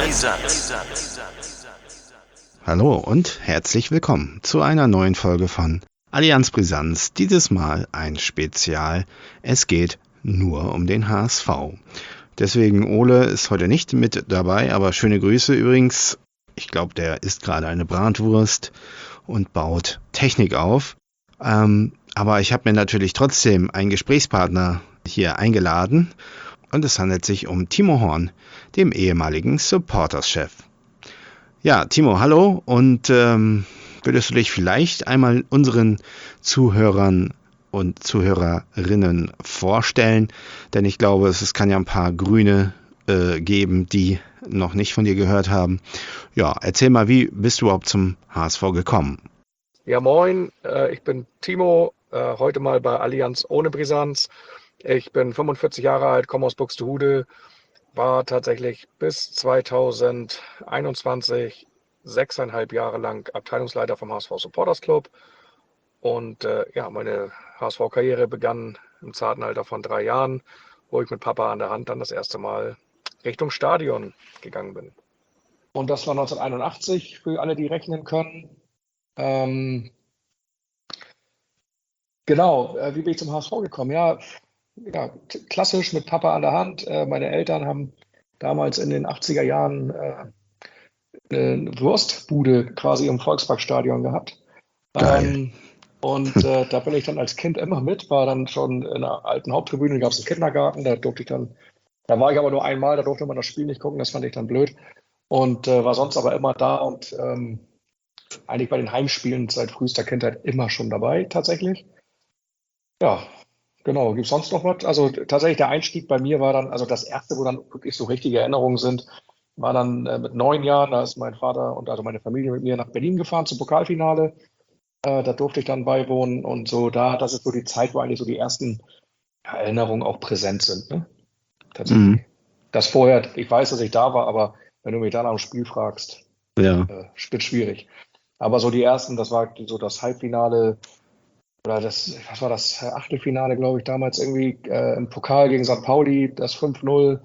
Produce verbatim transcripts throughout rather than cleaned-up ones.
Hallo und herzlich willkommen zu einer neuen Folge von Allianz Brisanz. Dieses Mal ein Spezial. Es geht nur um den H S V. Deswegen Ole ist heute nicht mit dabei, aber schöne Grüße übrigens. Ich glaube, der isst gerade eine Bratwurst und baut Technik auf. Ähm, aber ich habe mir natürlich trotzdem einen Gesprächspartner hier eingeladen. Und es handelt sich um Timo Horn, dem ehemaligen Supporters-Chef. Ja, Timo, hallo und ähm, würdest du dich vielleicht einmal unseren Zuhörern und Zuhörerinnen vorstellen? Denn ich glaube, es kann ja ein paar Grüne äh, geben, die noch nicht von dir gehört haben. Ja, erzähl mal, wie bist du überhaupt zum H S V gekommen? Ja, moin, äh, ich bin Timo, äh, heute mal bei Allianz ohne Brisanz. Ich bin fünfundvierzig Jahre alt, komme aus Buxtehude, war tatsächlich bis zweitausendeinundzwanzig sechseinhalb Jahre lang Abteilungsleiter vom H S V Supporters Club. Und äh, ja, meine H S V-Karriere begann im zarten Alter von drei Jahren, wo ich mit Papa an der Hand dann das erste Mal Richtung Stadion gegangen bin. Und das war neunzehnhunderteinundachtzig, für alle, die rechnen können. Ähm, genau, äh, wie bin ich zum H S V gekommen? Ja, ja, t- klassisch mit Papa an der Hand. Äh, meine Eltern haben damals in den achtziger Jahren äh, eine Wurstbude quasi im Volksparkstadion gehabt. Geil. Ähm, und äh, da bin ich dann als Kind immer mit, war dann schon in der alten Haupttribüne, gab es einen Kindergarten, da durfte ich dann, da war ich aber nur einmal, da durfte man das Spiel nicht gucken, das fand ich dann blöd. Und äh, war sonst aber immer da und ähm, eigentlich bei den Heimspielen seit frühester Kindheit immer schon dabei, tatsächlich. Ja, genau. Gibt es sonst noch was? Also tatsächlich der Einstieg bei mir war dann, also das erste, wo dann wirklich so richtige Erinnerungen sind, war dann äh, mit neun Jahren. Da ist mein Vater und also meine Familie mit mir nach Berlin gefahren zum Pokalfinale. Äh, da durfte ich dann beiwohnen und so. Da, das ist so die Zeit, wo eigentlich so die ersten ja, Erinnerungen auch präsent sind, ne? Mhm. Tatsächlich. Das vorher, ich weiß, dass ich da war, aber wenn du mich dann am Spiel fragst, Ja. äh, wird schwierig. Aber so die ersten, das war so das Halbfinale. Oder das, was war das Achtelfinale, glaube ich, damals irgendwie äh, im Pokal gegen Sankt Pauli, das fünf null.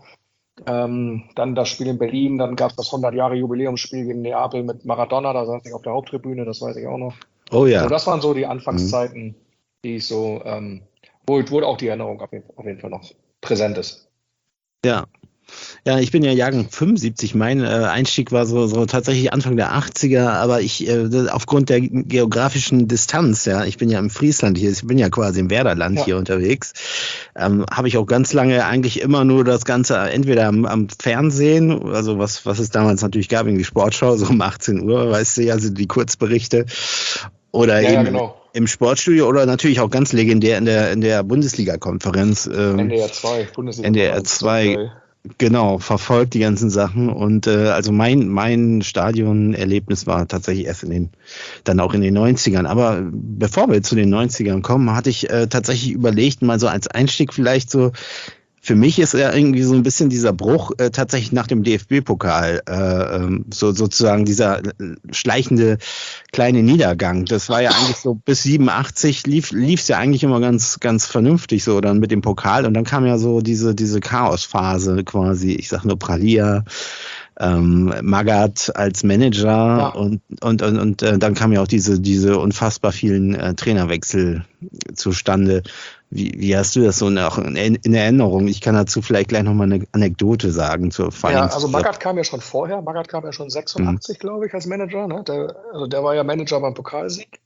Ähm, dann das Spiel in Berlin, dann gab es das hundert-Jahre-Jubiläumsspiel gegen Neapel mit Maradona, da saß ich auf der Haupttribüne, das weiß ich auch noch. Oh Also ja. das waren so die Mhm. Anfangszeiten, die ich so, ähm, wo, wo auch die Erinnerung auf jeden, auf jeden Fall noch präsent ist. Ja. Ja, ich bin ja Jahrgang fünfundsiebzig. Mein äh, Einstieg war so, so tatsächlich Anfang der achtziger, aber ich äh, aufgrund der geografischen Distanz, ja, ich bin ja im Friesland hier, ich bin ja quasi im Werderland Ja, hier unterwegs, ähm, habe ich auch ganz lange eigentlich immer nur das Ganze entweder am, am Fernsehen, also was, was es damals natürlich gab, in die Sportschau, so um achtzehn Uhr, weißt du ja, also die Kurzberichte, oder ja, ja, eben genau. im Sportstudio oder natürlich auch ganz legendär in der, in der Bundesliga-Konferenz, ähm, N D R zwei, N D R Bundesliga-Konferenz, so zwei. geil. Genau, verfolgt die ganzen Sachen und äh, also mein mein Stadionerlebnis war tatsächlich erst in den dann auch in den neunzigern. Aber bevor wir zu den neunzigern kommen, hatte ich äh, tatsächlich überlegt, mal so als Einstieg vielleicht so, für mich ist ja irgendwie so ein bisschen dieser Bruch äh, tatsächlich nach dem D F B-Pokal, äh, ähm, so sozusagen dieser äh, schleichende kleine Niedergang. Das war ja eigentlich so bis siebenundachtzig lief lief's ja eigentlich immer ganz ganz vernünftig so dann mit dem Pokal und dann kam ja so diese diese Chaosphase quasi. Ich sag nur Pralia, ähm, Magath als Manager Ja, und und und, und äh, dann kamen ja auch diese diese unfassbar vielen äh, Trainerwechsel zustande. Wie, wie hast du das so noch in, in Erinnerung? Ich kann dazu vielleicht gleich nochmal eine Anekdote sagen, zur, vor allen ja, Dingen zu also dieser. Magath kam ja schon vorher. Magath kam ja schon Hm, sechsundachtzig, glaube ich, als Manager. Ne? Der, also der war ja Manager beim Pokalsieg.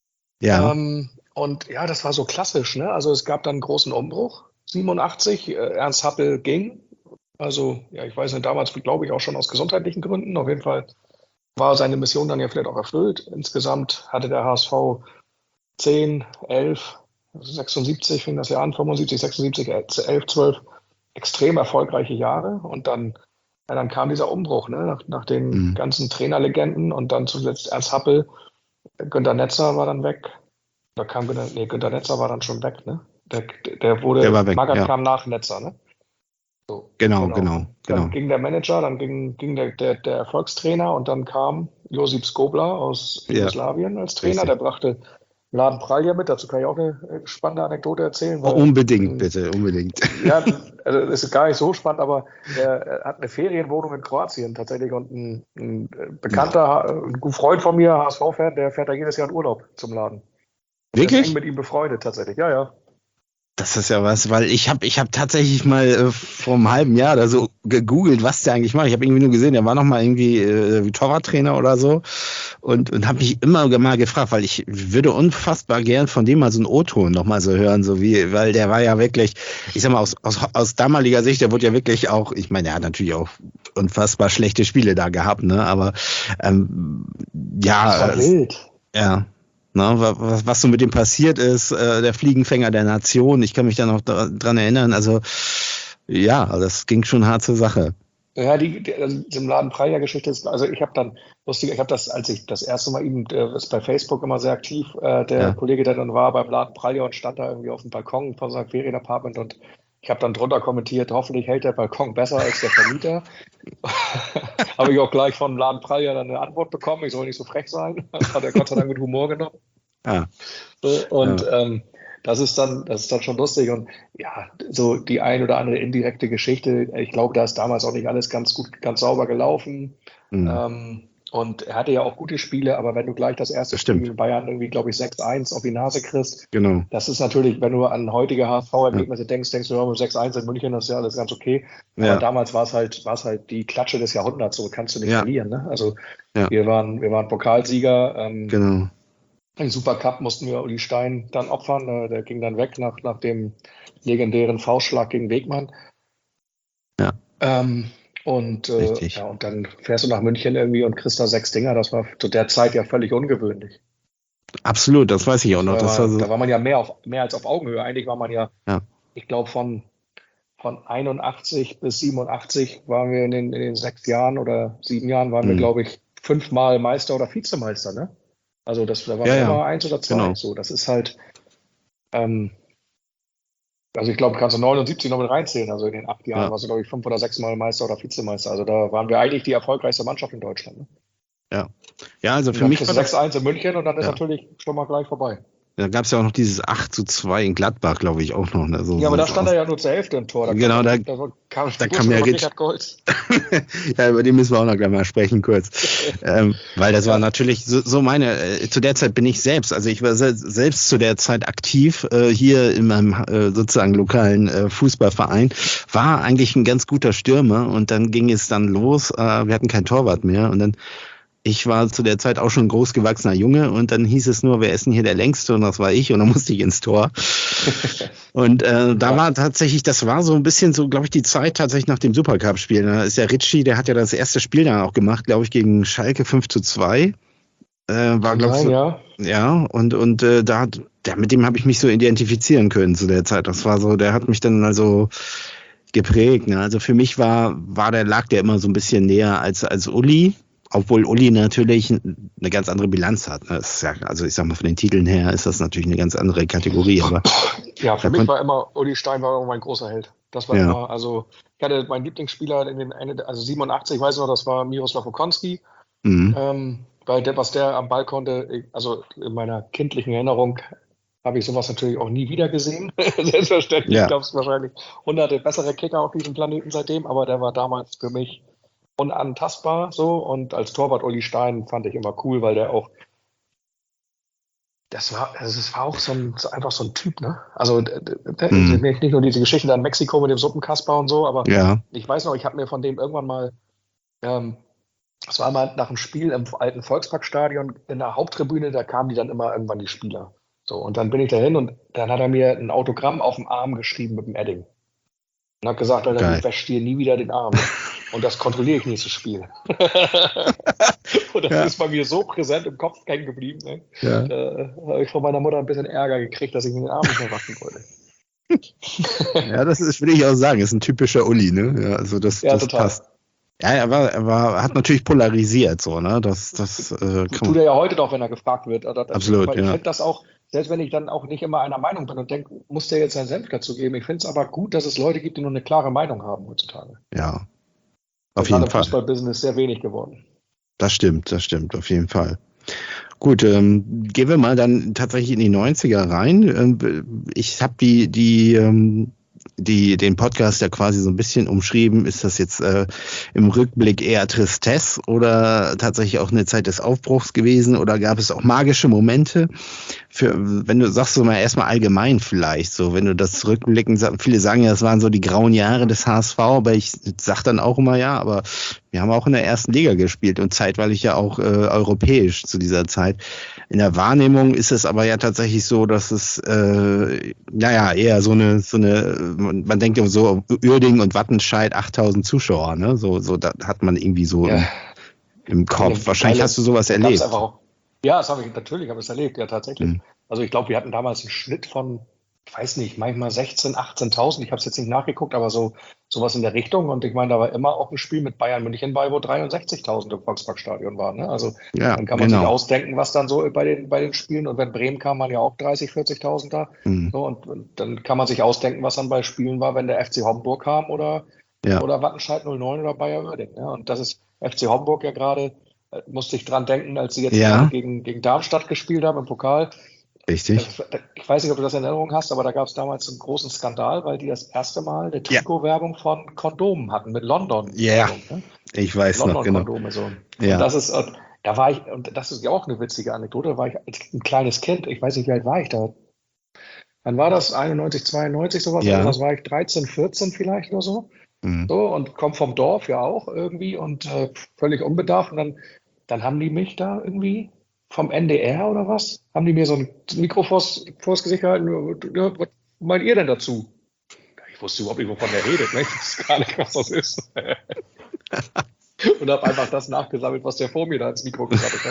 ja, Ähm, und ja, das war so klassisch, ne? Also es gab dann einen großen Umbruch. siebenundachtzig, äh, Ernst Happel ging. Also, ja, ich weiß nicht, damals glaube ich auch schon aus gesundheitlichen Gründen. Auf jeden Fall war seine Mission dann ja vielleicht auch erfüllt. Insgesamt hatte der H S V zehn, elf, also sechsundsiebzig fing das Jahr an, fünfundsiebzig, sechsundsiebzig, elf, zwölf extrem erfolgreiche Jahre. Und dann, ja, dann kam dieser Umbruch, ne? Nach, nach den hm, ganzen Trainerlegenden und dann zuletzt Ernst Happel. Günter Netzer war dann weg. Da kam Günter, nee, Günter Netzer war dann schon weg, ne? Der, der der wurde, war weg, Magath ja. kam nach Netzer, ne? So, Genau, genau. genau, Dann genau. ging der Manager, dann ging, ging der, der, der Erfolgstrainer und dann kam Josip Skobla aus Ja, Jugoslawien als Trainer. Der richtig. brachte Laden Pralia mit, dazu kann ich auch eine äh, spannende Anekdote erzählen. Oh, Weil, unbedingt, ähm, bitte, unbedingt. Ja, also das ist gar nicht so spannend, aber der äh, hat eine Ferienwohnung in Kroatien tatsächlich und ein, ein äh, bekannter, äh, ein guter Freund von mir, H S V-Fan, der fährt da jedes Jahr in Urlaub zum Laden. Und der ist eng Wirklich? mit ihm befreundet tatsächlich, ja, ja. Das ist ja was, weil ich habe ich hab tatsächlich mal äh, vor einem halben Jahr oder so gegoogelt, was der eigentlich macht. Ich habe irgendwie nur gesehen, der war noch mal irgendwie äh, Torwarttrainer oder so und, und habe mich immer mal gefragt, weil ich würde unfassbar gern von dem mal so einen O-Ton noch mal so hören, so wie, weil der war ja wirklich, ich sag mal, aus, aus, aus damaliger Sicht, der wurde ja wirklich auch, ich meine, er hat natürlich auch unfassbar schlechte Spiele da gehabt, ne, aber ähm, ja, Das war es, wild. ja. Na, was, was so mit dem passiert ist, äh, der Fliegenfänger der Nation, ich kann mich da noch dra- dran erinnern, also ja, das ging schon hart zur Sache. Ja, die, die also im Laden Pralia-Geschichte ist, also ich habe dann, lustig, ich habe das, als ich das erste Mal ihm, der ist bei Facebook immer sehr aktiv, äh, der Ja, Kollege, der dann war beim Laden Pralia und stand da irgendwie auf dem Balkon von seinem Ferienapartment und ich habe dann drunter kommentiert, hoffentlich hält der Balkon besser als der Vermieter. Habe ich auch gleich von Laden Pralia dann eine Antwort bekommen, ich soll nicht so frech sein. Das hat er Gott sei Dank mit Humor genommen. ja, So, und ja. ähm, das ist dann, das ist dann schon lustig. Und ja, so die ein oder andere indirekte Geschichte, ich glaube, da ist damals auch nicht alles ganz gut, ganz sauber gelaufen. Hm, Ähm, und er hatte ja auch gute Spiele, aber wenn du gleich das erste das Spiel stimmt, gegen Bayern irgendwie, glaube ich, sechs eins auf die Nase kriegst, genau. das ist natürlich, wenn du an heutige H S Ja, V-Ergebnisse denkst, denkst du, ja, mit sechs eins in München, das ist ja alles ganz okay. Aber ja, damals war es halt, war es halt die Klatsche des Jahrhunderts, so kannst du nicht ja, verlieren. Ne? Also ja, wir waren, wir waren Pokalsieger, ähm, genau. im Supercup mussten wir Uli Stein dann opfern. äh, Der ging dann weg nach, nach dem legendären Faustschlag gegen Wegmann. Ja, Ähm, und, äh, ja, richtig. und dann fährst du nach München irgendwie und kriegst da sechs Dinger. Das war zu der Zeit ja völlig ungewöhnlich. Absolut, das weiß ich auch Das noch. war, Das war mal- so, da war man ja mehr, auf, mehr als auf Augenhöhe. Eigentlich war man ja, ja, ich glaube, von, von einundachtzig bis siebenundachtzig waren wir in den, in den sechs Jahren oder sieben Jahren waren wir, hm. glaube ich, fünfmal Meister oder Vizemeister. Ne? Also das, da waren Ja, wir ja, immer eins oder zwei. genau. So, das ist halt, ähm, also ich glaube, kannst du neunundsiebzig noch mit reinzählen. Also in den acht Jahren Ja, warst du, glaube ich, fünf oder sechs Mal Meister oder Vizemeister. Also da waren wir eigentlich die erfolgreichste Mannschaft in Deutschland. Ne? ja. Ja, also Und für dann mich kriegst war du sechs das, eins in München und dann ist ja. natürlich schon mal gleich vorbei. Da gab es ja auch noch dieses acht zu zwei in Gladbach, glaube ich, auch noch. Ne? So, Ja, aber so, da so stand aus. er ja nur zur Hälfte im Tor. Da kam Genau, da, dann, da kam da kam ja Geburtstag von Rich. Richard Goltz. Ja, über den müssen wir auch noch gleich mal sprechen, kurz. Ähm, weil das war Ja, natürlich so, so meine, äh, zu der Zeit bin ich selbst, also ich war se selbst zu der Zeit aktiv äh, hier in meinem äh, sozusagen lokalen äh, Fußballverein, war eigentlich ein ganz guter Stürmer und dann ging es dann los, äh, wir hatten kein Torwart mehr und dann ich war zu der Zeit auch schon ein großgewachsener Junge und dann hieß es nur, wer ist denn hier der Längste? Und das war ich und dann musste ich ins Tor. Und äh, da ja, war tatsächlich, das war so ein bisschen so, glaube ich, die Zeit tatsächlich nach dem Supercup-Spiel. Da ist ja Ritchie, der hat ja das erste Spiel dann auch gemacht, glaube ich, gegen Schalke fünf zu zwei. Äh, war, kann glaube ich, sein, so, ja. ja, und, und äh, da hat, der, mit dem habe ich mich so identifizieren können zu der Zeit. Das war so, der hat mich dann also geprägt. Ne? Also für mich war, war der, lag der immer so ein bisschen näher als, als Uli. Obwohl Uli natürlich eine ganz andere Bilanz hat. Ne? Das ist ja, also ich sag mal, von den Titeln her ist das natürlich eine ganz andere Kategorie, aber Ja, für da mich konnte, war immer, Uli Stein war immer mein großer Held. Das war ja, immer, also ich hatte meinen Lieblingsspieler in den Ende, also siebenundachtzig, weiß ich noch, das war Miroslav Okonski. mhm. Ähm, weil der, was der am Ball konnte, ich- also in meiner kindlichen Erinnerung habe ich sowas natürlich auch nie wieder gesehen. Selbstverständlich Ja, gab es wahrscheinlich hunderte bessere Kicker auf diesem Planeten seitdem, aber der war damals für mich unantastbar so. Und als Torwart Uli Stein fand ich immer cool, weil der auch, das war, also es war auch so ein, so einfach so ein Typ, ne? Also der, der, mhm. nicht nur diese Geschichte da in Mexiko mit dem Suppenkasper und so, aber Ja, ich weiß noch, ich habe mir von dem irgendwann mal, ähm, das war mal nach dem Spiel im alten Volksparkstadion in der Haupttribüne, da kamen die dann immer irgendwann die Spieler. So, und dann bin ich dahin und dann hat er mir ein Autogramm auf dem Arm geschrieben mit dem Edding. Und hat gesagt, Alter, du geil. wäschst dir nie wieder den Arm. Und das kontrolliere ich nächstes Spiel. Und das Ja, ist bei mir so präsent im Kopf hängen geblieben. Ne? ja. Da habe ich von meiner Mutter ein bisschen Ärger gekriegt, dass ich mir den Arm nicht mehr waschen wollte. Ja, das ist, will ich auch sagen, ist ein typischer Uli, ne? Ja, also das, Ja, das total. passt. Ja, er war, er war, hat natürlich polarisiert, so, ne? Das, das äh, kann Tut man, er ja heute noch, wenn er gefragt wird. absolut, Aber ich ja. finde das auch, selbst wenn ich dann auch nicht immer einer Meinung bin und denke, muss der jetzt seinen Senf dazu geben. Ich finde es aber gut, dass es Leute gibt, die nur eine klare Meinung haben heutzutage. Ja, Das auf ist gerade jeden im Fall. Fußballbusiness sehr wenig geworden. Das stimmt, das stimmt, auf jeden Fall. Gut, ähm, gehen wir mal dann tatsächlich in die neunziger rein. Ähm, ich habe die, die, ähm, die, den Podcast ja quasi so ein bisschen umschrieben. Ist das jetzt äh, im Rückblick eher Tristesse oder tatsächlich auch eine Zeit des Aufbruchs gewesen oder gab es auch magische Momente? Für, wenn du sagst, so mal erstmal allgemein vielleicht, so wenn du das rückblickend sagst, viele sagen ja, das waren so die grauen Jahre des H S V, aber ich sag dann auch immer ja, aber wir haben auch in der ersten Liga gespielt und zeitweilig ja auch äh, europäisch zu dieser Zeit. In der Wahrnehmung ist es aber ja tatsächlich so, dass es äh, naja eher so eine so eine man denkt ja so Uerdingen und Wattenscheid achttausend Zuschauer, ne? So so da hat man irgendwie so Ja. im, im Kopf. Wahrscheinlich hast du sowas erlebt. Auch, ja, das habe ich natürlich, habe ich es erlebt, ja tatsächlich. Hm. Also ich glaube, wir hatten damals einen Schnitt von, ich weiß nicht, manchmal sechzehntausend, achtzehntausend. Ich habe es jetzt nicht nachgeguckt, aber so sowas in der Richtung. Und ich meine, da war immer auch ein Spiel mit Bayern München bei, wo dreiundsechzigtausend im Volksparkstadion waren. Ne? Also Ja, dann kann man genau. sich ausdenken, was dann so bei den, bei den Spielen, und wenn Bremen kam, waren ja auch dreißigtausend, vierzigtausend da. Hm. So, und, und dann kann man sich ausdenken, was dann bei Spielen war, wenn der F C Homburg kam oder, Ja. oder Wattenscheid null neun oder Bayer Uerdingen. Ja? Und das ist F C Homburg ja gerade, musste ich dran denken, als sie jetzt Ja. gerade gegen, gegen Darmstadt gespielt haben im Pokal. Richtig. Das, ich weiß nicht, ob du das in Erinnerung hast, aber da gab es damals einen großen Skandal, weil die das erste Mal eine Trikotwerbung ja. von Kondomen hatten, mit London. Ja, ne? Ich weiß London noch, genau. Kondome so. Ja. Und das ist, da war ich, und das ist ja auch eine witzige Anekdote, da war ich als ein kleines Kind, ich weiß nicht, wie alt war ich da? Wann war das? einundneunzig, zweiundneunzig, sowas? Ja. Also das war ich dreizehn, vierzehn vielleicht oder so. Mhm. So, und komme vom Dorf ja auch irgendwie und äh, völlig unbedarft. Und dann, dann haben die mich da irgendwie vom N D R oder was? Haben die mir so ein Mikro vors, vors Gesicht gehalten? Ja, was meint ihr denn dazu? Ich wusste überhaupt nicht, wovon der redet. Ne? Ich wusste gar nicht, was das ist. Und habe einfach das nachgesammelt, was der vor mir da ins Mikro gesammelt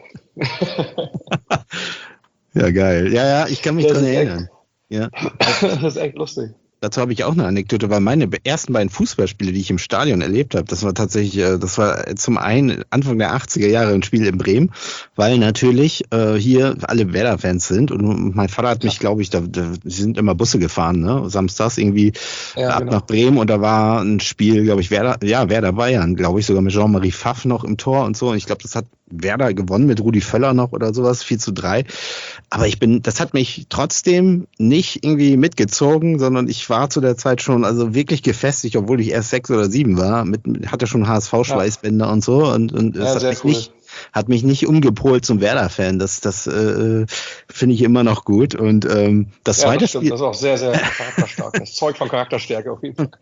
hat. Ja, geil. Ja, ja, ich kann mich dran erinnern. Ja. Das ist echt lustig. Dazu habe ich auch eine Anekdote, weil meine ersten beiden Fußballspiele, die ich im Stadion erlebt habe, das war tatsächlich, das war zum einen Anfang der achtziger Jahre ein Spiel in Bremen, weil natürlich äh, hier alle Werder-Fans sind und mein Vater hat mich, glaube ich, da, da sind immer Busse gefahren, ne, samstags irgendwie ja, ab genau. nach Bremen und da war ein Spiel, glaube ich, Werder, ja, Werder Bayern, glaube ich, sogar mit Jean-Marie Pfaff noch im Tor und so und ich glaube, das hat Werder gewonnen mit Rudi Völler noch oder sowas, vier zu drei. Aber ich bin, das hat mich trotzdem nicht irgendwie mitgezogen, sondern ich war zu der Zeit schon also wirklich gefestigt, obwohl ich erst sechs oder sieben war, mit, hatte schon H S V-Schweißbänder ja. und so und, und ja, es hat mich, cool. nicht, hat mich nicht umgepolt zum Werder-Fan. Das, das äh, finde ich immer noch gut. Und ähm, das ja, zweite das stimmt, Spiel. Das ist auch sehr, sehr charakterstark. Das Zeug von Charakterstärke auf jeden Fall.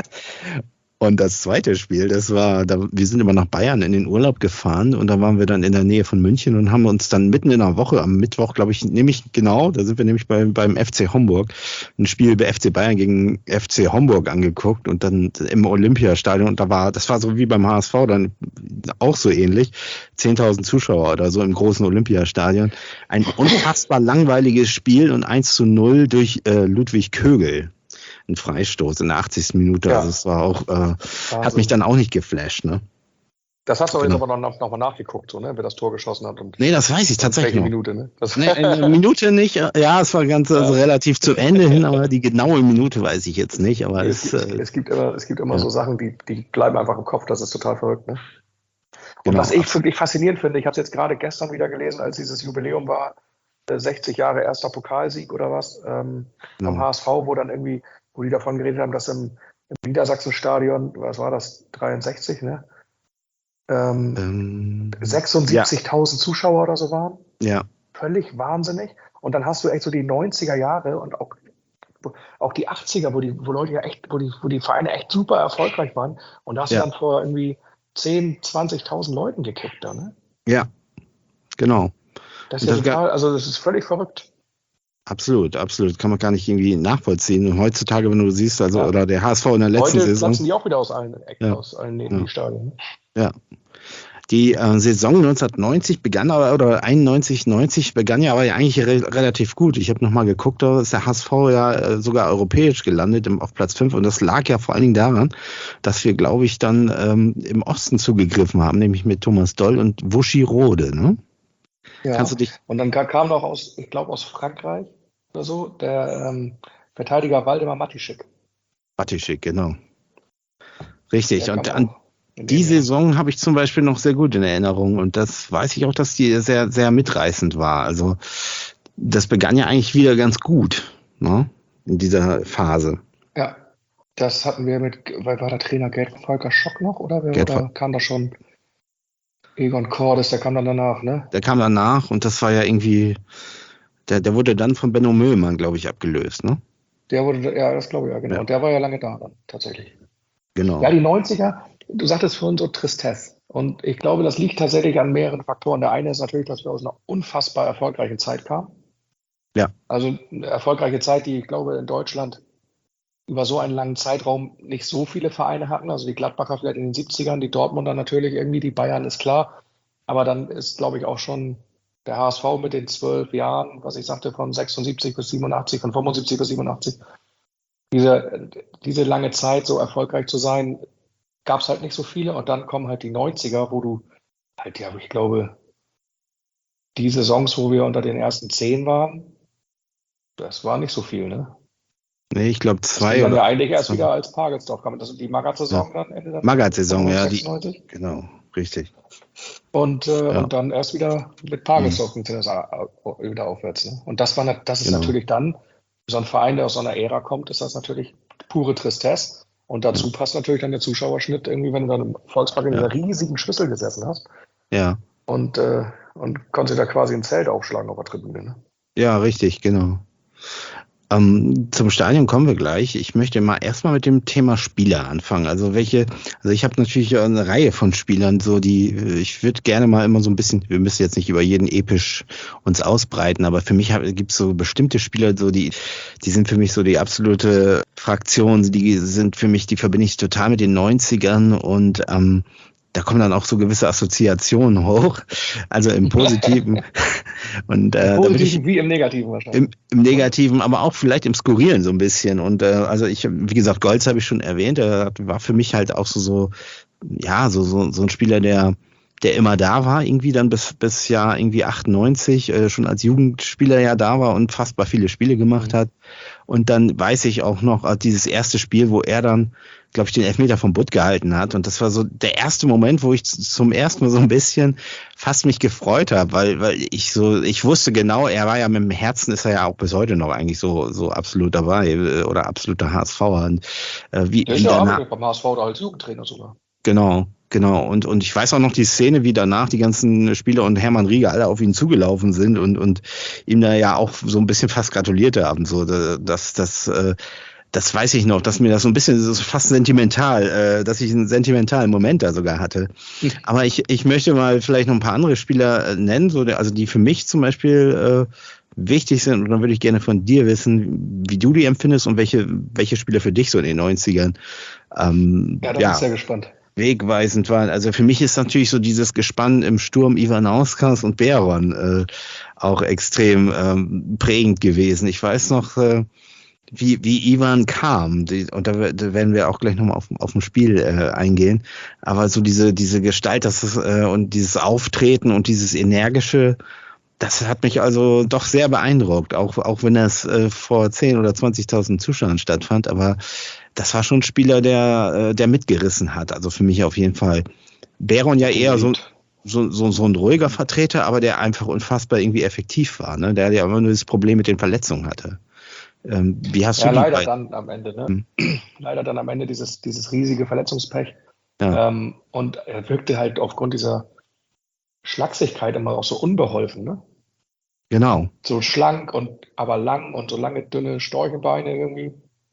Und das zweite Spiel, das war, da, wir sind immer nach Bayern in den Urlaub gefahren und da waren wir dann in der Nähe von München und haben uns dann mitten in der Woche, am Mittwoch, glaube ich, nämlich genau, da sind wir nämlich bei, beim F C Homburg, ein Spiel bei F C Bayern gegen F C Homburg angeguckt und dann im Olympiastadion und da war, das war so wie beim H S V dann auch so ähnlich, zehntausend Zuschauer oder so im großen Olympiastadion. Ein unfassbar langweiliges Spiel und eins zu null durch äh, Ludwig Kögel. Ein Freistoß in der achtzigsten Minute. Ja. Also es war auch, äh, hat mich dann auch nicht geflasht, ne? Das hast du genau. jetzt aber noch, noch mal nachgeguckt, so, ne? Wer das Tor geschossen hat. Und nee, das weiß ich tatsächlich welche noch. Minute, ne? Das nee, eine Minute nicht. Ja, es war ganz also ja. relativ zu Ende hin, aber die genaue Minute weiß ich jetzt nicht. Aber es, es, gibt, äh, es gibt immer, es gibt immer ja. so Sachen, die, die bleiben einfach im Kopf. Das ist total verrückt, ne? Und genau. was ich wirklich faszinierend finde, ich habe es jetzt gerade gestern wieder gelesen, als dieses Jubiläum war, sechzig Jahre erster Pokalsieg oder was, ähm, vom ja. H S V, wo dann irgendwie wo die davon geredet haben, dass im, im Niedersachsen-Stadion, was war das, dreiundsechzig, ne? Ähm, ähm, sechsundsiebzigtausend ja. Zuschauer oder so waren. Ja. Völlig wahnsinnig. Und dann hast du echt so die neunziger Jahre und auch, auch die achtziger, wo die, wo Leute ja echt, wo die, wo die Vereine echt super erfolgreich waren. Und da hast ja. du dann vor irgendwie zehntausend, zwanzigtausend Leuten gekickt da, ne? Ja, genau. Das ist ja total, also das ist völlig verrückt. Absolut, absolut. Kann man gar nicht irgendwie nachvollziehen. Und heutzutage, wenn du siehst, also, ja. oder der H S V in der letzten Heute Saison. Heute platzen die auch wieder aus allen Ecken, ja. aus allen Nähten, ja. die Stadien. Ja. Die äh, Saison neunzehnhundertneunzig begann aber, oder einundneunzig, neunzig begann ja aber eigentlich re- relativ gut. Ich habe nochmal geguckt, da ist der H S V ja äh, sogar europäisch gelandet, im, auf Platz fünf. Und das lag ja vor allen Dingen daran, dass wir, glaube ich, dann ähm, im Osten zugegriffen haben, nämlich mit Thomas Doll und Wuschirode, ne? Ja. Kannst du dich und dann kam noch aus, ich glaube aus Frankreich oder so, der ähm, Verteidiger Waldemar Matischik. Matischik, genau. Richtig. Der und an, Die Saison habe ich zum Beispiel noch sehr gut in Erinnerung und das weiß ich auch, dass die sehr, sehr mitreißend war. Also das begann ja eigentlich wieder ganz gut, ne? In dieser Phase. Ja, das hatten wir mit, weil war der Trainer Gerd Volker Schock noch oder, wer, Gerd, oder kam da schon Egon Cordes, der kam dann danach, ne? der kam danach und das war ja irgendwie, der, der wurde dann von Benno Möhlmann, glaube ich, abgelöst, ne? Der wurde, ja, das glaube ich, ja, genau. Ja. Und der war ja lange da dann, tatsächlich. Genau. Ja, die neunziger, du sagtest vorhin so Tristesse. Und ich glaube, das liegt tatsächlich an mehreren Faktoren. Der eine ist natürlich, dass wir aus einer unfassbar erfolgreichen Zeit kamen. Ja. Also eine erfolgreiche Zeit, die ich glaube in Deutschland über so einen langen Zeitraum nicht so viele Vereine hatten. Also die Gladbacher vielleicht in den siebzigern, die Dortmunder natürlich irgendwie, die Bayern ist klar. Aber dann ist, glaube ich, auch schon der H S V mit den zwölf Jahren, was ich sagte, von sechsundsiebzig bis siebenundachtzig, von fünfundsiebzig bis siebenundachtzig. Diese, diese lange Zeit, so erfolgreich zu sein, gab es halt nicht so viele. Und dann kommen halt die neunziger, wo du halt, ja, ich glaube, die Saisons, wo wir unter den ersten zehn waren, das war nicht so viel, ne? Nee, ich glaube zwei das oder. ja eigentlich erst zwei. wieder als Pagelsdorf kam. Das ist die Magath-Saison Ja. dann Ende der Magath-Saison, ja, die. sechsundneunzig. Genau, richtig. Und, äh, Ja. und dann erst wieder mit Pagelsdorf ging es wieder aufwärts. Ne? Und das war ne, das ist Genau. natürlich dann, so ein Verein, der aus so einer Ära kommt, ist das natürlich pure Tristesse. Und dazu passt natürlich dann der Zuschauerschnitt, irgendwie, wenn du dann im Volkspark in Ja. dieser riesigen Schüssel gesessen hast Ja. und, äh, und konntest da quasi ein Zelt aufschlagen auf der Tribüne. Ne? Ja, richtig, genau. Ähm, zum Stadion kommen wir gleich. Ich möchte mal erstmal mit dem Thema Spieler anfangen. Also welche, also ich habe natürlich eine Reihe von Spielern, so die, ich würde gerne mal immer so ein bisschen, wir müssen jetzt nicht über jeden episch uns ausbreiten, aber für mich gibt es so bestimmte Spieler, so die, die sind für mich so die absolute Fraktion, die sind für mich, die verbinde ich total mit den neunzigern und ähm, da kommen dann auch so gewisse Assoziationen hoch, also im Positiven. Und, äh, Im Positiven wie im Negativen wahrscheinlich. Im, Im Negativen, aber auch vielleicht im Skurrilen so ein bisschen. Und äh, also ich, wie gesagt, Golz habe ich schon erwähnt, der war für mich halt auch so, so ja, so, so, so ein Spieler, der der immer da war, irgendwie dann bis bis Jahr irgendwie achtundneunzig, äh, schon als Jugendspieler ja da war und fast viele Spiele gemacht hat. Und dann weiß ich auch noch, dieses erste Spiel, wo er dann, glaube ich, den Elfmeter vom Butt gehalten hat. Und das war so der erste Moment, wo ich zum ersten Mal so ein bisschen fast mich gefreut habe, weil, weil ich so, ich wusste genau, er war ja mit dem Herzen, ist er ja auch bis heute noch eigentlich so, so absolut dabei oder absoluter H S V. Und, äh, wie, Der ist ja arbeitet beim H S V da als Jugendtrainer sogar. Genau. Genau, und, und ich weiß auch noch die Szene, wie danach die ganzen Spieler und Hermann Rieger alle auf ihn zugelaufen sind und, und ihm da ja auch so ein bisschen fast gratuliert haben. So, das, das, das weiß ich noch, dass mir das so ein bisschen, das ist fast sentimental, dass ich einen sentimentalen Moment da sogar hatte. Aber ich, ich möchte mal vielleicht noch ein paar andere Spieler nennen, so, also die für mich zum Beispiel äh, wichtig sind. Und dann würde ich gerne von dir wissen, wie du die empfindest und welche, welche Spieler für dich so in den neunzigern. Ähm, ja, da bin ich sehr gespannt. Wegweisend waren. Also für mich ist natürlich so dieses Gespann im Sturm Ivanauskas und Beron äh, auch extrem ähm, prägend gewesen. Ich weiß noch, äh, wie, wie Ivan kam, die, und da, da werden wir auch gleich nochmal auf, auf ein Spiel äh, eingehen, aber so diese, diese Gestalt das ist, äh, und dieses Auftreten und dieses energische, das hat mich also doch sehr beeindruckt, auch, auch wenn das äh, vor zehn oder zwanzigtausend Zuschauern stattfand, aber das war schon ein Spieler, der, der mitgerissen hat. Also für mich auf jeden Fall. Beron ja eher so, so, so, so ein ruhiger Vertreter, aber der einfach unfassbar irgendwie effektiv war. Ne? Der ja immer nur das Problem mit den Verletzungen hatte. Ähm, wie hast ja, du leider die dann am Ende, ne? Hm. Leider dann am Ende dieses, dieses riesige Verletzungspech. Ja. Ähm, und er wirkte halt aufgrund dieser Schlagsigkeit immer auch so unbeholfen, ne? Genau. So schlank und aber lang und so lange dünne Storchenbeine irgendwie.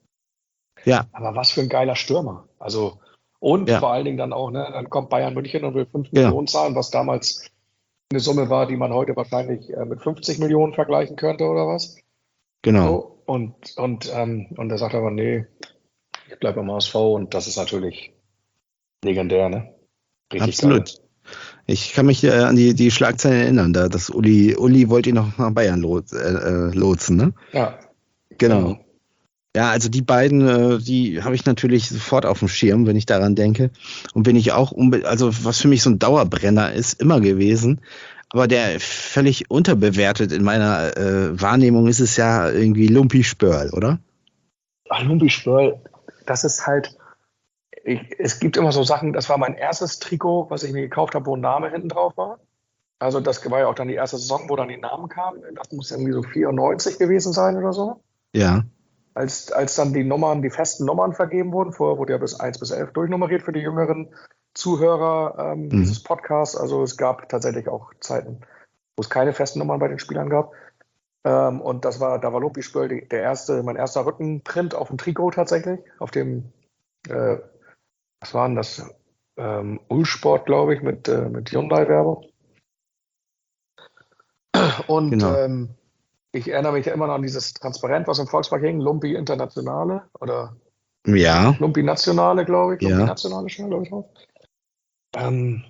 Ja. Aber was für ein geiler Stürmer. Also, und ja. vor allen Dingen dann auch, ne, dann kommt Bayern München und will fünf ja. Millionen zahlen, was damals eine Summe war, die man heute wahrscheinlich äh, mit fünfzig Millionen vergleichen könnte oder was. Genau. So, und, und, ähm, und er sagt aber, nee, ich bleibe beim H S V und das ist natürlich legendär, ne? Richtig Absolut. geil. Ich kann mich äh, an die, die Schlagzeilen erinnern, da dass Uli, Uli wollte ihn noch nach Bayern los, äh, lotsen, ne? Ja. Genau. genau. Ja, also die beiden, äh, die habe ich natürlich sofort auf dem Schirm, wenn ich daran denke. Und wenn ich auch, unbe- also was für mich so ein Dauerbrenner ist, immer gewesen, aber der völlig unterbewertet in meiner äh, Wahrnehmung ist es ja irgendwie Lumpi Spörl, oder? Ach, Lumpi Spörl, das ist halt, ich, es gibt immer so Sachen, das war mein erstes Trikot, was ich mir gekauft habe, wo ein Name hinten drauf war. Also das war ja auch dann die erste Saison, wo dann die Namen kamen. Das muss irgendwie so vierundneunzig gewesen sein oder so. Ja. Als, als dann die Nummern, die festen Nummern vergeben wurden, vorher wurde ja bis eins bis elf durchnummeriert für die jüngeren Zuhörer ähm, mhm. dieses Podcasts. Also es gab tatsächlich auch Zeiten, wo es keine festen Nummern bei den Spielern gab. Ähm, und das war, da war Lopi-Spöll der erste, mein erster Rückenprint auf dem Trikot tatsächlich, auf dem, äh, was war denn das? Ähm, Ulsport, glaube ich, mit, äh, mit Hyundai-Werbung. Und genau. ähm, ich erinnere mich ja immer noch an dieses Transparent, was im Volkspark hing, Lumpi Internationale oder ja. Lumpi Nationale, glaube ich. Lumpi ja. Nationale stand, glaube ich, drauf. Ähm,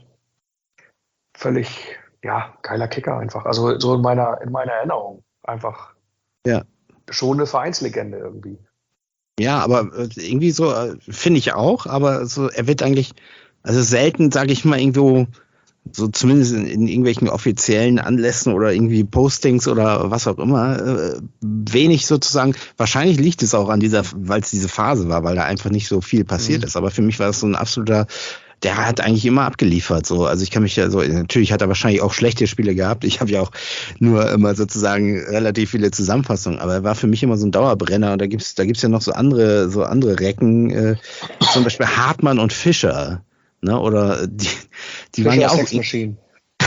völlig, ja, geiler Kicker einfach. Also so in meiner, in meiner Erinnerung. Einfach ja. schon eine Vereinslegende irgendwie. Ja, aber irgendwie so, finde ich auch, aber so, er wird eigentlich, also selten, sage ich mal, irgendwo, so zumindest in, in irgendwelchen offiziellen Anlässen oder irgendwie Postings oder was auch immer, äh, wenig sozusagen, wahrscheinlich liegt es auch an dieser, weil es diese Phase war, weil da einfach nicht so viel passiert mhm. ist, aber für mich war das so ein absoluter, der hat eigentlich immer abgeliefert, so, also ich kann mich ja so, natürlich hat er wahrscheinlich auch schlechte Spiele gehabt, ich habe ja auch nur immer sozusagen relativ viele Zusammenfassungen, aber er war für mich immer so ein Dauerbrenner und da gibt's da gibt's ja noch so andere, so andere Recken, äh, zum Beispiel Hartmann und Fischer, ne, oder die, die waren ja auch... Sexmaschinen.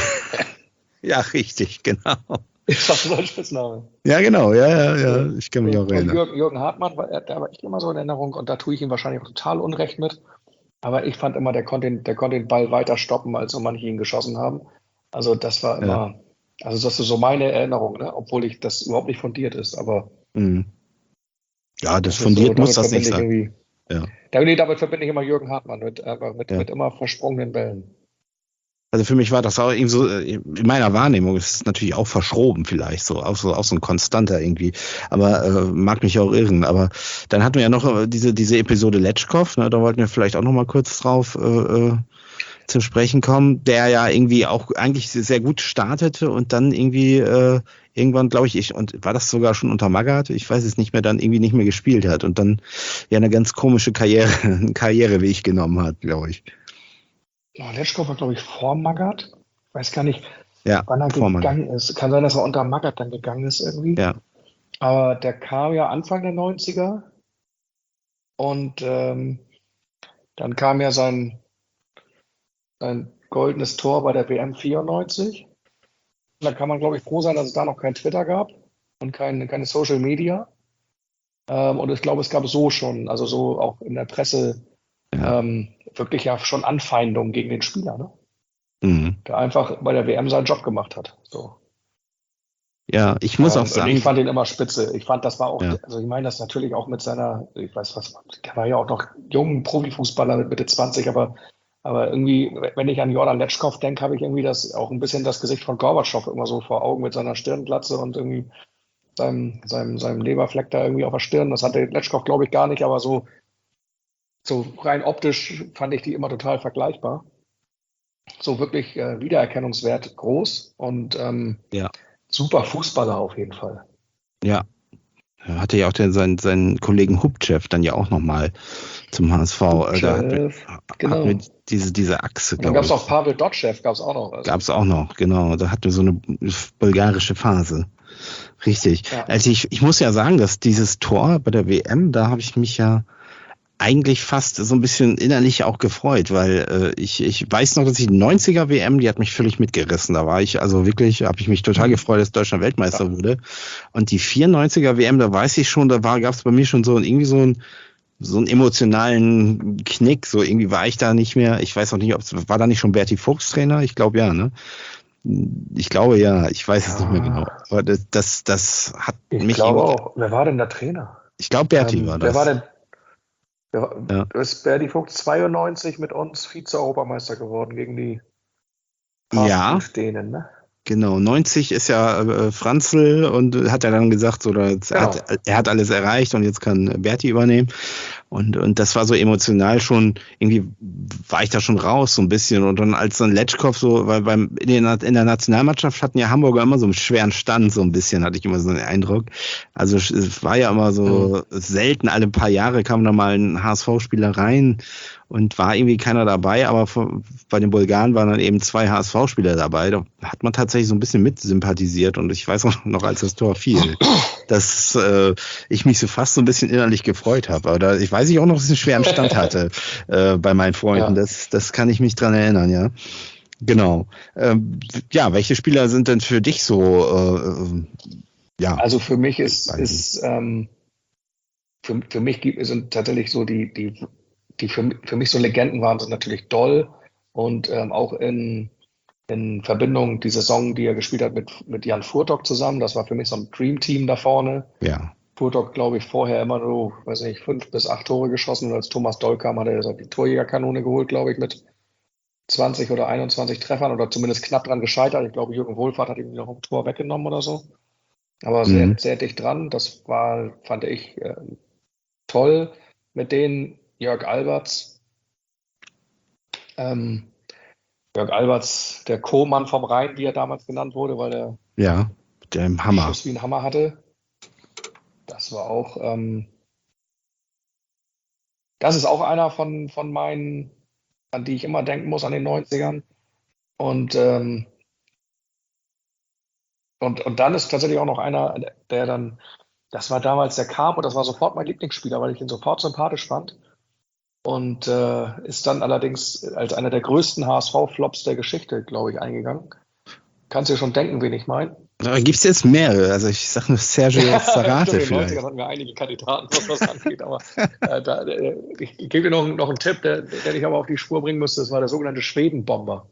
Ja, richtig, genau. Ist das ein Spitzname? Ja, genau, ja, ja, ja, ich kann mich und, auch erinnern. Und Jürgen, Jürgen Hartmann, der war echt immer so in Erinnerung und da tue ich ihm wahrscheinlich auch total Unrecht mit. Aber ich fand immer, der konnte den, der konnte den Ball weiter stoppen, als so manche ihn geschossen haben. Also das war immer, ja. also das ist so meine Erinnerung, ne? Obwohl ich das überhaupt nicht fundiert ist, aber mhm. ja, das, das fundiert so, muss das nicht sein. Ja. Damit, damit verbinde ich immer Jürgen Hartmann mit, äh, mit, ja. mit immer versprungenen Bällen. Also für mich war das auch irgendwie so, in meiner Wahrnehmung ist es natürlich auch verschroben vielleicht, so auch so, auch so ein konstanter irgendwie, aber äh, mag mich auch irren. Aber dann hatten wir ja noch diese diese Episode Letschkow, ne, da wollten wir vielleicht auch noch mal kurz drauf äh, zum Sprechen kommen, der ja irgendwie auch eigentlich sehr gut startete und dann irgendwie äh, irgendwann, glaube ich, ich, und war das sogar schon unter Magath, ich weiß es nicht mehr, dann irgendwie nicht mehr gespielt hat und dann ja eine ganz komische Karriere, einen Karriereweg genommen hat, glaube ich. Oh, Letschkow war, glaube ich, vor Magath. Ich weiß gar nicht, ja, wann er gegangen Magath. ist. Kann sein, dass er unter Magath dann gegangen ist irgendwie. Ja. Aber der kam ja Anfang der neunziger. Und ähm, dann kam ja sein, sein goldenes Tor bei der W M vierundneunzig. Da kann man, glaube ich, froh sein, dass es da noch kein Twitter gab und kein, keine Social Media. Ähm, und ich glaube, es gab so schon, also so auch in der Presse, ja. ähm, wirklich ja schon Anfeindungen gegen den Spieler, ne? Mhm. Der einfach bei der W M seinen Job gemacht hat. So. Ja, ich muss ähm, auch sagen. Ich fand ihn immer spitze. Ich fand, das war auch, ja. also ich meine das natürlich auch mit seiner, ich weiß was, der war ja auch noch jung Profifußballer mit Mitte zwanzig, aber, aber irgendwie, wenn ich an Jordan Letschkow denke, habe ich irgendwie das auch ein bisschen das Gesicht von Gorbatschow immer so vor Augen mit seiner Stirnglatze und irgendwie seinem, seinem, seinem Leberfleck da irgendwie auf der Stirn. Das hatte Letschkow, glaube ich, gar nicht, aber so, so rein optisch fand ich die immer total vergleichbar. So wirklich äh, Wiedererkennungswert groß und ähm, ja. super Fußballer auf jeden Fall. Ja. Er hatte ja auch den, seinen, seinen Kollegen Hubchev dann ja auch nochmal zum H S V. Hubchev, da hat wir, genau. Hatten wir diese, diese Achse, und dann gab es auch Pavel Dotschew, gab es auch noch. Also. Gab es auch noch, genau. Da hatten wir so eine bulgarische Phase. Richtig. Ja. Also ich, ich muss ja sagen, dass dieses Tor bei der W M, da habe ich mich ja eigentlich fast so ein bisschen innerlich auch gefreut, weil äh, ich, ich weiß noch, dass ich die neunziger W M, die hat mich völlig mitgerissen. Da war ich also wirklich, habe ich mich total gefreut, dass Deutschland Weltmeister ja. wurde. Und die vierundneunziger W M, da weiß ich schon, da war, gab es bei mir schon so irgendwie so ein so einen emotionalen Knick. So irgendwie war ich da nicht mehr. Ich weiß auch nicht, ob es war da nicht schon Berti Vogts Trainer. Ich glaube ja, ne? Ich glaube ja. Ich weiß ja. es nicht mehr genau. Aber das, das, das hat ich mich. Ich glaube auch. Wer war denn der Trainer? Ich glaube Berti ähm, war das. Wer war denn? Ja. Ist Berti Vogt zweiundneunzig mit uns Vize-Europameister geworden gegen die ja. Dänen, ne? Genau, neunzig ist ja äh, Franzl und hat er dann gesagt, so, genau. er, hat, er hat alles erreicht und jetzt kann Berti übernehmen. Und, und das war so emotional schon irgendwie war ich da schon raus so ein bisschen. Und dann als dann Letschkow so, weil beim in der, in der Nationalmannschaft hatten ja Hamburger immer so einen schweren Stand, so ein bisschen, hatte ich immer so den Eindruck. Also es war ja immer so mhm. selten, alle paar Jahre kam da mal ein H S V-Spieler rein und war irgendwie keiner dabei, aber von, bei den Bulgaren waren dann eben zwei H S V-Spieler dabei. Da hat man tatsächlich so ein bisschen mit sympathisiert und ich weiß auch noch, als das Tor fiel, dass äh, ich mich so fast so ein bisschen innerlich gefreut habe. Aber da, ich weiß ich auch noch, dass ich einen schweren Stand hatte äh, bei meinen Freunden. Ja. Das, das kann ich mich dran erinnern, ja. Genau. Ähm, ja, welche Spieler sind denn für dich so? Äh, ja. Also für mich ist, ist ähm, für, für mich gibt, sind tatsächlich so die, die, die für, für mich so Legenden waren, sind natürlich Doll und ähm, auch in, in Verbindung die Saison, die er gespielt hat mit, mit Jan Furtok zusammen. Das war für mich so ein Dream-Team da vorne. Ja. Furtok, glaube ich, vorher immer so, weiß nicht, fünf bis acht Tore geschossen. Und als Thomas Doll kam, hat er so die Torjägerkanone geholt, glaube ich, mit zwanzig oder einundzwanzig Treffern oder zumindest knapp dran gescheitert. Ich glaube, Jürgen Wohlfahrt hat ihm noch ein Tor weggenommen oder so. Aber sehr, mhm. sehr dicht dran. Das war, fand ich, äh, toll. Mit denen Jörg Alberts. Ähm, Jörg Alberts, der Co-Mann vom Rhein, wie er damals genannt wurde, weil er ja, der im Hammer. Schuss wie ein Hammer hatte. Das war auch, ähm, das ist auch einer von, von meinen, an die ich immer denken muss, an den neunzigern. Und, ähm, und, und dann ist tatsächlich auch noch einer, der dann, das war damals, der kam und das war sofort mein Lieblingsspieler, weil ich ihn sofort sympathisch fand. Und äh, ist dann allerdings als einer der größten H S V-Flops der Geschichte, glaube ich, eingegangen. Kannst dir schon denken, wen ich meine? Aber gibt es jetzt mehrere? Also ich sage nur Sergio Zarate vielleicht. In den vielleicht. neunzigern hatten wir einige Kandidaten, was das angeht. Aber äh, da, äh, ich, ich gebe dir noch, noch einen Tipp, der, der ich aber auf die Spur bringen müsste. Das war der sogenannte Schwedenbomber.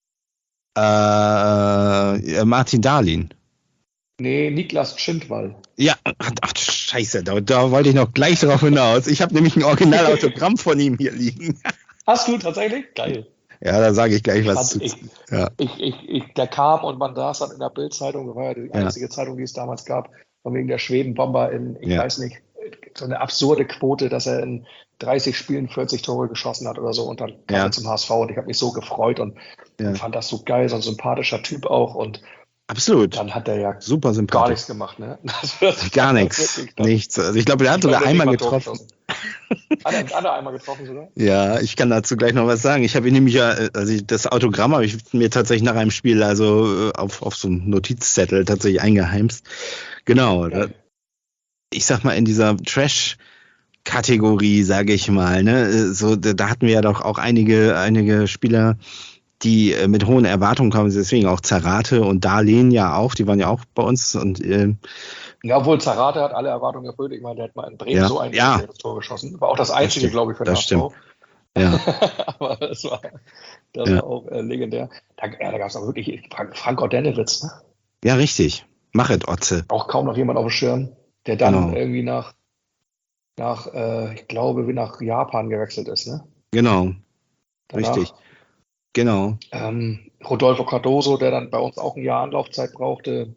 Äh, Martin Dahlin. Nee, Niklas Schindwall. Ja, ach scheiße, da, da wollte ich noch gleich drauf hinaus. Ich habe nämlich ein Originalautogramm von ihm hier liegen. Hast du tatsächlich? Geil. Ja, da sage ich gleich ich was fand, zu. Ich, ja. ich, ich, ich, der kam und man saß dann in der Bild-Zeitung, das war ja die einzige ja. Zeitung, die es damals gab, von wegen der Schwedenbomber in, ich ja. weiß nicht, so eine absurde Quote, dass er in dreißig Spielen vierzig Tore geschossen hat oder so und dann kam ja. er zum H S V und ich habe mich so gefreut und, ja. und fand das so geil, so ein sympathischer Typ auch und absolut. Dann hat er ja super sympathisch. Gar nichts gemacht, ne? Das, das gar nichts. Nichts. Also ich glaube, er hat sogar einmal getroffen. Hat er, hat er einmal getroffen sogar? Ja, ich kann dazu gleich noch was sagen. Ich habe ihn nämlich ja, also das Autogramm habe ich mir tatsächlich nach einem Spiel also auf, auf so einem Notizzettel tatsächlich eingeheimst. Genau. Da, ich sag mal, in dieser Trash-Kategorie, sage ich mal, ne, so, da hatten wir ja doch auch einige, einige Spieler, die äh, mit hohen Erwartungen kamen, deswegen auch Zarate und Dahlin ja auch, die waren ja auch bei uns. Und äh, ja, obwohl Zarate hat alle Erwartungen erfüllt. Ich meine, der hat mal in Bremen ja, so ein ja. Tor geschossen. War auch das einzige, das glaube ich, für den das stimmt. Ja. Aber das war, das ja. war auch äh, legendär. Da, ja, da gab es auch wirklich Frank, Frank Ordenewitz, ne? Ja, richtig. Machet, Otze. Auch kaum noch jemand auf dem Schirm, der dann genau. irgendwie nach, nach äh, ich glaube, wie nach Japan gewechselt ist, ne? Genau. Danach, richtig. Genau. Ähm, Rodolfo Cardoso, der dann bei uns auch ein Jahr Anlaufzeit brauchte,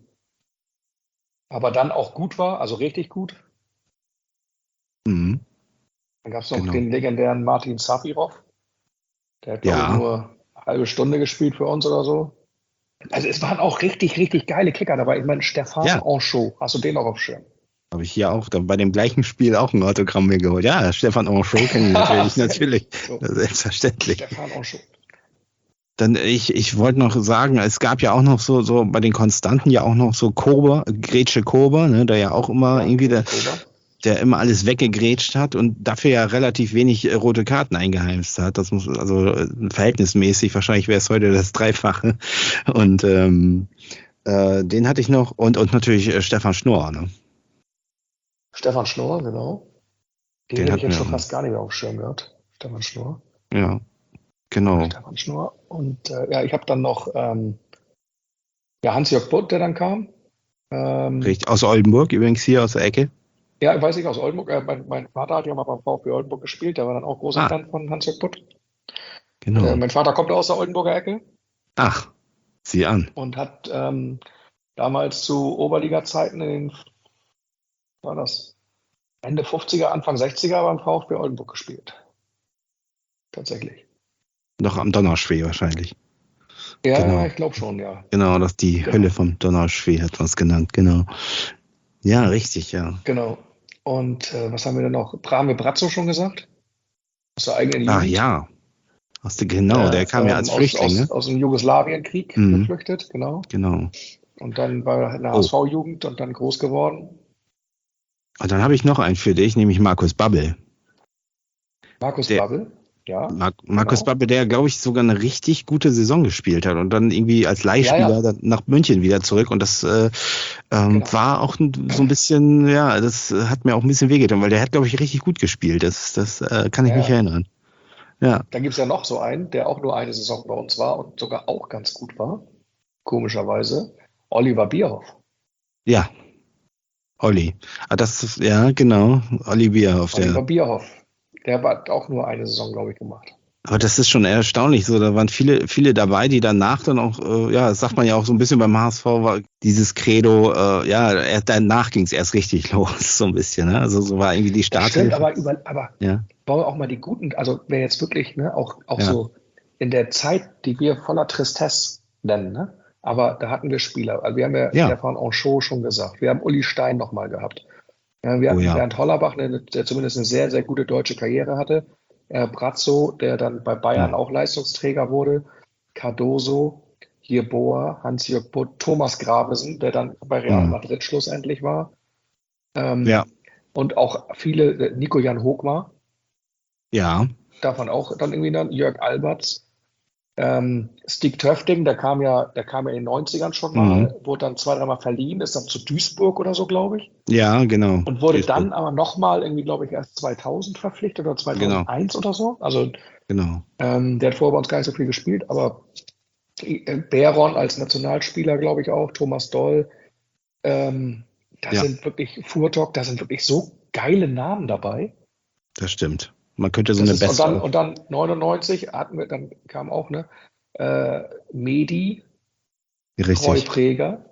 aber dann auch gut war, also richtig gut. Mhm. Dann gab es noch genau. den legendären Martin Safirov. Der hat, glaube Ja. ich, nur eine halbe Stunde gespielt für uns oder so. Also es waren auch richtig, richtig geile Kicker dabei. Ich meine, Stefan Ja. Anchot, hast du den noch auf dem Schirm? Habe ich hier auch dann bei dem gleichen Spiel auch ein Autogramm mir geholt. Ja, Stefan Anchot kenne ich natürlich, natürlich. So. Selbstverständlich. Stefan Anchot. Dann, ich, ich wollte noch sagen, es gab ja auch noch so, so bei den Konstanten ja auch noch so Kober, Grätsche Kober, ne, der ja auch immer Ja, irgendwie der, Kober. der immer alles weggegrätscht hat und dafür ja relativ wenig äh, rote Karten eingeheimst hat. Das muss, also äh, verhältnismäßig, wahrscheinlich wäre es heute das Dreifache. Und ähm, äh, den hatte ich noch und, und natürlich äh, Stefan Schnorr, ne? Stefan Schnorr, genau. Den, Den hätte ich hatten jetzt wir schon auch. fast gar nicht mehr auf dem Schirm gehabt. Stefan Schnorr. Ja, genau. Stefan Schnorr. Und äh, ja, ich habe dann noch ähm, ja, Hans-Jörg Butt, der dann kam. Ähm, Richtig, aus Oldenburg übrigens hier aus der Ecke. Ja, weiß ich, aus Oldenburg. Äh, mein, mein Vater hat ja mal beim VfB Oldenburg gespielt. Der war dann auch großer Ah. Fan von Hans-Jörg Butt. Genau. Äh, mein Vater kommt aus der Oldenburger Ecke. Ach, sieh an. Und hat ähm, damals zu Oberliga-Zeiten in den, war das Ende fünfziger, Anfang sechziger beim VfB Oldenburg gespielt. Tatsächlich. Noch am Donauschwee wahrscheinlich. Ja, Genau. ich glaube schon, ja. Genau, das die Genau. Hölle vom Donauschwee hat was genannt, genau. Ja, richtig, ja. Genau. Und äh, was haben wir denn noch? Brame Brazzo schon gesagt? Aus der eigenen Ah Jugend. ja, aus der, genau, der, der kam ähm, ja als aus, Flüchtling, aus, ne? aus dem Jugoslawienkrieg mhm. geflüchtet, genau. Genau. Und dann war in der Oh. H S V-Jugend und dann groß geworden. Und dann habe ich noch einen für dich, nämlich Markus Babbel. Markus der, Babbel, ja. Mar- Markus genau. Babbel, der, glaube ich, sogar eine richtig gute Saison gespielt hat und dann irgendwie als Leihspieler Ja, ja. nach München wieder zurück. Und das äh, ähm, Genau. war auch so ein bisschen, ja, das hat mir auch ein bisschen wehgetan, weil der hat, glaube ich, richtig gut gespielt. Das, das äh, kann ich Ja, mich ja. erinnern. Ja. Dann gibt es ja noch so einen, der auch nur eine Saison bei uns war und sogar auch ganz gut war, komischerweise. Oliver Bierhoff. Ja. Olli. Ah, das ist, ja, genau. Olli Bierhoff. Oliver Der. Bierhoff. Der hat auch nur eine Saison, glaube ich, gemacht. Aber das ist schon erstaunlich. So, da waren viele, viele dabei, die danach dann auch, äh, ja, das sagt man ja auch so ein bisschen beim H S V, war dieses Credo, äh, ja, erst danach ging es erst richtig los, so ein bisschen. Ne? Also so war irgendwie die Starthilfe. Stimmt, aber, über, aber ja. bauen wir auch mal die guten, also wer jetzt wirklich, ne, auch, auch Ja. so in der Zeit, die wir voller Tristesse nennen, ne? Aber da hatten wir Spieler. Also wir haben ja, Ja. Stefan Anchot schon gesagt. Wir haben Uli Stein nochmal gehabt. Ja, wir Oh hatten ja. Bernd Hollerbach, der, der zumindest eine sehr, sehr gute deutsche Karriere hatte. Äh, Brazzo, der dann bei Bayern Ja. auch Leistungsträger wurde. Cardoso, Hierboa, Hans-Jörg Butt, Thomas Gravesen, der dann bei Real Mhm. Madrid schlussendlich war. Ähm, Ja. Und auch viele, Nico-Jan Hochmar, Ja. davon auch dann irgendwie dann, Jörg Alberts, ähm, Stig Töfting, der kam ja, der kam ja in den neunzigern schon mal, Mhm. wurde dann zwei, dreimal verliehen, ist dann zu Duisburg oder so, glaube ich. Ja, genau. Und wurde Duisburg. dann aber nochmal irgendwie, glaube ich, erst zweitausend verpflichtet oder zweitausendeins oder so. Also Genau. ähm, der hat vorher bei uns gar nicht so viel gespielt, aber äh, Beron als Nationalspieler, glaube ich auch, Thomas Doll, ähm, da Ja. sind wirklich, Furtok, da sind wirklich so geile Namen dabei. Das stimmt. Man könnte so Das eine ist, und, beste. dann, und dann neunundneunzig hatten wir, dann kam auch ne, äh, Medi, Roy Richtig. Preger.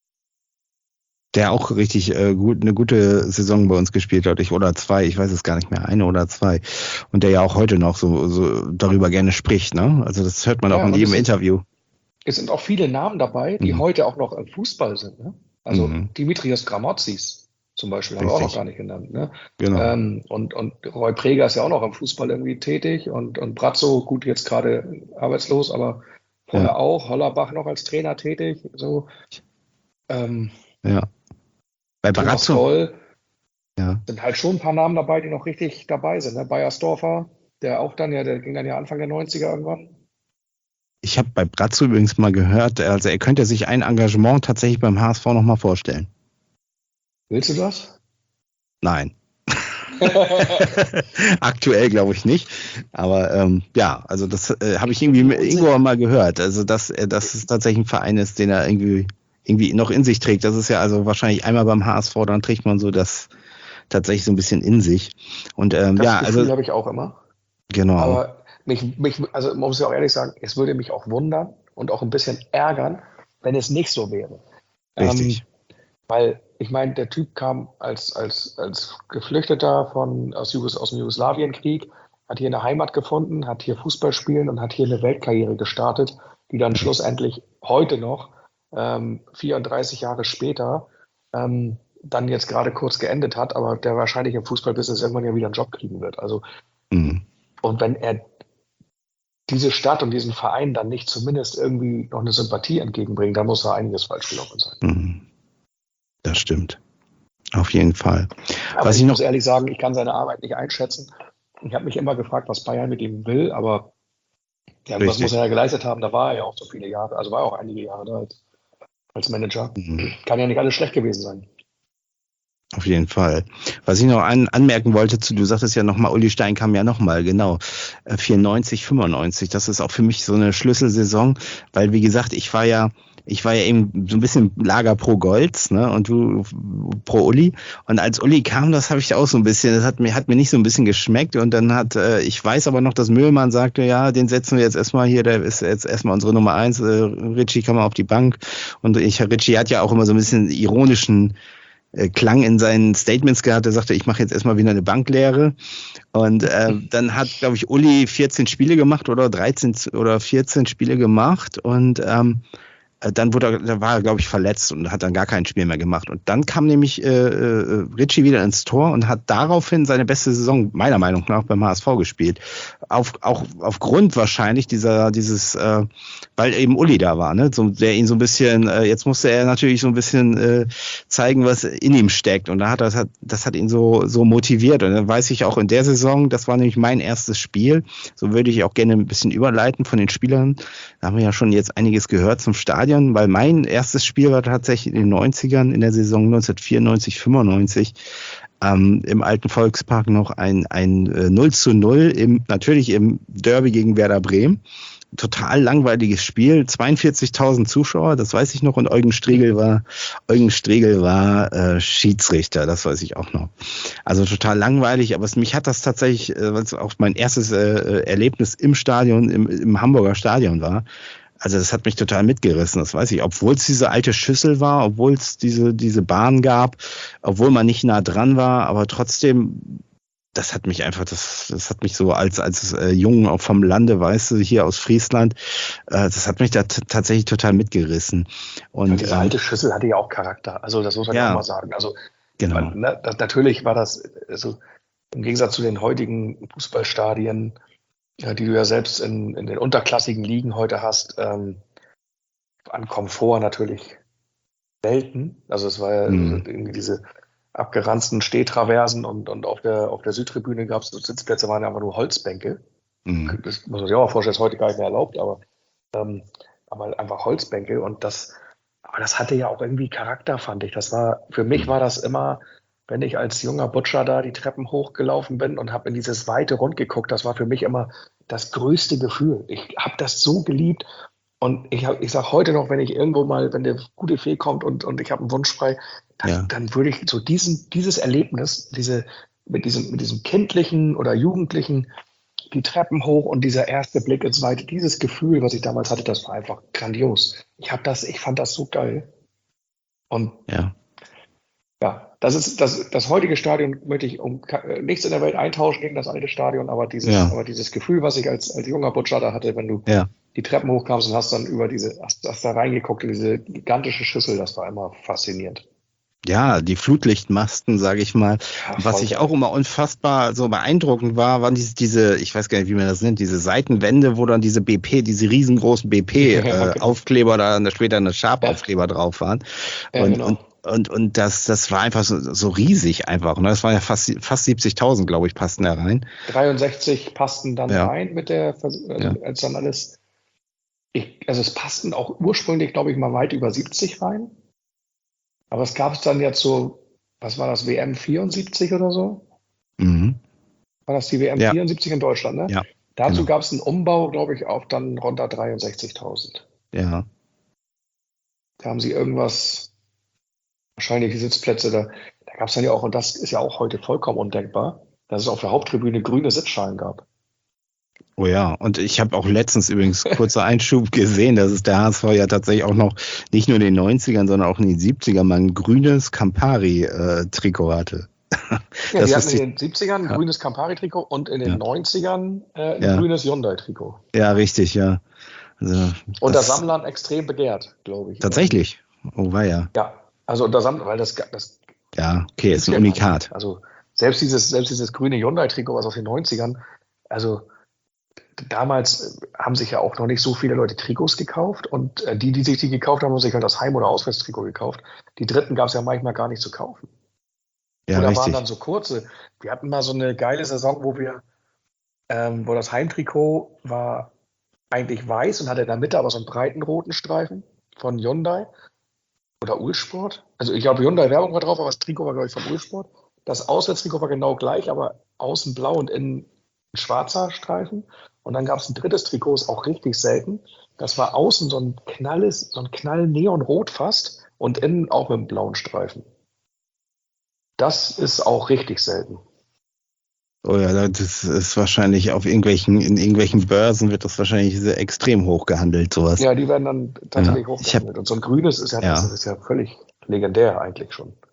Der auch richtig äh, gut, eine gute Saison bei uns gespielt hat. Ich, oder zwei, ich weiß es gar nicht mehr, eine oder zwei. Und der ja auch heute noch so, so darüber gerne spricht. Ne? Also das hört man Ja, auch in und jedem es ist- Interview. Es sind auch viele Namen dabei, die Mhm. heute auch noch im Fußball sind. Ne? Also Mhm. Dimitrios Gramotzis zum Beispiel haben wir auch noch Richtig. gar nicht genannt. Ne? Genau. Ähm, und, und Roy Preger ist ja auch noch im Fußball irgendwie tätig und, und Brazzo, gut, jetzt gerade arbeitslos, aber vorher Ja. auch. Hollerbach noch als Trainer tätig. So. Ähm, Ja. Bei Thomas Brazzo. Doll Ja. sind halt schon ein paar Namen dabei, die noch richtig dabei sind. Ne? Bayersdorfer, der auch dann ja, der ging dann ja Anfang der neunziger irgendwann. Ich habe bei Brazzo übrigens mal gehört, also er könnte sich ein Engagement tatsächlich beim H S V nochmal vorstellen. Willst du das? Nein. Aktuell glaube ich nicht. Aber ähm, ja, also das äh, habe ich irgendwie irgendwo mal gehört. Also dass er, dass es tatsächlich ein Verein ist, den er irgendwie irgendwie noch in sich trägt. Das ist ja also wahrscheinlich einmal beim H S V, dann trägt man so das tatsächlich so ein bisschen in sich. Und ähm, Das ja, Gefühl also habe ich auch immer. genau. Aber mich, mich, also man muss ja auch ehrlich sagen, es würde mich auch wundern und auch ein bisschen ärgern, wenn es nicht so wäre. Richtig. Ähm, weil, ich meine, der Typ kam als, als, als Geflüchteter von, aus, Jugos, aus dem Jugoslawienkrieg, hat hier eine Heimat gefunden, hat hier Fußball spielen und hat hier eine Weltkarriere gestartet, die dann schlussendlich heute noch, ähm, vierunddreißig Jahre später, ähm, dann jetzt gerade kurz geendet hat, aber der wahrscheinlich im Fußballbusiness irgendwann ja wieder einen Job kriegen wird. Also, Mhm. und wenn er diese Stadt und diesen Verein dann nicht zumindest irgendwie noch eine Sympathie entgegenbringen, dann muss da einiges falsch gelaufen sein. Mhm. Das stimmt. Auf jeden Fall. Aber Was ich ich noch muss ehrlich sagen, ich kann seine Arbeit nicht einschätzen. Ich habe mich immer gefragt, was Bayern mit ihm will, aber ja, was Richtig. muss er ja geleistet haben? Da war er ja auch so viele Jahre, also war er auch einige Jahre da als, als Manager. Mhm. Kann ja nicht alles schlecht gewesen sein. Auf jeden Fall. Was ich noch an, anmerken wollte, zu, du sagtest ja nochmal, Uli Stein kam ja nochmal, genau, äh, vierundneunzig, fünfundneunzig. Das ist auch für mich so eine Schlüsselsaison, weil wie gesagt, ich war ja, ich war ja eben so ein bisschen Lager pro Golz, ne, und du pro Uli. Und als Uli kam, das habe ich auch so ein bisschen, das hat mir, hat mir nicht so ein bisschen geschmeckt. Und dann hat, äh, ich weiß aber noch, dass Müllmann sagte, ja, den setzen wir jetzt erstmal hier, der ist jetzt erstmal unsere Nummer eins, äh, Ritchie kann mal auf die Bank. Und ich, Ritchie hat ja auch immer so ein bisschen ironischen, äh, Klang in seinen Statements gehabt. Er sagte, ich mache jetzt erstmal wieder eine Banklehre. Und äh, dann hat, glaube ich, Uli vierzehn Spiele gemacht oder dreizehn oder vierzehn Spiele gemacht. Und ähm, dann wurde er, da war er, glaube ich, verletzt und hat dann gar kein Spiel mehr gemacht. Und dann kam nämlich äh, äh, Richie wieder ins Tor und hat daraufhin seine beste Saison, meiner Meinung nach, beim H S V gespielt. Auf, auch aufgrund wahrscheinlich dieser, dieses, äh, weil eben Uli da war, ne, so, der ihn so ein bisschen, äh, jetzt musste er natürlich so ein bisschen äh, zeigen, was in ihm steckt. Und da hat das, hat, das hat ihn so, so motiviert. Und dann weiß ich auch in der Saison, das war nämlich mein erstes Spiel. So würde ich auch gerne ein bisschen überleiten von den Spielern. Da haben wir ja schon jetzt einiges gehört zum Stadion. Weil mein erstes Spiel war tatsächlich in den neunzigern, in der Saison neunzehnhundertvierundneunzig, fünfundneunzig, ähm, im alten Volkspark noch ein, ein äh, null zu null, im, natürlich im Derby gegen Werder Bremen. Total langweiliges Spiel, zweiundvierzigtausend Zuschauer, das weiß ich noch, und Eugen Striegel war, Eugen Striegel war äh, Schiedsrichter, das weiß ich auch noch. Also total langweilig, aber es, mich hat das tatsächlich, äh, weil es auch mein erstes äh, Erlebnis im Stadion, im, im Hamburger Stadion war. Also das hat mich total mitgerissen, das weiß ich. Obwohl es diese alte Schüssel war, obwohl es diese, diese Bahn gab, obwohl man nicht nah dran war, aber trotzdem, das hat mich einfach, das, das hat mich so als, als äh, Jungen auch vom Lande, weißt du, hier aus Friesland, äh, das hat mich da t- tatsächlich total mitgerissen. Und ja, diese ähm, alte Schüssel hatte ja auch Charakter, also das muss man ja auch mal sagen. Also genau. Man, ne, das, natürlich war das, also im Gegensatz zu den heutigen Fußballstadien, ja, die du ja selbst in, in den unterklassigen Ligen heute hast, ähm, an Komfort natürlich selten. Also es war ja Mhm. irgendwie diese abgeranzten Stehtraversen und, und auf der, auf der Südtribüne gab es Sitzplätze, waren einfach nur Holzbänke. Mhm. Das muss man sich auch mal vorstellen, ist heute gar nicht mehr erlaubt, aber, ähm, aber einfach Holzbänke und das, aber das hatte ja auch irgendwie Charakter, fand ich. Das war, für mich war das immer, wenn ich als junger Butcher da die Treppen hochgelaufen bin und habe in dieses weite Rund geguckt, das war für mich immer das größte Gefühl. Ich habe das so geliebt und ich, hab, ich sage heute noch, wenn ich irgendwo mal, wenn der gute Fee kommt und, und ich habe einen Wunsch frei, dann, Ja. dann würde ich so diesen, dieses Erlebnis, diese, mit diesem, mit diesem kindlichen oder jugendlichen, die Treppen hoch und dieser erste Blick ins Weite, dieses Gefühl, was ich damals hatte, das war einfach grandios. Ich habe das, ich fand das so geil. Und Ja. ja, das ist das, das heutige Stadion möchte ich um ka- nichts in der Welt eintauschen gegen das alte Stadion, aber dieses, Ja. aber dieses Gefühl, was ich als, als junger Butcher hatte, wenn du Ja. die Treppen hochkamst und hast dann über diese, hast, hast da reingeguckt in diese gigantische Schüssel, das war immer faszinierend. Ja, die Flutlichtmasten, sage ich mal. Ja, Und was voll ich geil. auch immer unfassbar so beeindruckend war, waren diese, diese, ich weiß gar nicht, wie man das nennt, diese Seitenwände, wo dann diese B P, diese riesengroßen Ja, genau. B P-Aufkleber da dann später eine Ja, Sharp-Aufkleber drauf waren. ja, Und, genau. und, und, und das, das war einfach so, so riesig einfach. Und das waren ja fast, fast siebzigtausend, glaube ich, passten da rein. dreiundsechzig passten dann Ja, rein mit der, Vers- also ja. als dann alles, ich, also es passten auch ursprünglich, glaube ich, mal weit über siebzig rein. Aber es gab es dann jetzt so, was war das, W M vierundsiebzig oder so? Mhm. War das die W M Ja, vierundsiebzig in Deutschland, ne? ja, Dazu genau. gab es einen Umbau, glaube ich, auf dann runter dreiundsechzigtausend. Ja. Da haben sie irgendwas, wahrscheinlich die Sitzplätze, da, da gab es dann ja auch, und das ist ja auch heute vollkommen undenkbar, dass es auf der Haupttribüne grüne Sitzschalen gab. Oh ja, und ich habe auch letztens übrigens kurzer Einschub gesehen, dass es der H S V ja tatsächlich auch noch nicht nur in den neunzigern, sondern auch in den siebzigern mal ein grünes Campari-Trikot hatte. Ja, Das die hatten wusste in ich. den siebzigern ein Ja, grünes Campari-Trikot und in den ja, neunzigern äh, ein ja, grünes Hyundai-Trikot. ja, richtig, ja. Also Und das das Sammlern extrem begehrt, glaube ich. Ähm, tatsächlich. Oh weia. ja, also unter Sammlern, weil das, das Ja, okay, gibt's ist ein ja gar nicht. Unikat. Also selbst dieses, selbst dieses grüne Hyundai-Trikot, was aus den neunzigern, also damals äh, haben sich ja auch noch nicht so viele Leute Trikots gekauft und äh, die, die sich die gekauft haben, haben sich halt das Heim- oder Auswärtstrikot gekauft. Die dritten gab es ja manchmal gar nicht zu kaufen. Ja, Oder waren dann richtig. so kurze. Wir hatten mal so eine geile Saison, wo wir, ähm, wo das Heimtrikot war eigentlich weiß und hatte in der Mitte aber so einen breiten roten Streifen von Hyundai oder Ulsport. Also ich glaube, Hyundai Werbung war drauf, aber das Trikot war, glaube ich, von Ulsport. Das Auswärtstrikot war genau gleich, aber außen blau und innen ein schwarzer Streifen. Und dann gab es ein drittes Trikot, ist auch richtig selten. Das war außen so ein knalles, so ein knall neonrot fast und innen auch mit einem blauen Streifen. Das ist auch richtig selten. Oh ja, das ist wahrscheinlich auf irgendwelchen, in irgendwelchen Börsen wird das wahrscheinlich sehr extrem hoch gehandelt, sowas. Ja, die werden dann Ja, tatsächlich ich habe, hochgehandelt. Und so ein grünes ist ja, das ja. ist ja völlig legendär eigentlich schon.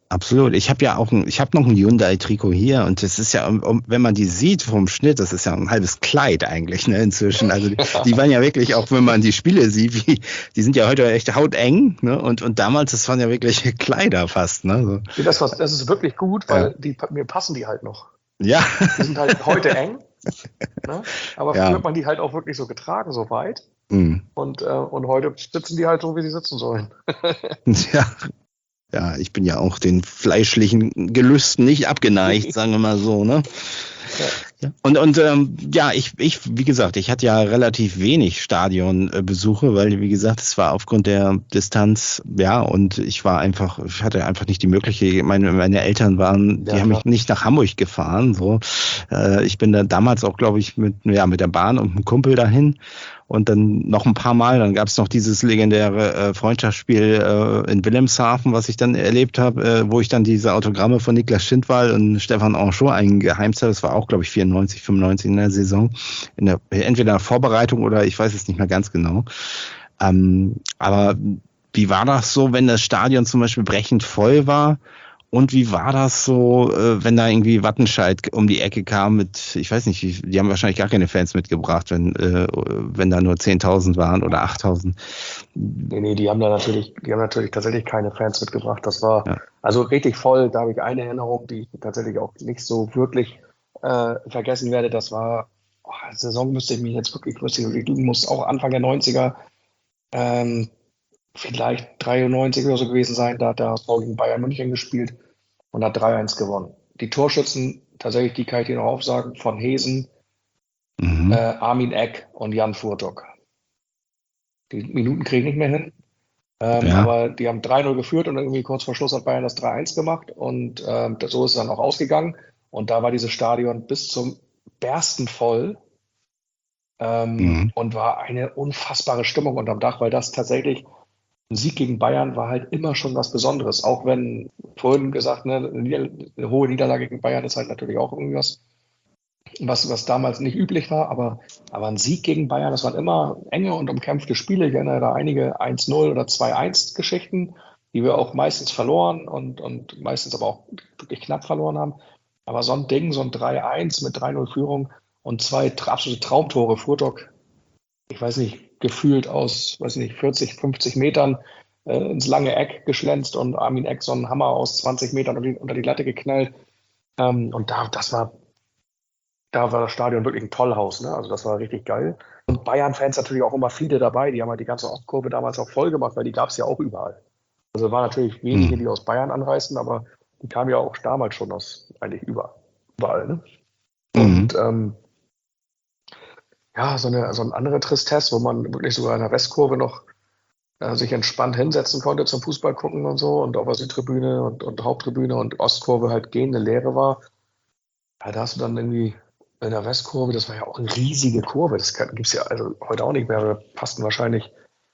Absolut. Ich habe ja auch ein, ich habe noch ein Hyundai-Trikot hier und das ist ja, um, um, wenn man die sieht vom Schnitt, das ist ja ein halbes Kleid eigentlich, ne, inzwischen. Also die, die waren ja wirklich, auch wenn man die Spiele sieht, wie, die sind ja heute echt hauteng, ne? Und, und damals, das waren ja wirklich Kleider fast, ne? So. Ja, das, was, das ist wirklich gut, weil Ja. die, mir passen die halt noch. Ja. Die sind halt heute eng, ne? Aber früher Ja. hat man die halt auch wirklich so getragen, so weit. Mhm. Und, äh, und heute sitzen die halt so, wie sie sitzen sollen. Ja. Ja, ich bin ja auch den fleischlichen Gelüsten nicht abgeneigt, sagen wir mal so, ne? Ja. Ja. Und, und ähm, ja, ich, ich, wie gesagt, ich hatte ja relativ wenig Stadionbesuche, weil, wie gesagt, es war aufgrund der Distanz, ja, und ich war einfach, ich hatte einfach nicht die Möglichkeit, meine, meine Eltern waren, die Ja, haben klar. mich nicht nach Hamburg gefahren, so. Äh, ich bin da damals auch, glaube ich, mit, ja, mit der Bahn und einem Kumpel dahin. Und dann noch ein paar Mal, dann gab es noch dieses legendäre äh, Freundschaftsspiel äh, in Wilhelmshaven, was ich dann erlebt habe, äh, wo ich dann diese Autogramme von Niklas Schindwall und Stefan Anschot eingeheimst habe. Das war auch, glaube ich, vierundneunzig, fünfundneunzig in der Saison. In der, entweder in der Vorbereitung oder ich weiß es nicht mehr ganz genau. Ähm, aber wie war das so, wenn das Stadion zum Beispiel brechend voll war? Und wie war das so, äh, wenn da irgendwie Wattenscheid um die Ecke kam mit, ich weiß nicht, wie, die haben wahrscheinlich gar keine Fans mitgebracht, wenn, äh, wenn da nur zehntausend waren oder achttausend. Nee, nee, die haben da natürlich, die haben natürlich tatsächlich keine Fans mitgebracht. Das war Ja. also richtig voll. Da habe ich eine Erinnerung, die ich tatsächlich auch nicht so wirklich äh, vergessen werde. Das war, oh, Saison müsste ich mich jetzt wirklich, müsste ich wirklich lügen, muss auch Anfang der neunziger, ähm, vielleicht dreiundneunzig oder so gewesen sein. Da hat der H S V gegen Bayern München gespielt und hat drei eins gewonnen. Die Torschützen, tatsächlich, die kann ich dir noch aufsagen, von Hesen, Mhm. äh, Armin Eck und Jan Furtok. Die Minuten kriege ich nicht mehr hin. Ähm, Ja. aber die haben drei null geführt und irgendwie kurz vor Schluss hat Bayern das drei eins gemacht und ähm, so ist es dann auch ausgegangen. Und da war dieses Stadion bis zum Bersten voll ähm, Mhm. und war eine unfassbare Stimmung unterm Dach, weil das tatsächlich ein Sieg gegen Bayern war halt immer schon was Besonderes. Auch wenn vorhin gesagt, ne, eine, Nieder eine hohe Niederlage gegen Bayern ist halt natürlich auch irgendwas, was, was damals nicht üblich war, aber, aber ein Sieg gegen Bayern, das waren immer enge und umkämpfte Spiele. Ich erinnere da einige eins null oder zwei eins Geschichten, die wir auch meistens verloren und, und meistens aber auch wirklich knapp verloren haben. Aber so ein Ding, so ein drei eins mit drei null Führung und zwei absolute Traumtore, Furtok, ich weiß nicht, gefühlt aus, weiß nicht, vierzig, fünfzig Metern äh, ins lange Eck geschlänzt und Armin Eck so einen Hammer aus zwanzig Metern unter die, unter die Latte geknallt. Ähm, und da, das war da war das Stadion wirklich ein Tollhaus, ne? Also das war richtig geil. Und Bayern-Fans natürlich auch immer viele dabei. Die haben halt die ganze Ostkurve damals auch voll gemacht, weil die gab es ja auch überall. Also waren natürlich wenige, Mhm. die aus Bayern anreisten, aber die kamen ja auch damals schon aus eigentlich überall. Ne? Mhm. Und ähm, ja, so eine, so eine andere Tristesse, wo man wirklich sogar in der Westkurve noch äh, sich entspannt hinsetzen konnte zum Fußball gucken und so und auf der Südtribüne und, und Haupttribüne und Ostkurve halt gehende Leere war. Ja, da hast du dann irgendwie in der Westkurve, das war ja auch eine riesige Kurve, das gibt es ja also heute auch nicht mehr, da passten wahrscheinlich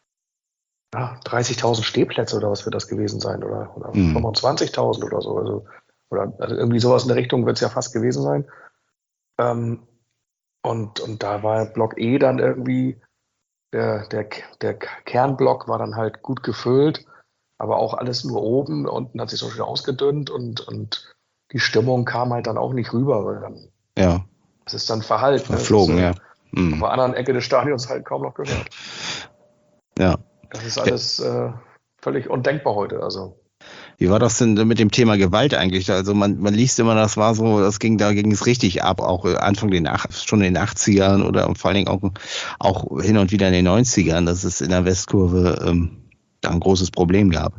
ja, dreißigtausend Stehplätze oder was wird das gewesen sein oder, oder Mhm. fünfundzwanzigtausend oder so. Also, oder, also irgendwie sowas in der Richtung wird es ja fast gewesen sein. Ähm, und, und da war Block E dann irgendwie, der, der, der Kernblock war dann halt gut gefüllt, aber auch alles nur oben. Unten hat sich so schön ausgedünnt und, und die Stimmung kam halt dann auch nicht rüber, weil dann Ja. es ist dann verhallt, ne? Es ist Verflogen, äh, ja. auf Mhm. der anderen Ecke des Stadions halt kaum noch gehört. Ja. Das ist alles äh, völlig undenkbar heute. Also, Wie war das denn mit dem Thema Gewalt eigentlich? Also man, man liest immer, das war so, das ging, da ging es richtig ab, auch Anfang den schon in den achtzigern oder vor allen Dingen auch, auch hin und wieder in den neunzigern, dass es in der Westkurve ähm, da ein großes Problem gab.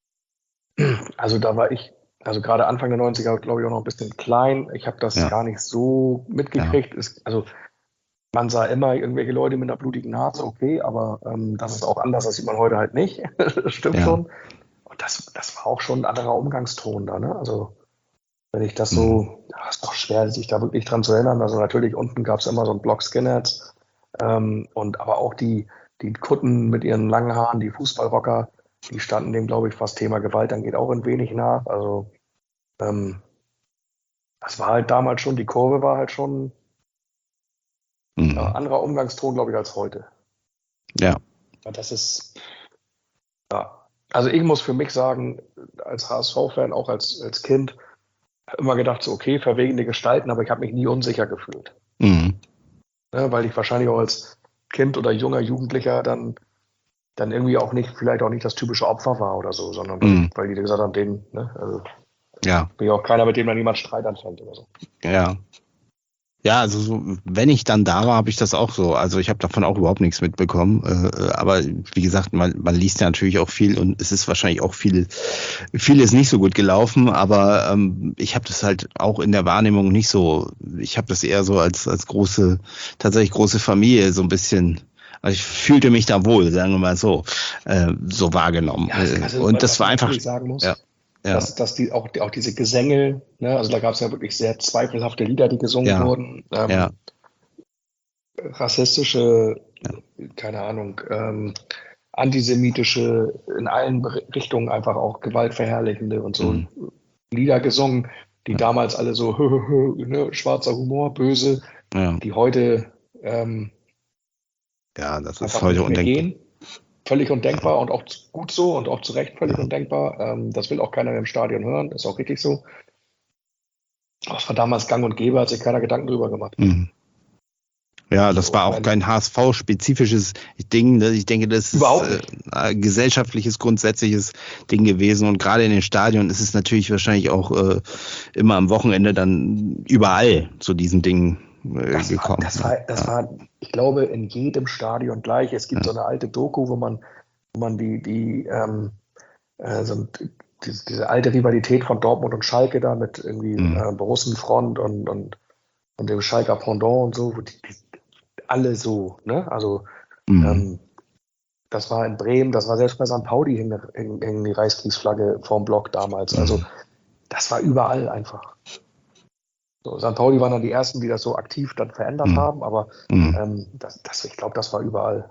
also da war ich, also gerade Anfang der neunziger, glaube ich, auch noch ein bisschen klein. Ich habe das Ja, gar nicht so ja, mitgekriegt. Es, also man sah immer irgendwelche Leute mit einer blutigen Nase, okay, aber ähm, das ist auch anders, das sieht man heute halt nicht. Das stimmt ja. schon. Und das, das war auch schon ein anderer Umgangston da, ne? Also wenn ich das Mhm. so, ja, ist doch schwer, sich da wirklich dran zu erinnern. Also natürlich unten gab es immer so einen Block Skinheads, ähm, und aber auch die, die Kutten mit ihren langen Haaren, die Fußballrocker, die standen dem, glaube ich, was Thema Gewalt angeht, auch ein wenig nach. Also ähm, das war halt damals schon, die Kurve war halt schon ja, Mhm. anderer Umgangston, glaube ich, als heute. Ja. Ja, das ist, ja. Also ich muss für mich sagen, als H S V-Fan, auch als, als Kind, immer gedacht, so okay, verwegene Gestalten, aber ich habe mich nie unsicher gefühlt. Mhm. Ne, weil ich wahrscheinlich auch als Kind oder junger Jugendlicher dann, dann irgendwie auch nicht, vielleicht auch nicht das typische Opfer war oder so, sondern weil, Mhm. ich, weil die gesagt haben, den, ne, also Ja, bin ich auch keiner, mit dem dann niemand Streit anfängt oder so. ja. Ja, also so, wenn ich dann da war, habe ich das auch so. Also ich habe davon auch überhaupt nichts mitbekommen. Äh, aber wie gesagt, man, man liest ja natürlich auch viel und es ist wahrscheinlich auch viel, vieles nicht so gut gelaufen. Aber ähm, ich habe das halt auch in der Wahrnehmung nicht so. Ich habe das eher so als als große, tatsächlich große Familie so ein bisschen. Also ich fühlte mich da wohl, sagen wir mal so, äh, so wahrgenommen. Ja, also Und das was war man einfach, natürlich sagen ja, muss, ja, dass, dass die auch, auch diese Gesänge, ne, also da gab es ja wirklich sehr zweifelhafte Lieder, die gesungen ja, wurden, ja, ähm, rassistische, ja. keine Ahnung, ähm, antisemitische, in allen Ber- Richtungen einfach auch gewaltverherrlichende und so Mhm. Lieder gesungen, die Ja, damals alle so hö, hö, hö, ne, schwarzer Humor, böse, ja, die heute ähm, ja, das ist einfach heute nicht mehr undenkbar. gehen. Völlig Ja, undenkbar und auch gut so und auch zu Recht völlig ja. undenkbar. Ähm, das will auch keiner im Stadion hören, ist auch richtig so. Aber es war damals gang und gäbe, hat sich keiner Gedanken drüber gemacht. Mhm. Ja, das So, war ich auch meine, kein H S V-spezifisches Ding. Ne? Ich denke, das ist überhaupt äh, nicht. ein gesellschaftliches, grundsätzliches Ding gewesen. Und gerade in den Stadien ist es natürlich wahrscheinlich auch äh, immer am Wochenende dann überall zu diesen Dingen äh, Das war, gekommen. das Ne? war, das Ja, war, ich glaube, in jedem Stadion gleich. Es gibt ja, so eine alte Doku, wo man, wo man die, die, ähm, äh, so diese, diese alte Rivalität von Dortmund und Schalke da mit irgendwie mhm, äh, Borussenfront und, und, und dem Schalker Pendant und so, wo die, die alle so, ne? Also mhm, ähm, das war in Bremen, das war selbst bei Sankt Pauli hing, hing, hing die Reichskriegsflagge vorm Block damals. Also mhm, das war überall einfach. So, Sankt Pauli waren dann die ersten, die das so aktiv dann verändert mhm, haben, aber mhm. ähm, das, das, ich glaube, das war überall.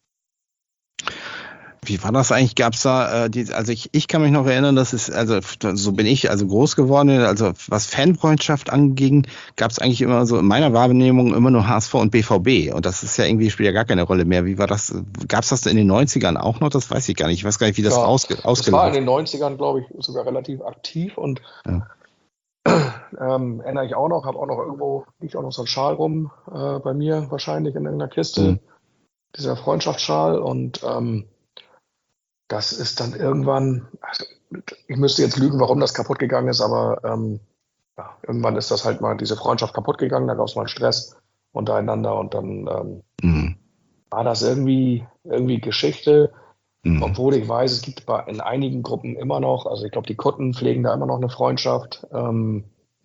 Wie war das eigentlich? Gab's da, äh, die, also ich, ich kann mich noch erinnern, dass es, also so bin ich also groß geworden, also was Fanfreundschaft anging, gab's eigentlich immer so in meiner Wahrnehmung immer nur H S V und B V B. Und das ist ja irgendwie, spielt ja gar keine Rolle mehr. Wie war das? Gab's das in den Neunzigern auch noch? Das weiß ich gar nicht. Ich weiß gar nicht, wie das Ja, ausge, das war in ausgelaufen den Neunzigern, glaube ich, sogar relativ aktiv und ist. Ja. ähm, erinnere ich auch noch, habe auch noch irgendwo, liegt auch noch so ein Schal rum äh, bei mir wahrscheinlich in irgendeiner Mhm. Kiste, dieser Freundschaftsschal und ähm, das ist dann irgendwann, also, ich müsste jetzt lügen, warum das kaputt gegangen ist, aber ähm, ja, irgendwann ist das halt mal diese Freundschaft kaputt gegangen, da gab es mal Stress untereinander und dann ähm, Mhm. war das irgendwie, irgendwie Geschichte, Mhm. obwohl ich weiß, es gibt bei, in einigen Gruppen immer noch, also ich glaube, die Kutten pflegen da immer noch eine Freundschaft. Ähm,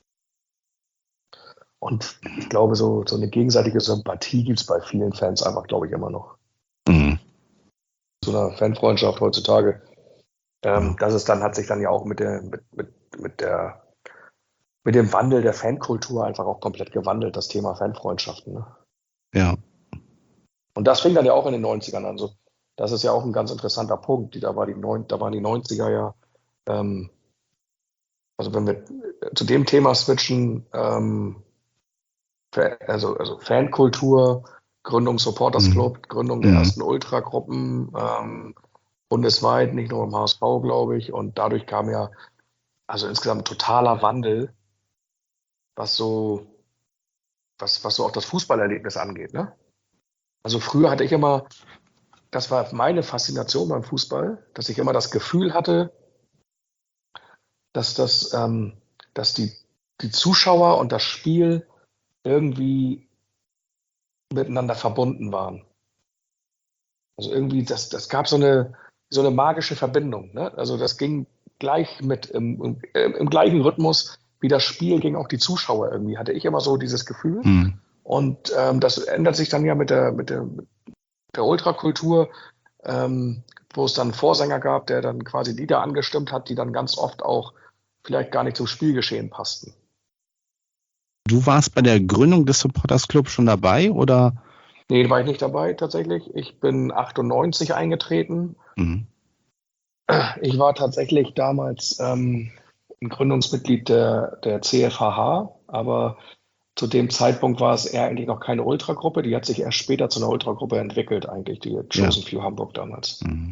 und ich glaube, so, so eine gegenseitige Sympathie gibt es bei vielen Fans einfach, glaube ich, immer noch. Mhm. So eine Fanfreundschaft heutzutage. Ähm, Ja. das ist dann, hat sich dann ja auch mit der, mit, mit, mit der, mit dem Wandel der Fankultur einfach auch komplett gewandelt, das Thema Fanfreundschaften. Ne? Ja. Und das fing dann ja auch in den Neunzigern an. So, das ist ja auch ein ganz interessanter Punkt. Die, da, war die Neun, da waren die Neunziger ja, ähm, also wenn wir zu dem Thema switchen, ähm, also, also Fankultur, Gründung Supporters Mhm. Club, Gründung der Mhm. ersten Ultragruppen, ähm, bundesweit, nicht nur im H S V, glaube ich. Und dadurch kam ja also insgesamt totaler Wandel, was so, was, was so auch das Fußballerlebnis angeht. Ne? Also früher hatte ich immer, das war meine Faszination beim Fußball, dass ich immer das Gefühl hatte, dass das, ähm, dass die, die Zuschauer und das Spiel irgendwie miteinander verbunden waren. Also irgendwie, das, das gab so eine, so eine magische Verbindung. Ne? Also das ging gleich mit im, im, im gleichen Rhythmus wie das Spiel ging auch die Zuschauer irgendwie, hatte ich immer so dieses Gefühl. Mhm. Und ähm, das ändert sich dann ja mit der, mit der, mit der Ultrakultur, ähm, wo es dann einen Vorsänger gab, der dann quasi Lieder angestimmt hat, die dann ganz oft auch vielleicht gar nicht zum Spielgeschehen passten. Du warst bei der Gründung des Supporters Club schon dabei, oder? Nee, da war ich nicht dabei tatsächlich. Ich bin achtundneunzig eingetreten. Mhm. Ich war tatsächlich damals ähm, ein Gründungsmitglied der, der C F H H, aber zu dem Zeitpunkt war es eher eigentlich noch keine Ultragruppe. Die hat sich erst später zu einer Ultragruppe entwickelt, eigentlich, die Ja. Chosen Few Hamburg damals. Mhm.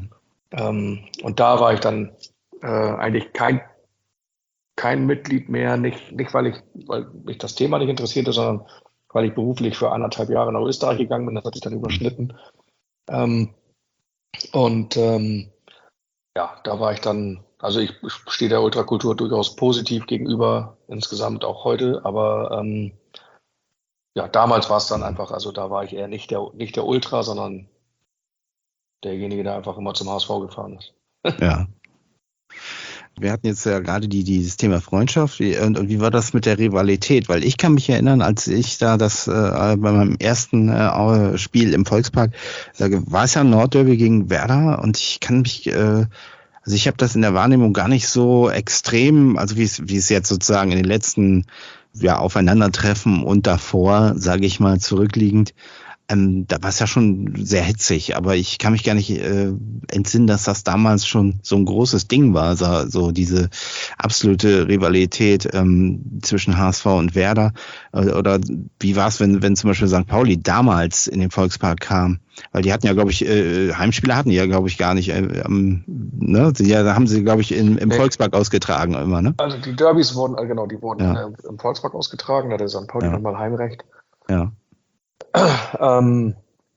Ähm, und da war ich dann äh, eigentlich kein, kein Mitglied mehr, nicht, nicht weil, ich, weil mich das Thema nicht interessierte, sondern weil ich beruflich für anderthalb Jahre nach Österreich gegangen bin. Das hat sich dann überschnitten. Ähm, und ähm, ja, da war ich dann, also ich stehe der Ultrakultur durchaus positiv gegenüber, insgesamt auch heute, aber ähm, ja, damals war es dann einfach, also da war ich eher nicht der, nicht der Ultra, sondern derjenige, der einfach immer zum H S V gefahren ist. Ja. Wir hatten jetzt ja gerade die, dieses Thema Freundschaft. Wie, und, und wie war das mit der Rivalität? Weil ich kann mich erinnern, als ich da das äh, bei meinem ersten äh, Spiel im Volkspark, da war es ja ein Nordderby gegen Werder und ich kann mich, äh, also ich habe das in der Wahrnehmung gar nicht so extrem, also wie es wie es jetzt sozusagen in den letzten ja, Aufeinandertreffen und davor, sage ich mal, zurückliegend. Ähm, da war es ja schon sehr hitzig, aber ich kann mich gar nicht äh, entsinnen, dass das damals schon so ein großes Ding war, so, so diese absolute Rivalität ähm, zwischen H S V und Werder. Äh, oder wie war es, wenn, wenn zum Beispiel Sankt Pauli damals in den Volkspark kam? Weil die hatten ja, glaube ich, äh, Heimspiele hatten die ja, glaube ich, gar nicht. Äh, ähm, ne? Die, ja, da haben sie, glaube ich, in, im Nee. Volkspark ausgetragen immer, ne? Also die Derbys wurden, äh, genau, die wurden Ja. äh, im Volkspark ausgetragen, da hatte Sankt Pauli Ja. nochmal Heimrecht. Ja. Ähm,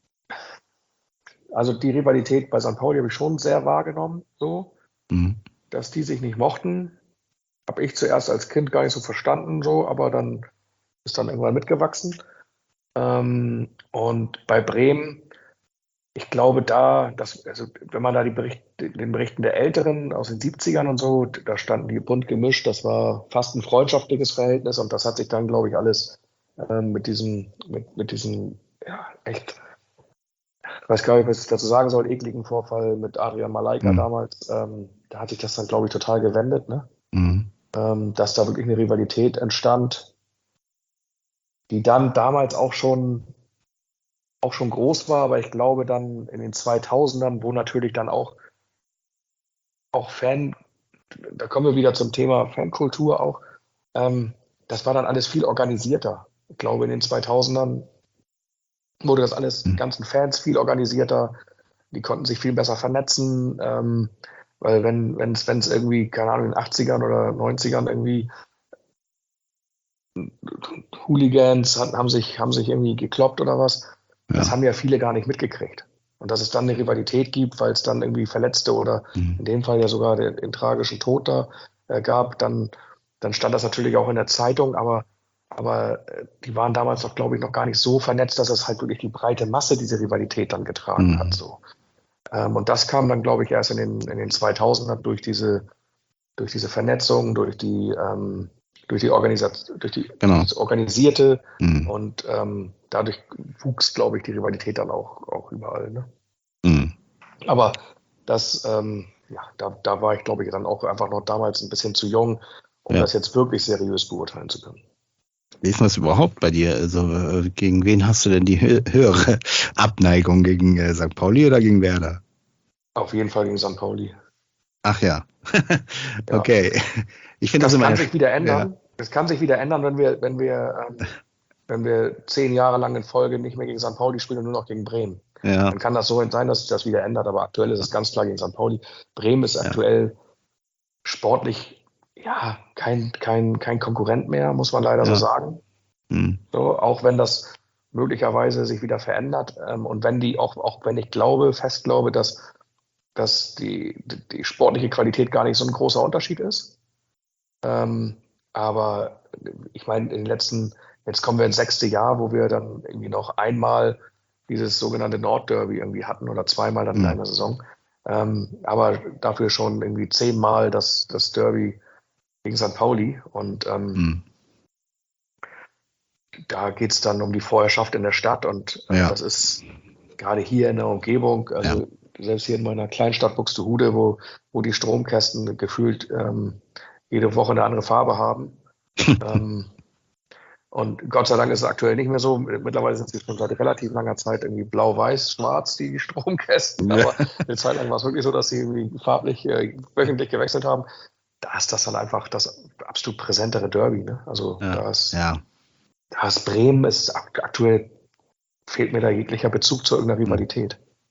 also die Rivalität bei Sankt Pauli habe ich schon sehr wahrgenommen, so, Mhm. dass die sich nicht mochten. Habe ich zuerst als Kind gar nicht so verstanden, so, aber dann ist dann irgendwann mitgewachsen. Ähm, und bei Bremen, ich glaube da, dass, also wenn man da die Bericht, den Berichten der Älteren aus den siebzigern und so, da standen die bunt gemischt, das war fast ein freundschaftliches Verhältnis und das hat sich dann, glaube ich, alles ähm, mit diesem, mit, mit diesem, ja, echt, ich weiß gar nicht, was ich dazu sagen soll, ekligen Vorfall mit Adrian Malaika Mhm. damals, ähm, da hat sich das dann, glaube ich, total gewendet, ne? Mhm. Ähm, dass da wirklich eine Rivalität entstand, die dann damals auch schon auch schon groß war, aber ich glaube dann in den zweitausendern, wo natürlich dann auch, auch Fan, da kommen wir wieder zum Thema Fankultur auch, ähm, das war dann alles viel organisierter. Ich glaube, in den zweitausendern wurde das alles, die Mhm. ganzen Fans viel organisierter, die konnten sich viel besser vernetzen, ähm, weil wenn es wenn es irgendwie, keine Ahnung, in den achtzigern oder neunzigern irgendwie Hooligans hatten, haben sich, haben sich irgendwie gekloppt oder was, das Ja. haben ja viele gar nicht mitgekriegt. Und dass es dann eine Rivalität gibt, weil es dann irgendwie Verletzte oder Mhm. in dem Fall ja sogar den, den tragischen Tod da äh, gab, dann, dann stand das natürlich auch in der Zeitung, aber, aber äh, die waren damals doch, glaube ich, noch gar nicht so vernetzt, dass es halt wirklich die breite Masse diese Rivalität dann getragen hat. Mhm. So. Ähm, und das kam dann, glaube ich, erst in den, in den zweitausendern durch diese, durch diese Vernetzung, durch die, ähm, durch die Organisation, durch die, Genau. das Organisierte Mhm. und ähm, dadurch wuchs, glaube ich, die Rivalität dann auch, auch überall. Ne? Mhm. Aber das, ähm, ja, da, da war ich, glaube ich, dann auch einfach noch damals ein bisschen zu jung, um Ja. das jetzt wirklich seriös beurteilen zu können. Wie ist das überhaupt bei dir? Also, äh, gegen wen hast du denn die hö höhere Abneigung? Gegen äh, Sankt Pauli oder gegen Werder? Auf jeden Fall gegen Sankt Pauli. Ach ja. Ja. Okay. Ich finde das Das immer kann ja. sich wieder Ja. ändern. Das kann sich wieder ändern, wenn wir, wenn wir, ähm, wenn wir zehn Jahre lang in Folge nicht mehr gegen Sankt Pauli spielen und nur noch gegen Bremen. Ja. Dann kann das so sein, dass sich das wieder ändert. Aber aktuell ist es ganz klar gegen Sankt Pauli. Bremen ist Ja. aktuell sportlich ja kein, kein, kein Konkurrent mehr, muss man leider so Ja. sagen. Hm. So, auch wenn das möglicherweise sich wieder verändert. Ähm, und wenn die, auch, auch wenn ich glaube, fest glaube, dass, dass die, die sportliche Qualität gar nicht so ein großer Unterschied ist. Ähm, aber ich meine, in den letzten, jetzt kommen wir ins sechste Jahr, wo wir dann irgendwie noch einmal dieses sogenannte Nordderby irgendwie hatten oder zweimal dann in Hm. einer Saison. Ähm, aber dafür schon irgendwie zehnmal das, das Derby gegen Sankt Pauli. Und ähm, Hm. da geht es dann um die Vorherrschaft in der Stadt. Und äh, Ja. das ist gerade hier in der Umgebung, also Ja. selbst hier in meiner Kleinstadt Buxtehude, wo, wo die Stromkästen gefühlt ähm, jede Woche eine andere Farbe haben. ähm, und Gott sei Dank ist es aktuell nicht mehr so. Mittlerweile sind sie schon seit relativ langer Zeit irgendwie blau-weiß, schwarz, die Stromkästen. Ja. Aber eine Zeit lang war es wirklich so, dass sie irgendwie farblich äh, wöchentlich gewechselt haben. Da ist das dann einfach das absolut präsentere Derby. Ne? Also Ja. da ist, Ja. da ist Bremen, ist aktuell fehlt mir da jeglicher Bezug zu irgendeiner Rivalität.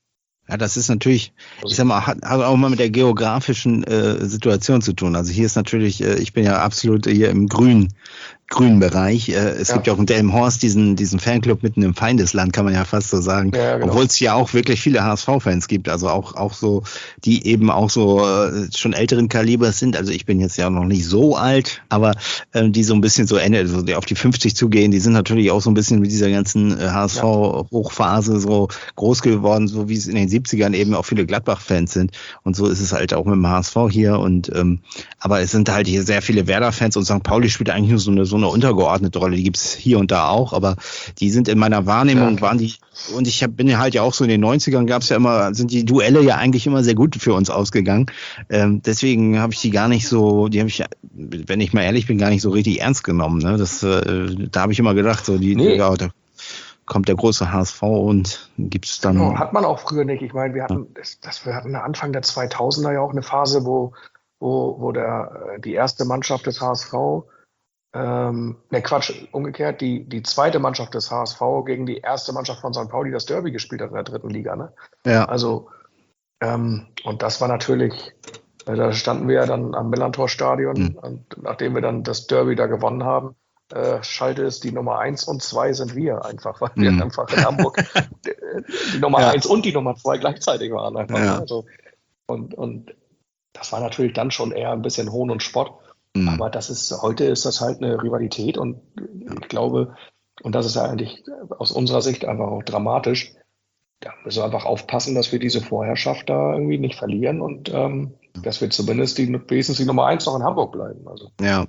Ja, das ist natürlich, ich sag mal, hat, hat auch mal mit der geografischen äh, Situation zu tun. Also hier ist natürlich, äh, ich bin ja absolut hier im Grün, grünen Bereich. Äh, es Ja. gibt ja auch in Delmenhorst diesen, diesen Fanclub mitten im Feindesland, kann man ja fast so sagen. Ja, genau. Obwohl es ja auch wirklich viele H S V-Fans gibt, also auch, auch so, die eben auch so äh, schon älteren Kalibers sind. Also ich bin jetzt ja noch nicht so alt, aber äh, die so ein bisschen so Ende, also die auf die fünfzig zugehen, die sind natürlich auch so ein bisschen mit dieser ganzen äh, H S V-Hochphase so groß geworden, so wie es in den siebzigern eben auch viele Gladbach-Fans sind. Und so ist es halt auch mit dem H S V hier. Und ähm, aber es sind halt hier sehr viele Werder-Fans und Sankt Pauli spielt eigentlich nur so eine, so eine untergeordnete Rolle. Die gibt's hier und da auch, aber die sind in meiner Wahrnehmung, Ja. waren die, und ich hab, bin ja halt ja auch so in den neunzigern gab's ja immer, sind die Duelle ja eigentlich immer sehr gut für uns ausgegangen. Ähm, deswegen habe ich die gar nicht so, die habe ich, wenn ich mal ehrlich bin, gar nicht so richtig ernst genommen. Ne? Das, äh, da habe ich immer gedacht, so die, Nee. ja, da kommt der große H S V und gibt's dann. Genau, hat man auch früher nicht. Ich meine, wir hatten, das, das, wir hatten Anfang der zweitausender ja auch eine Phase, wo, wo, wo der, die erste Mannschaft des H S V, ähm, ne Quatsch, umgekehrt, die, die zweite Mannschaft des H S V gegen die erste Mannschaft von Sankt Pauli das Derby gespielt hat in der dritten Liga. Ne? Ja. Also, ähm, und das war natürlich, äh, da standen wir ja dann am Millantor-Stadion Mhm. und nachdem wir dann das Derby da gewonnen haben, äh, Schalte ist die Nummer eins und zwei sind wir einfach, weil wir Mhm. einfach in Hamburg die, die Nummer Ja. eins und die Nummer zwei gleichzeitig waren einfach. Ja. Ne? Also, und, und das war natürlich dann schon eher ein bisschen Hohn und Spott. Mhm. Aber das ist, heute ist das halt eine Rivalität und ich glaube, und das ist ja eigentlich aus unserer Sicht einfach auch dramatisch, da müssen wir einfach aufpassen, dass wir diese Vorherrschaft da irgendwie nicht verlieren und ähm, dass wir zumindest die, wenigstens die Nummer eins noch in Hamburg bleiben. Also. Ja.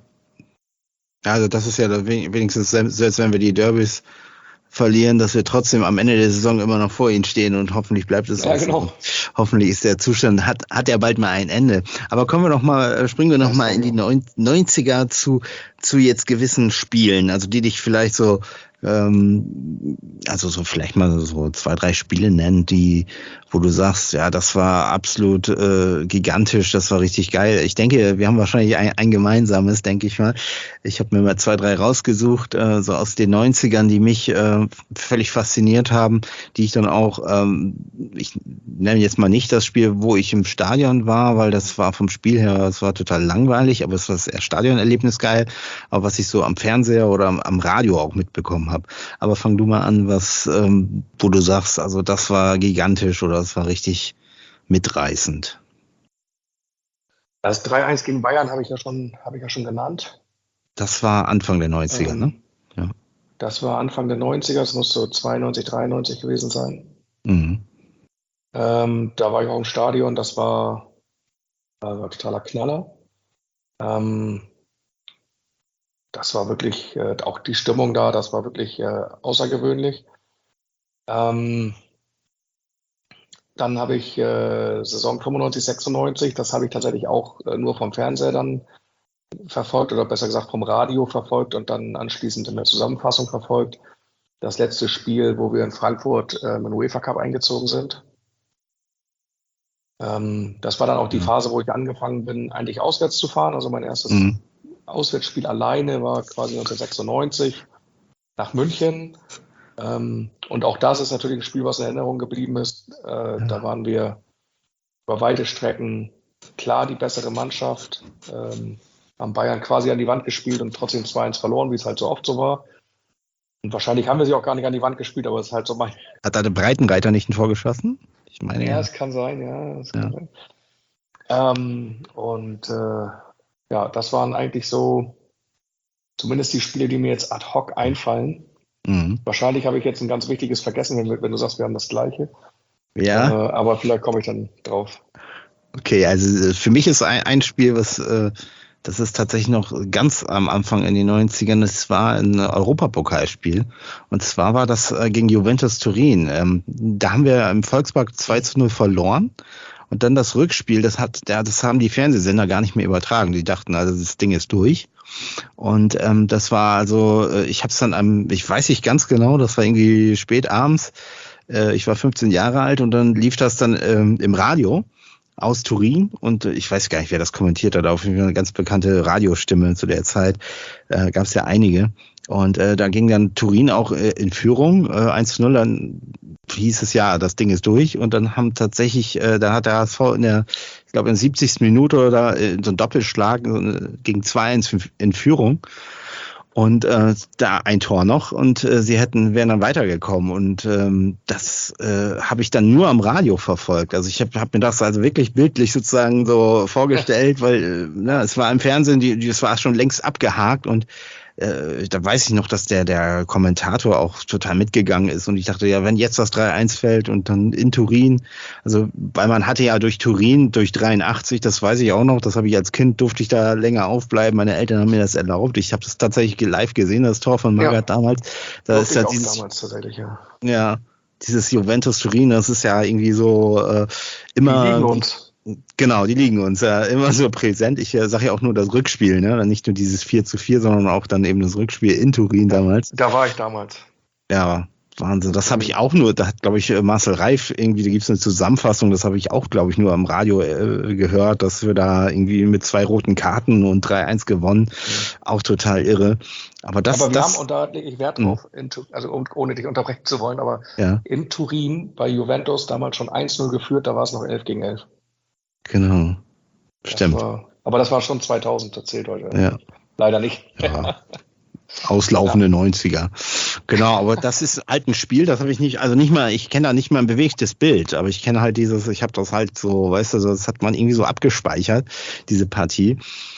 Also das ist ja da wen- wenigstens, selbst selbst wenn wir die Derbys verlieren, dass wir trotzdem am Ende der Saison immer noch vor ihnen stehen und hoffentlich bleibt es Ja, auch so. genau. Hoffentlich ist der Zustand, hat, hat er bald mal ein Ende. Aber kommen wir noch mal, äh, springen wir noch Das mal in die neun- neunziger zu, zu jetzt gewissen Spielen, also die dich vielleicht so, ähm, also so vielleicht mal so zwei, drei Spiele nennen, die, wo du sagst, ja, das war absolut äh, gigantisch, das war richtig geil. Ich denke, wir haben wahrscheinlich ein, ein gemeinsames, denke ich mal. Ich habe mir mal zwei, drei rausgesucht, äh, so aus den neunzigern, die mich äh, völlig fasziniert haben, die ich dann auch, ähm, ich nenne jetzt mal nicht das Spiel, wo ich im Stadion war, weil das war vom Spiel her, es war total langweilig, aber es war das Stadionerlebnis geil, aber was ich so am Fernseher oder am, am Radio auch mitbekommen habe. Aber fang du mal an, was, ähm, wo du sagst, also das war gigantisch oder das war richtig mitreißend. Das drei eins gegen Bayern habe ich ja schon, habe ich ja schon genannt. Das war Anfang der neunziger, Ähm, ne? Ja. Das war Anfang der neunziger, es muss so zweiundneunzig, dreiundneunzig gewesen sein. Mhm. Ähm, da war ich auch im Stadion, das war, war ein totaler Knaller. Ähm, das war wirklich, äh, auch die Stimmung da, das war wirklich äh, außergewöhnlich. Ähm, dann habe ich äh, Saison fünfundneunzig, sechsundneunzig, das habe ich tatsächlich auch äh, nur vom Fernseher dann verfolgt oder besser gesagt vom Radio verfolgt und dann anschließend in der Zusammenfassung verfolgt. Das letzte Spiel, wo wir in Frankfurt äh, im UEFA Cup eingezogen sind. Ähm, das war dann auch die Ja. Phase, wo ich angefangen bin, eigentlich auswärts zu fahren. Also mein erstes Mhm. Auswärtsspiel alleine war quasi neunzehnhundertsechsundneunzig nach München. Ähm, und auch das ist natürlich ein Spiel, was in Erinnerung geblieben ist. Äh, Ja. Da waren wir über weite Strecken klar die bessere Mannschaft. Ähm, haben Bayern quasi an die Wand gespielt und trotzdem zwei eins verloren, wie es halt so oft so war. Und wahrscheinlich haben wir sie auch gar nicht an die Wand gespielt, aber es ist halt so mein. Hat da der Breitenreiter nicht ein Tor geschossen? Ich meine, Ja, es kann sein, ja. Es kann Ja. sein. Ähm, und äh, ja, das waren eigentlich so zumindest die Spiele, die mir jetzt ad hoc einfallen. Mhm. Wahrscheinlich habe ich jetzt ein ganz wichtiges vergessen, wenn, wenn du sagst, wir haben das Gleiche. Ja. Äh, aber vielleicht komme ich dann drauf. Okay, also äh, für mich ist ein, ein Spiel, was äh, das ist tatsächlich noch ganz am Anfang in den neunzigern, das war ein Europapokalspiel. Und zwar war das äh, gegen Juventus Turin. Ähm, da haben wir im Volkspark zwei zu null verloren. Und dann das Rückspiel, das hat, ja, das haben die Fernsehsender gar nicht mehr übertragen. Die dachten, also das Ding ist durch. Und ähm, das war also, äh, ich habe es dann am, ich weiß nicht ganz genau, das war irgendwie spät abends. Äh, ich war fünfzehn Jahre alt und dann lief das dann ähm, im Radio aus Turin und äh, ich weiß gar nicht, wer das kommentiert hat, auf jeden Fall eine ganz bekannte Radiostimme zu der Zeit, äh, gab es ja einige und äh, da ging dann Turin auch äh, in Führung, äh, eins zu null, dann hieß es ja, das Ding ist durch. Und dann haben tatsächlich, äh, da hat der H S V in der, ich glaube in der siebzigsten Minute oder äh, so ein Doppelschlag äh, gegen zwei eins in Führung. Und äh, da ein Tor noch und äh, sie hätten wären dann weitergekommen und ähm, das äh, habe ich dann nur am Radio verfolgt. Also ich habe hab mir das also wirklich bildlich sozusagen so vorgestellt, weil äh, na, es war im Fernsehen, die, die, es war schon längst abgehakt und äh, da weiß ich noch, dass der der Kommentator auch total mitgegangen ist und ich dachte, ja, wenn jetzt das drei eins fällt und dann in Turin, also weil man hatte ja durch Turin, durch dreiundachtzig, das weiß ich auch noch, das habe ich als Kind, durfte ich da länger aufbleiben, meine Eltern haben mir das erlaubt, ich habe das tatsächlich live gesehen, das Tor von Magath ja. damals. Da ist ja dieses, damals tatsächlich, ja. Ja, dieses Juventus Turin, das ist ja irgendwie so äh, immer... Die liegen uns. Genau, die liegen uns ja immer so präsent. Ich äh, sage ja auch nur das Rückspiel, ne? Nicht nur dieses vier zu vier, sondern auch dann eben das Rückspiel in Turin damals. Da war ich damals. Ja, Wahnsinn. Das habe ich auch nur, da hat, glaube ich, Marcel Reif irgendwie, da gibt es eine Zusammenfassung, das habe ich auch, glaube ich, nur am Radio äh, gehört, dass wir da irgendwie mit zwei roten Karten und drei eins gewonnen. Mhm. Auch total irre. Aber das, aber wir das, haben, und da lege ich Wert drauf, in, also um, ohne dich unterbrechen zu wollen, aber ja. in Turin bei Juventus damals schon eins null geführt, da war es noch elf gegen elf. Genau, stimmt. Das war, aber das war schon zweitausend, das zählt heute. Ja. Leider nicht. Ja. Auslaufende ja. neunziger. Genau, aber das ist halt ein Spiel, das habe ich nicht, also nicht mal, ich kenne da nicht mal ein bewegtes Bild, aber ich kenne halt dieses, ich habe das halt so, weißt du, das hat man irgendwie so abgespeichert, diese Partie.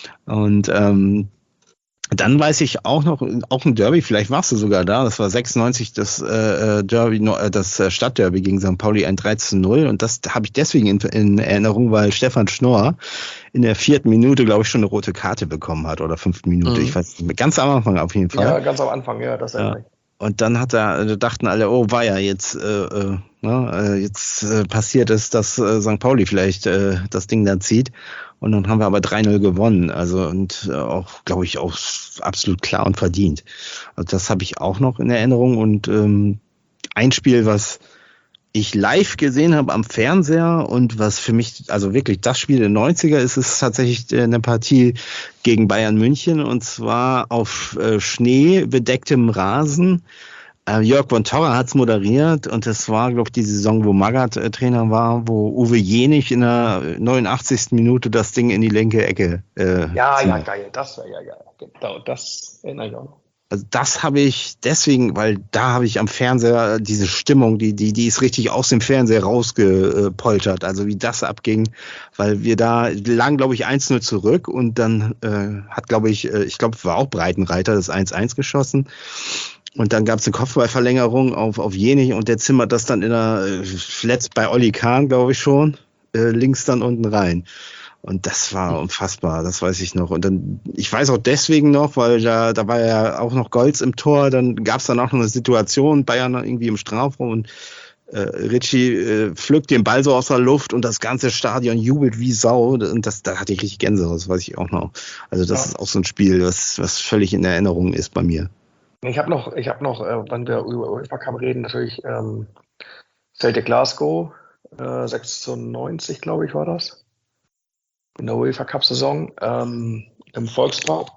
Und ähm, dann weiß ich auch noch, auch ein Derby, vielleicht warst du sogar da, das war sechsundneunzig das äh, Derby, das Stadtderby gegen Sankt Pauli, ein drei zu null und das habe ich deswegen in, in Erinnerung, weil Stefan Schnorr in der vierten Minute, glaube ich, schon eine rote Karte bekommen hat oder fünften Minute, mhm. ich weiß nicht, ganz am Anfang auf jeden Fall. Ja, ganz am Anfang, ja, das ja. Und dann hat er, dachten alle, oh weia, jetzt, äh, äh, ne, jetzt äh, passiert es, dass äh, Sankt Pauli vielleicht äh, das Ding dann zieht. Und dann haben wir aber drei null gewonnen. Also und äh, auch, glaube ich, auch absolut klar und verdient. Also das habe ich auch noch in Erinnerung. Und ähm, ein Spiel, was ich live gesehen habe am Fernseher und was für mich, also wirklich das Spiel der neunziger ist, ist tatsächlich eine Partie gegen Bayern München und zwar auf äh, Schnee bedecktem Rasen. Äh, Jörg von Torra hat es moderiert und das war, glaube ich, die Saison, wo Magath äh, Trainer war, wo Uwe Jenig in der neunundachtzigsten Minute das Ding in die linke Ecke äh, Ja, zieht. ja, geil, das wäre ja geil. Genau, das erinnere ich auch noch. Also das habe ich deswegen, weil da habe ich am Fernseher diese Stimmung, die, die, die ist richtig aus dem Fernseher rausgepoltert. Also wie das abging, weil wir da lagen, glaube ich, eins null zurück und dann äh, hat, glaube ich, äh, ich glaube, war auch Breitenreiter das eins eins geschossen. Und dann gab es eine Kopfballverlängerung auf, auf Jenig und der zimmert das dann in der, äh, letzt bei Olli Kahn, glaube ich schon, äh, links dann unten rein. Und das war unfassbar, das weiß ich noch. Und dann, ich weiß auch deswegen noch, weil da, da war ja auch noch Golz im Tor, dann gab es dann auch noch eine Situation, Bayern irgendwie im Strafraum und äh, Ritchie äh, pflückt den Ball so aus der Luft und das ganze Stadion jubelt wie Sau. Und das, da hatte ich richtig Gänsehaut, das weiß ich auch noch. Also das ja. ist auch so ein Spiel, was, was völlig in Erinnerung ist bei mir. Ich habe noch, ich habe noch, äh, wenn wir über UEFA Cup reden, natürlich ähm, Celtic Glasgow, äh, sechsundneunzig, glaube ich, war das. In der UEFA Cup-Saison ähm, im Volkspark.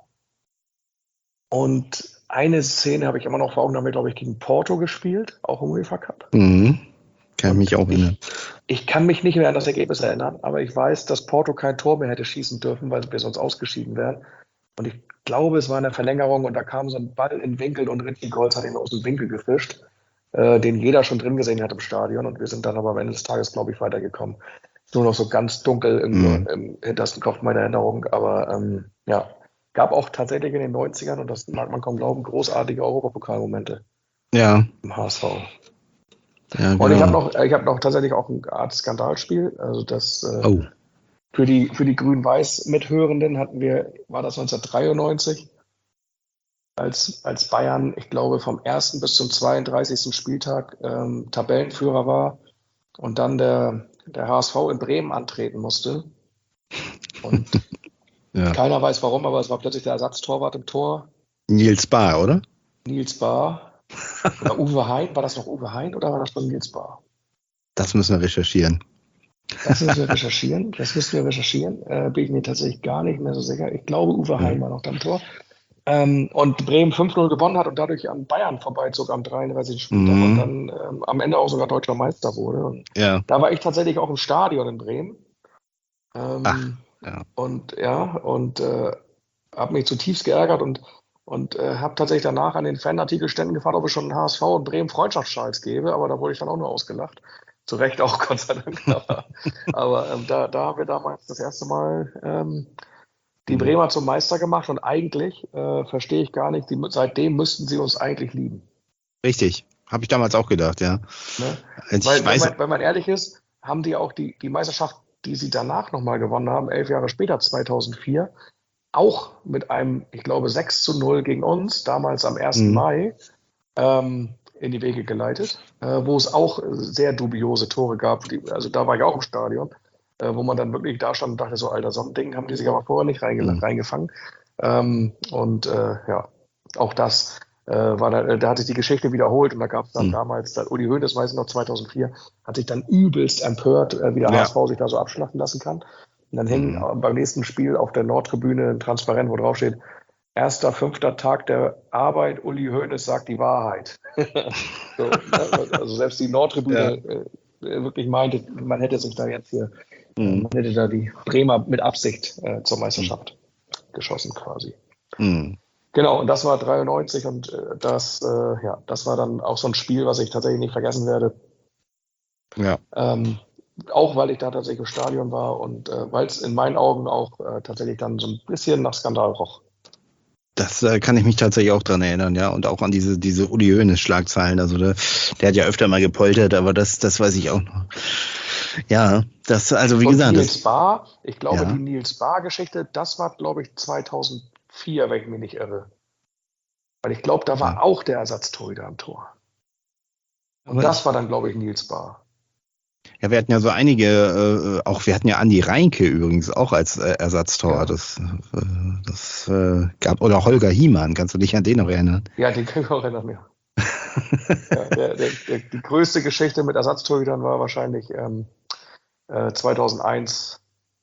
Und eine Szene habe ich immer noch vor Augen, da haben wir, glaube ich, gegen Porto gespielt, auch im UEFA Cup. Mhm. Kann mich auch erinnern. Ich, ich kann mich nicht mehr an das Ergebnis erinnern, aber ich weiß, dass Porto kein Tor mehr hätte schießen dürfen, weil wir sonst ausgeschieden wären. Und ich glaube, es war eine Verlängerung und da kam so ein Ball in den Winkel und Ritchie Golz hat ihn aus dem Winkel gefischt, äh, den jeder schon drin gesehen hat im Stadion. Und wir sind dann aber am Ende des Tages, glaube ich, weitergekommen. Nur noch so ganz dunkel im, mhm. im hintersten Kopf meiner Erinnerung. Aber ähm, ja, gab auch tatsächlich in den neunzigern, und das mag man kaum glauben, großartige Europapokalmomente ja. im H S V. Ja, genau. Und ich habe noch, ich habe noch tatsächlich auch eine Art Skandalspiel. Also das äh, oh. für die für die Grün-Weiß-Mithörenden hatten wir, war das neunzehnhundertdreiundneunzig, als als Bayern, ich glaube, vom ersten bis zum zweiunddreißigsten Spieltag ähm, Tabellenführer war und dann der der H S V in Bremen antreten musste. Und ja. keiner weiß warum, aber es war plötzlich der Ersatztorwart im Tor. Nils Bahr, oder? Nils Bahr. Oder Uwe Hein. War das noch Uwe Hein oder war das schon Nils Bahr? Das müssen wir recherchieren. Das müssen wir recherchieren. Das müssen wir recherchieren. Äh, bin ich mir tatsächlich gar nicht mehr so sicher. Ich glaube, Uwe Hein war noch am Tor. Ähm, und Bremen fünf null gewonnen hat und dadurch an Bayern vorbeizog am dreiunddreißigsten Spieltag Mhm. und dann ähm, am Ende auch sogar deutscher Meister wurde. Und Ja. da war ich tatsächlich auch im Stadion in Bremen. Ähm, Ach, ja. Und ja, und äh, habe mich zutiefst geärgert und, und äh, habe tatsächlich danach an den Fanartikelständen gefragt, ob es schon einen H S V und Bremen Freundschaftsschals gäbe, aber da wurde ich dann auch nur ausgelacht. Zu Recht auch, Gott sei Dank. Aber, aber ähm, da, da haben wir damals das erste Mal ähm, die Mhm. Bremer zum Meister gemacht und eigentlich äh, verstehe ich gar nicht, die, seitdem müssten sie uns eigentlich lieben. Richtig. Habe ich damals auch gedacht, ja. Ne? Ich Weil, wenn weiß, man, wenn man ehrlich ist, haben die auch die, die Meisterschaft, die sie danach nochmal gewonnen haben, elf Jahre später, zweitausendvier, auch mit einem, ich glaube, sechs zu null gegen uns, damals am ersten Mhm. Mai, ähm, in die Wege geleitet, äh, wo es auch sehr dubiose Tore gab. Die, also da war ich auch im Stadion, äh, wo man dann wirklich da stand und dachte, so Alter, so ein Ding haben die sich aber vorher nicht reinge Mhm. reingefangen. Ähm, und äh, ja, auch das äh, war da, da hat sich die Geschichte wiederholt und da gab es dann Mhm. damals, da, Uli Hoeneß, weiß ich noch, zweitausendvier, hat sich dann übelst empört, äh, wie der Ja. H S V sich da so abschlachten lassen kann. Und dann hing Mhm. beim nächsten Spiel auf der Nordtribüne ein Transparent, wo drauf steht, erster, fünfter Tag der Arbeit, Uli Hoeneß sagt die Wahrheit. So, ne? Also selbst die Nordtribüne Ja. äh, wirklich meinte, man hätte sich da jetzt hier, äh, Mhm. man hätte da die Bremer mit Absicht äh, zur Mhm. Meisterschaft geschossen quasi. Mhm. Genau, und das war dreiundneunzig und äh, das, äh, ja, das war dann auch so ein Spiel, was ich tatsächlich nicht vergessen werde. Ja. Ähm, auch weil ich da tatsächlich im Stadion war und äh, weil es in meinen Augen auch äh, tatsächlich dann so ein bisschen nach Skandal roch. Das äh, kann ich mich tatsächlich auch dran erinnern, ja. Und auch an diese, diese Uli Hoeneß-Schlagzeilen. Also der, der hat ja öfter mal gepoltert, aber das, das weiß ich auch noch. Ja, das, also wie Und gesagt, Nils das, Bahr, ich glaube, die ja. Nils Bahr-Geschichte, das war, glaube ich, zweitausendvier, wenn ich mich nicht irre. Weil ich glaube, da Ja. war auch der Ersatztorhüter am Tor. Und Aber das ich, war dann, glaube ich, Nils Bahr. ja, wir hatten ja so einige, äh, auch wir hatten ja Andi Reinke übrigens auch als äh, Ersatztor. Ja, Das, äh, das äh, gab, oder Holger Hiemann, kannst du dich an den noch erinnern? ja, den kann ich auch erinnern, ja. Ja, der, der, der, die größte Geschichte mit Ersatztorhütern war wahrscheinlich ähm, äh, zweitausendeins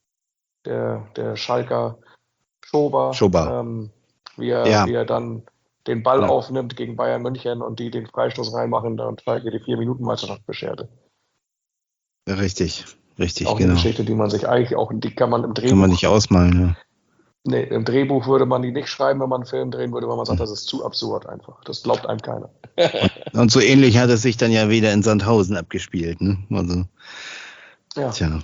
der, der Schalker Schober, Schober. ähm, wie, er, Ja, wie er dann den Ball ja, aufnimmt gegen Bayern München und die den Freistoß reinmachen und Schalke die Vier-Minuten-Meisterschaft bescherte. richtig, richtig, Auch eine genau. Geschichte, die man sich eigentlich auch, die kann man im Kann man Drehbuch, nicht ausmalen, nee, im Drehbuch würde man die nicht schreiben, wenn man einen Film drehen würde, weil man ja. sagt, das ist zu absurd einfach. Das glaubt einem keiner. Und, und so ähnlich hat es sich dann ja wieder in Sandhausen abgespielt, ne? Also, Ja. tja.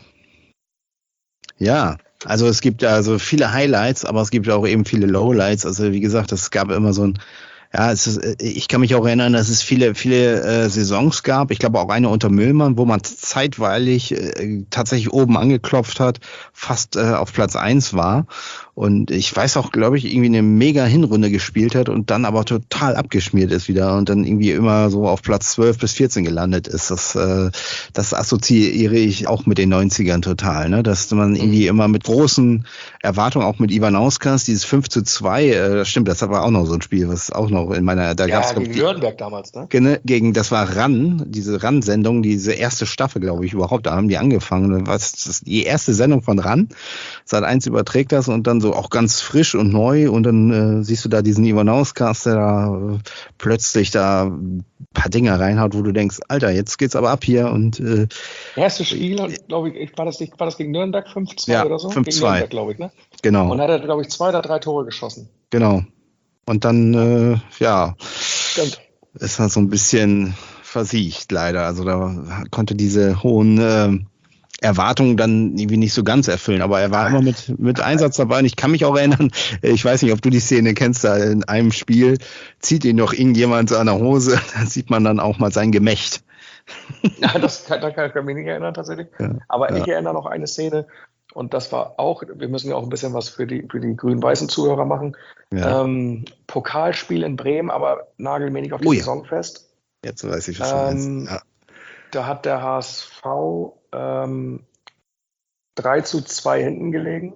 Ja, also es gibt ja so viele Highlights, aber es gibt auch eben viele Lowlights. Also wie gesagt, es gab immer so ein, ja, es ist, ich kann mich auch erinnern, dass es viele, viele äh, Saisons gab. Ich glaube auch eine unter Müllmann, wo man zeitweilig äh, tatsächlich oben angeklopft hat, fast äh, auf Platz eins war. Und ich weiß auch, glaube ich, irgendwie eine mega Hinrunde gespielt hat und dann aber total abgeschmiert ist wieder und dann irgendwie immer so auf Platz zwölf bis vierzehn gelandet ist. Das, äh, das assoziiere ich auch mit den neunzigern total, ne? Dass man irgendwie immer mit großen Erwartungen, auch mit Ivan Auskas, dieses fünf zu zwei, äh, das stimmt, das war auch noch so ein Spiel, was auch noch in meiner, da gab Ja, es, glaube gegen ich, die, Nürnberg damals, ne? gegen, das war RAN, diese RAN-Sendung, diese erste Staffel, glaube ich, überhaupt, da haben die angefangen. Was, das ist die erste Sendung von RAN. Sat eins überträgt das und dann so auch ganz frisch und neu und dann äh, siehst du da diesen Ivanauskas, der da äh, plötzlich da ein paar Dinger reinhaut, wo du denkst, Alter, jetzt geht's aber ab hier und äh, Erstes Spiel, glaube ich, war das nicht, war das gegen Nürnberg fünf zwei ja, oder so? fünf Gegen zwei, Nürnberg, glaube ich, ne? genau, Und hat er, glaube ich, zwei oder drei Tore geschossen. genau. Und dann, äh, ja, Stimmt. ist das so ein bisschen versiegt, leider. Also da konnte diese hohen äh, Erwartungen dann irgendwie nicht so ganz erfüllen. Aber er war immer mit, mit Einsatz dabei. Und ich kann mich auch erinnern, ich weiß nicht, ob du die Szene kennst, da in einem Spiel zieht ihn noch irgendjemand so an der Hose, da sieht man dann auch mal sein Gemächt. Ja, das kann, da kann ich mich nicht erinnern tatsächlich. Ja, Aber ja. ich erinnere noch eine Szene und das war auch, wir müssen ja auch ein bisschen was für die, für die grün-weißen Zuhörer machen. Ja. Ähm, Pokalspiel in Bremen, aber nagel mir nicht auf die Oh ja. Saison fest. Jetzt weiß ich, was du meinst. Ähm, Ja. Da hat der H S V ähm, drei zu zwei hinten gelegen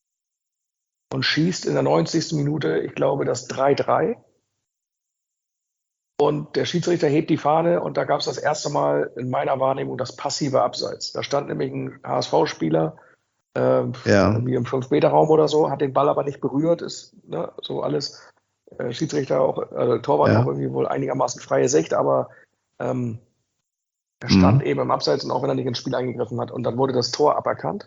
und schießt in der neunzigsten Minute, ich glaube, das drei drei. Und der Schiedsrichter hebt die Fahne und da gab es das erste Mal in meiner Wahrnehmung das passive Abseits. Da stand nämlich ein H S V-Spieler äh, Ja. irgendwie im fünf Meter Raum oder so, hat den Ball aber nicht berührt, ist ne, so alles. äh, Schiedsrichter auch, also Torwart Ja. auch irgendwie wohl einigermaßen freie Sicht, aber ähm, er stand mhm. eben im Abseits und auch wenn er nicht ins Spiel eingegriffen hat und dann wurde das Tor aberkannt.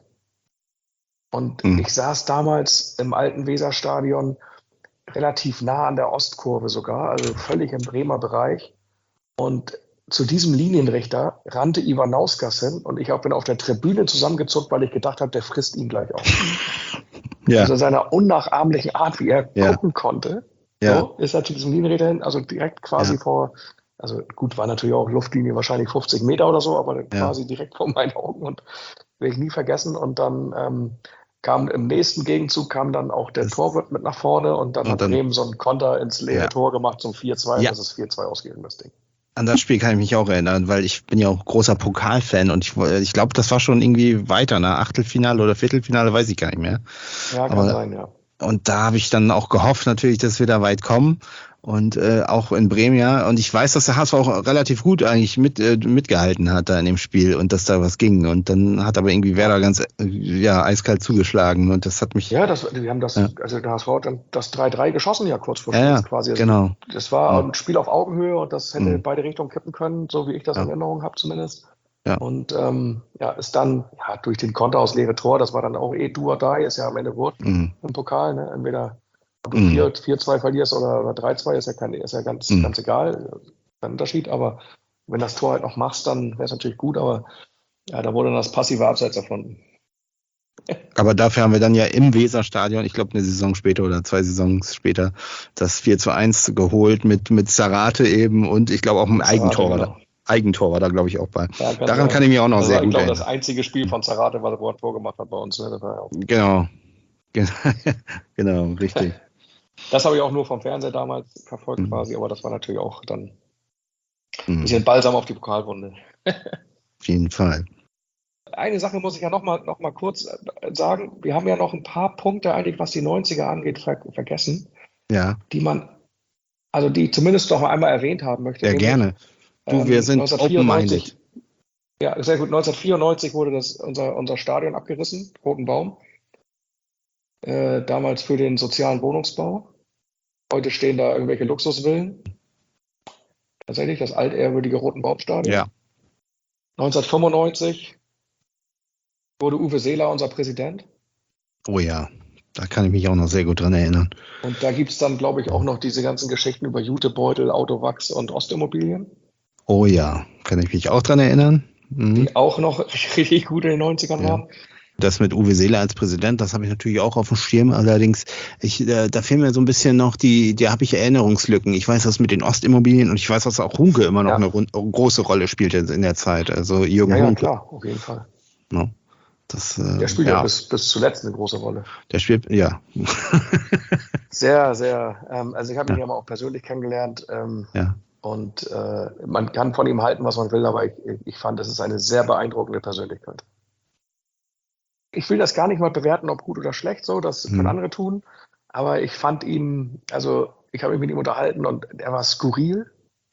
Und mhm. ich saß damals im alten Weserstadion relativ nah an der Ostkurve sogar, also völlig im Bremer Bereich. Und zu diesem Linienrichter rannte Ivanauskas hin und ich bin auf der Tribüne zusammengezuckt, weil ich gedacht habe, der frisst ihn gleich auf. Ja. Also seiner unnachahmlichen Art, wie er ja. gucken konnte, ja. so, ist er zu diesem Linienrichter hin, also direkt quasi ja. vor, also gut, war natürlich auch Luftlinie wahrscheinlich fünfzig Meter oder so, aber ja. quasi direkt vor meinen Augen und werde ich nie vergessen. Und dann ähm, kam im nächsten Gegenzug kam dann auch der das Torwart mit nach vorne und dann und hat dann, Bremen so einen Konter ins leere ja. Tor gemacht zum vier zwei ja. und das ist vier zwei ausgegangen, das Ding. An das Spiel kann ich mich auch erinnern, weil ich bin ja auch großer Pokalfan und ich, ich glaube, das war schon irgendwie weiter, ne? Achtelfinale oder Viertelfinale, weiß ich gar nicht mehr. Ja, kann Aber, sein, ja. Und da habe ich dann auch gehofft natürlich, dass wir da weit kommen und äh, auch in Bremen, ja. Und ich weiß, dass der H S V auch relativ gut eigentlich mit äh, mitgehalten hat da in dem Spiel und dass da was ging. Und dann hat aber irgendwie Werder ganz äh, ja eiskalt zugeschlagen und das hat mich... Ja, das, wir haben das, ja. also der H S V hat dann das drei drei geschossen ja kurz vor Schluss ja, quasi. Also genau. Das war ja. ein Spiel auf Augenhöhe und das hätte mhm. beide Richtungen kippen können, so wie ich das ja. in Erinnerung habe zumindest. Ja. Und ähm, ja, ist dann ja, durch den Konter aus leere Tor, das war dann auch eh do or die, ist ja am Ende Wurst mhm. im Pokal, ne? Entweder ob du mhm. vier zwei verlierst oder, oder drei zwei, ist ja, kein, ist ja ganz, mhm. ganz egal, kein Unterschied, aber wenn das Tor halt noch machst, dann wäre es natürlich gut, aber ja, da wurde dann das passive Abseits erfunden. Aber dafür haben wir dann ja im Weserstadion, ich glaube eine Saison später oder zwei Saisons später, das vier zu eins geholt mit, mit Zarate eben und ich glaube auch ein Eigentor war da. Eigentor war da, glaube ich, auch bei. Ja, Daran sein. kann ich mich auch noch das sehr war, gut erinnern. Ich glaube, das einzige Spiel von Zarate, was er ein Tor gemacht hat bei uns. Ne? Das war ja auch genau. Genau, richtig. Das habe ich auch nur vom Fernseher damals verfolgt mhm. quasi, aber das war natürlich auch dann ein bisschen Balsam auf die Pokalwunde. Auf jeden Fall. Eine Sache muss ich ja noch mal, noch mal kurz sagen. Wir haben ja noch ein paar Punkte eigentlich, was die neunziger angeht, ver- vergessen. Ja. Die man, also die zumindest noch einmal erwähnt haben möchte. Ja, gerne. Du, wir sind open-minded. Ja, sehr gut. neunzehnhundertvierundneunzig wurde das, unser, unser Stadion abgerissen, Roten Baum. Äh, damals für den sozialen Wohnungsbau. Heute stehen da irgendwelche Luxusvillen. Tatsächlich das altehrwürdige Roten Baumstadion. Ja. neunzehnhundertfünfundneunzig wurde Uwe Seeler unser Präsident. Oh ja, da kann ich mich auch noch sehr gut dran erinnern. Und da gibt es dann, glaube ich, auch noch diese ganzen Geschichten über Jutebeutel, Autowachs und Ostimmobilien. Oh ja, kann ich mich auch dran erinnern. Mhm. Die auch noch richtig gut in den neunzigern ja. waren. Das mit Uwe Seeler als Präsident, das habe ich natürlich auch auf dem Schirm. Allerdings, ich, äh, da fehlen mir so ein bisschen noch die, da habe ich Erinnerungslücken. Ich weiß, was mit den Ostimmobilien und ich weiß, dass auch Hunke immer noch ja. eine rund, große Rolle spielte in der Zeit. Also Jürgen ja, ja, Hunke. klar, auf jeden Fall. No. Das, äh, der spielt ja, ja bis, bis zuletzt eine große Rolle. Der spielt, ja. sehr, sehr. Ähm, also ich habe ihn ja mal auch persönlich kennengelernt. Ähm, ja. Und äh, man kann von ihm halten, was man will, aber ich, ich fand, es ist eine sehr beeindruckende Persönlichkeit. Ich will das gar nicht mal bewerten, ob gut oder schlecht, so, das können hm. andere tun. Aber ich fand ihn, also ich habe mich mit ihm unterhalten und er war skurril.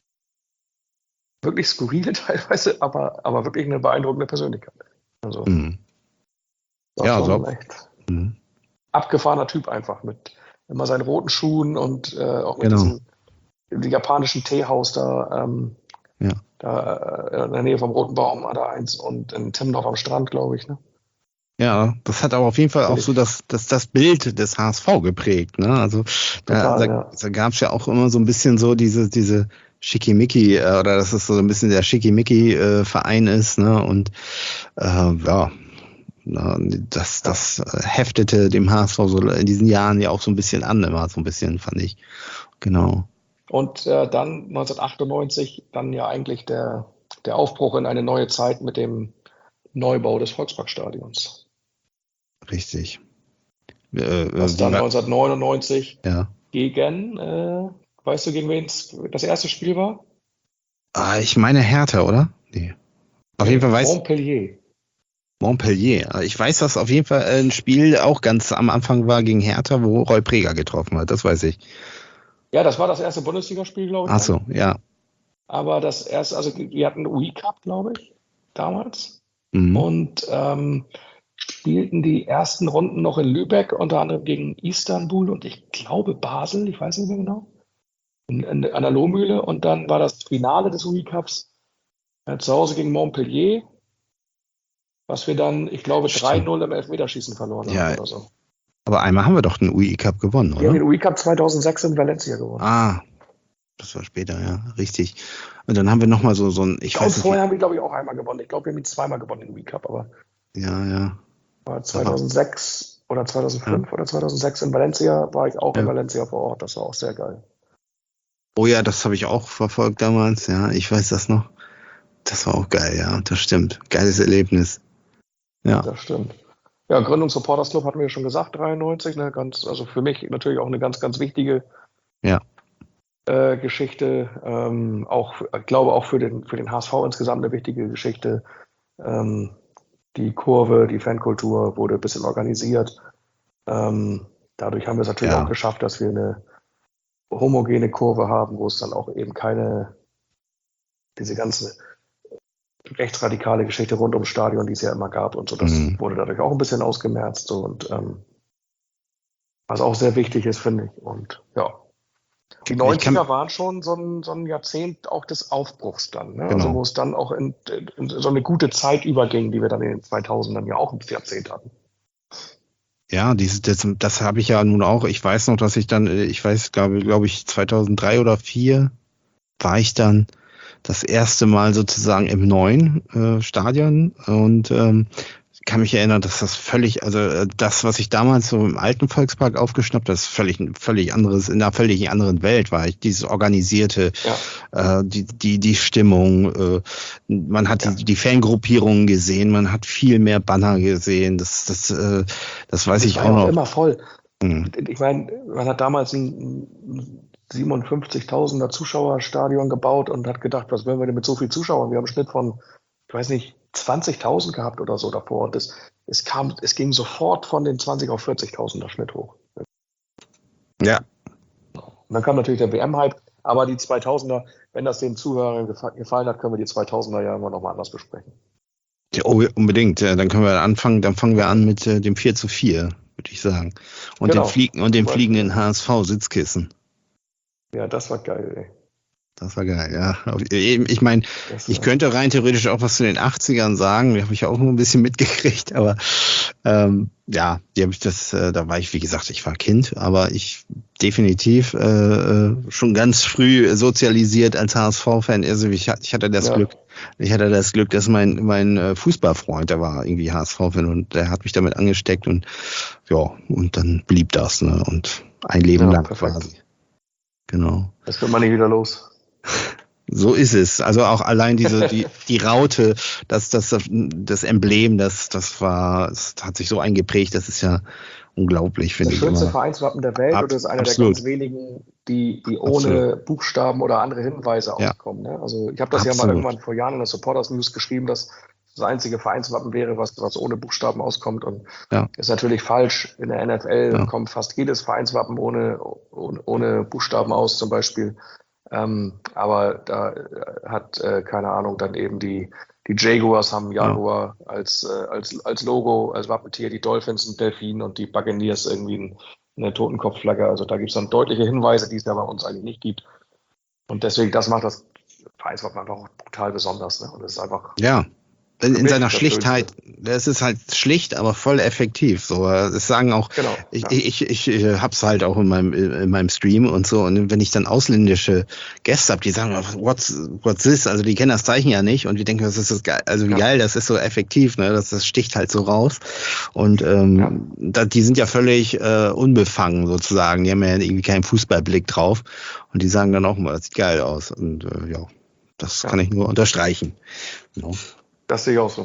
Wirklich skurril teilweise, aber, aber wirklich eine beeindruckende Persönlichkeit. Also, hm. Ja, so. Echt hm. abgefahrener Typ einfach mit immer seinen roten Schuhen und äh, auch mit genau. diesem im japanischen Teehaus da, ähm, ja. da äh, in der Nähe vom Roten Baum, da eins und in Timmendorf am Strand, glaube ich. Ne? Ja, das hat aber auf jeden Fall auch so das, das, das Bild des H S V geprägt. Ne? Also Total, da, ja. da gab es ja auch immer so ein bisschen so diese, diese Schickimicki, äh, oder dass es so ein bisschen der Schickimicki-Verein äh, ist. Ne? Und äh, ja, das, das ja. heftete dem H S V so in diesen Jahren ja auch so ein bisschen an, immer so ein bisschen, fand ich. Genau. Und äh, dann neunzehnhundertachtundneunzig dann ja eigentlich der, der Aufbruch in eine neue Zeit mit dem Neubau des Volksparkstadions. Richtig. Äh, Was dann neunzehnhundertneunundneunzig ja. gegen, äh, weißt du, gegen wen das erste Spiel war? Ah, ich meine Hertha, oder? Nee. Auf nee, jeden Fall weiß Montpellier. Montpellier. Ich weiß, dass auf jeden Fall ein Spiel auch ganz am Anfang war gegen Hertha, wo Roy Preger getroffen hat. Das weiß ich. Ja, das war das erste Bundesligaspiel, glaube ich. Ach so, ja. Aber das erste, also wir hatten U I Cup, glaube ich, damals. Mhm. Und ähm, spielten die ersten Runden noch in Lübeck, unter anderem gegen Istanbul und ich glaube Basel, ich weiß nicht mehr genau, in, in, an der Lohmühle. Und dann war das Finale des U E Cups äh, zu Hause gegen Montpellier, was wir dann, ich glaube, drei null im Elfmeterschießen verloren Ja, haben oder so. aber einmal haben wir doch den U E Cup gewonnen, oder? Wir haben den U E Cup zweitausendsechs in Valencia gewonnen. Ah, das war später, ja, richtig. Und dann haben wir nochmal so, so ein, ich Und weiß nicht. vorher haben wir, glaube ich, auch einmal gewonnen. Ich glaube, wir haben ihn zweimal gewonnen, den U E Cup, aber Ja, ja. war zweitausendsechs oder zweitausendfünf ja. oder zweitausendsechs in Valencia war ich auch ja. in Valencia vor Ort. Das war auch sehr geil. Oh ja, das habe ich auch verfolgt damals, ja, ich weiß das noch. Das war auch geil, ja, das stimmt. Geiles Erlebnis. Ja. Das stimmt. Ja, Gründung Supporters Club hatten wir ja schon gesagt, dreiundneunzig, ne, ganz, also für mich natürlich auch eine ganz, ganz wichtige ja. äh, Geschichte. Ähm, auch, ich glaube auch für den, für den H S V insgesamt eine wichtige Geschichte. Ähm, die Kurve, die Fankultur wurde ein bisschen organisiert. Ähm, dadurch haben wir es natürlich ja. auch geschafft, dass wir eine homogene Kurve haben, wo es dann auch eben keine, diese ganze rechtsradikale Geschichte rund ums Stadion, die es ja immer gab und so, das mhm. wurde dadurch auch ein bisschen ausgemerzt. So, und ähm, was auch sehr wichtig ist, finde ich. Und ja, die neunziger waren schon so ein, so ein Jahrzehnt auch des Aufbruchs dann, ne? Genau. Also wo es dann auch in, in so eine gute Zeit überging, die wir dann in den zweitausendern ja auch ein Jahrzehnt hatten. Ja, dieses, das, das habe ich ja nun auch. Ich weiß noch, dass ich dann, ich weiß, glaube glaube ich, zweitausenddrei oder vier war ich dann das erste Mal sozusagen im neuen äh, Stadion und ähm, kann mich erinnern, dass das völlig, also äh, das, was ich damals so im alten Volkspark aufgeschnappt, das ist völlig, völlig anderes, in einer völlig anderen Welt war ich. Dieses organisierte, ja. äh, die, die, die Stimmung, äh, man hat ja. die, die Fangruppierungen gesehen, man hat viel mehr Banner gesehen, das, das, äh, das weiß das ich war auch ja noch. Immer voll. Hm. Ich meine, man hat damals ein siebenundfünfzigtausender Zuschauerstadion gebaut und hat gedacht, was wollen wir denn mit so vielen Zuschauern? Wir haben einen Schnitt von, ich weiß nicht, zwanzigtausend gehabt oder so davor. Und das, es, kam, es ging sofort von den zwanzig auf vierzigtausender Schnitt hoch. Ja. Und dann kam natürlich der W M-Hype, aber die zweitausender, wenn das den Zuhörern gefallen hat, können wir die zweitausender ja immer noch mal anders besprechen. Ja, oh, unbedingt. Dann können wir anfangen, dann fangen wir an mit äh, dem vier zu vier, würde ich sagen. Und genau. den, Flieg- und den fliegenden H S V-Sitzkissen. Ja, das war geil, ey. Das war geil, ja. Ich meine, ich könnte rein theoretisch auch was zu den achtzigern sagen, die habe ich auch nur ein bisschen mitgekriegt, aber ähm, ja, die habe ich das, äh, da war ich, wie gesagt, ich war Kind, aber ich definitiv äh, schon ganz früh sozialisiert als H S V-Fan. Also ich, ich hatte das ja. Glück, ich hatte das Glück, dass mein mein Fußballfreund, der war irgendwie H S V-Fan und der hat mich damit angesteckt und ja, und dann blieb das, ne? Und ein Leben ja, lang perfekt. Quasi. Genau. Das wird man nicht wieder los. So ist es. Also auch allein diese die die Raute, das das das Emblem, das das war, das hat sich so eingeprägt. Das ist ja unglaublich, finde ich. Das schönste immer. Vereinswappen der Welt Ab, oder ist einer Absolut. der ganz wenigen, die die ohne Absolut. Buchstaben oder andere Hinweise ja. auskommen. Ne? Also ich habe das Absolut. ja mal irgendwann vor Jahren in der Supporters News geschrieben, dass das einzige Vereinswappen wäre, was was ohne Buchstaben auskommt und ja. ist natürlich falsch. In der N F L ja. kommt fast jedes Vereinswappen ohne ohne, ohne Buchstaben aus, zum Beispiel. Ähm, aber da hat, äh, keine Ahnung, dann eben die, die Jaguars haben Jaguar ja. als, äh, als, als Logo, als Wappentier, die Dolphins ein Delfin und die Buccaneers irgendwie ein, eine Totenkopfflagge. Also da gibt es dann deutliche Hinweise, die es ja bei uns eigentlich nicht gibt. Und deswegen, das macht das Vereinswappen einfach brutal besonders. Ne? Und das ist einfach. Ja. In, in seiner Schlichtheit, das ist halt schlicht, aber voll effektiv. So, das sagen auch, genau, ich, ja. ich, ich, ich hab's halt auch in meinem, in meinem Stream und so. Und wenn ich dann ausländische Gäste habe, die sagen, what's, what's this? Also die kennen das Zeichen ja nicht und die denken, das ist das geil. Also wie ja. geil, das ist so effektiv, ne? Das, das sticht halt so raus. Und ähm, ja. da, die sind ja völlig äh, unbefangen sozusagen. Die haben ja irgendwie keinen Fußballblick drauf. Und die sagen dann auch mal, das sieht geil aus. Und äh, ja, das ja. kann ich nur unterstreichen. No. Das sehe ich auch so.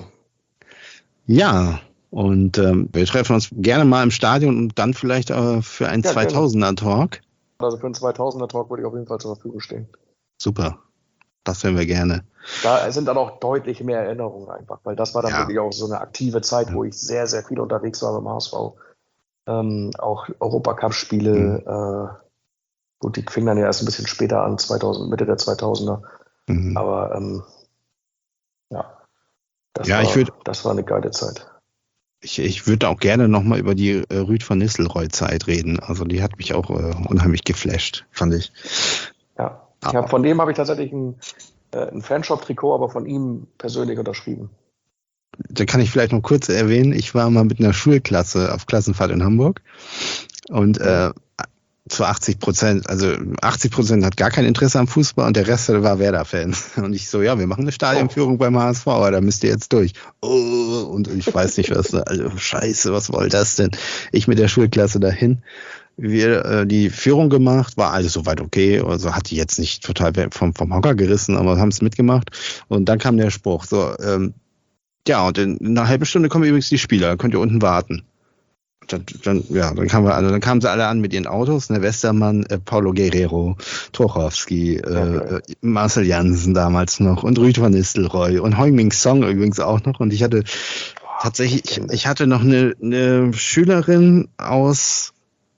Ja, und ähm, wir treffen uns gerne mal im Stadion und dann vielleicht äh, für einen ja, zweitausender-Talk. Also für einen zweitausender-Talk würde ich auf jeden Fall zur Verfügung stehen. Super, das hören wir gerne. Da sind dann auch deutlich mehr Erinnerungen einfach, weil das war dann ja. wirklich auch so eine aktive Zeit, ja. wo ich sehr, sehr viel unterwegs war beim H S V. Ähm, auch Europacup-Spiele, mhm. äh, gut, die fingen dann ja erst ein bisschen später an, zweitausend, Mitte der zweitausender. Mhm. Aber ähm, ja. Das, ja, war, ich würd, das war eine geile Zeit. Ich, ich würde auch gerne nochmal über die äh, Ruud van Nistelrooy-Zeit reden. Also die hat mich auch äh, unheimlich geflasht, fand ich. Ja, ich hab, von dem habe ich tatsächlich ein, äh, ein Fanshop-Trikot, aber von ihm persönlich unterschrieben. Da kann ich vielleicht noch kurz erwähnen, ich war mal mit einer Schulklasse auf Klassenfahrt in Hamburg und äh, zu achtzig Prozent, also achtzig Prozent hat gar kein Interesse am Fußball und der Rest war Werder-Fan. Und ich so, ja, wir machen eine Stadionführung oh. beim H S V, aber da müsst ihr jetzt durch. Oh, und ich weiß nicht, was, also scheiße, was soll das denn? Ich mit der Schulklasse dahin. Wir äh, die Führung gemacht, war alles soweit okay, also hat die jetzt nicht total vom, vom Hocker gerissen, aber haben es mitgemacht. Und dann kam der Spruch, so, ähm, ja, und in einer halben Stunde kommen übrigens die Spieler, dann könnt ihr unten warten. Dann, dann, ja, dann kamen wir alle, dann kamen sie alle an mit ihren Autos, ne, Westermann, äh, Paulo Guerrero, Tucholsky, äh, okay. äh, Marcel Jansen damals noch und Ruud van Nistelrooy und Heung-min Son übrigens auch noch. Und ich hatte Boah, tatsächlich, ich, ich hatte noch eine, eine Schülerin aus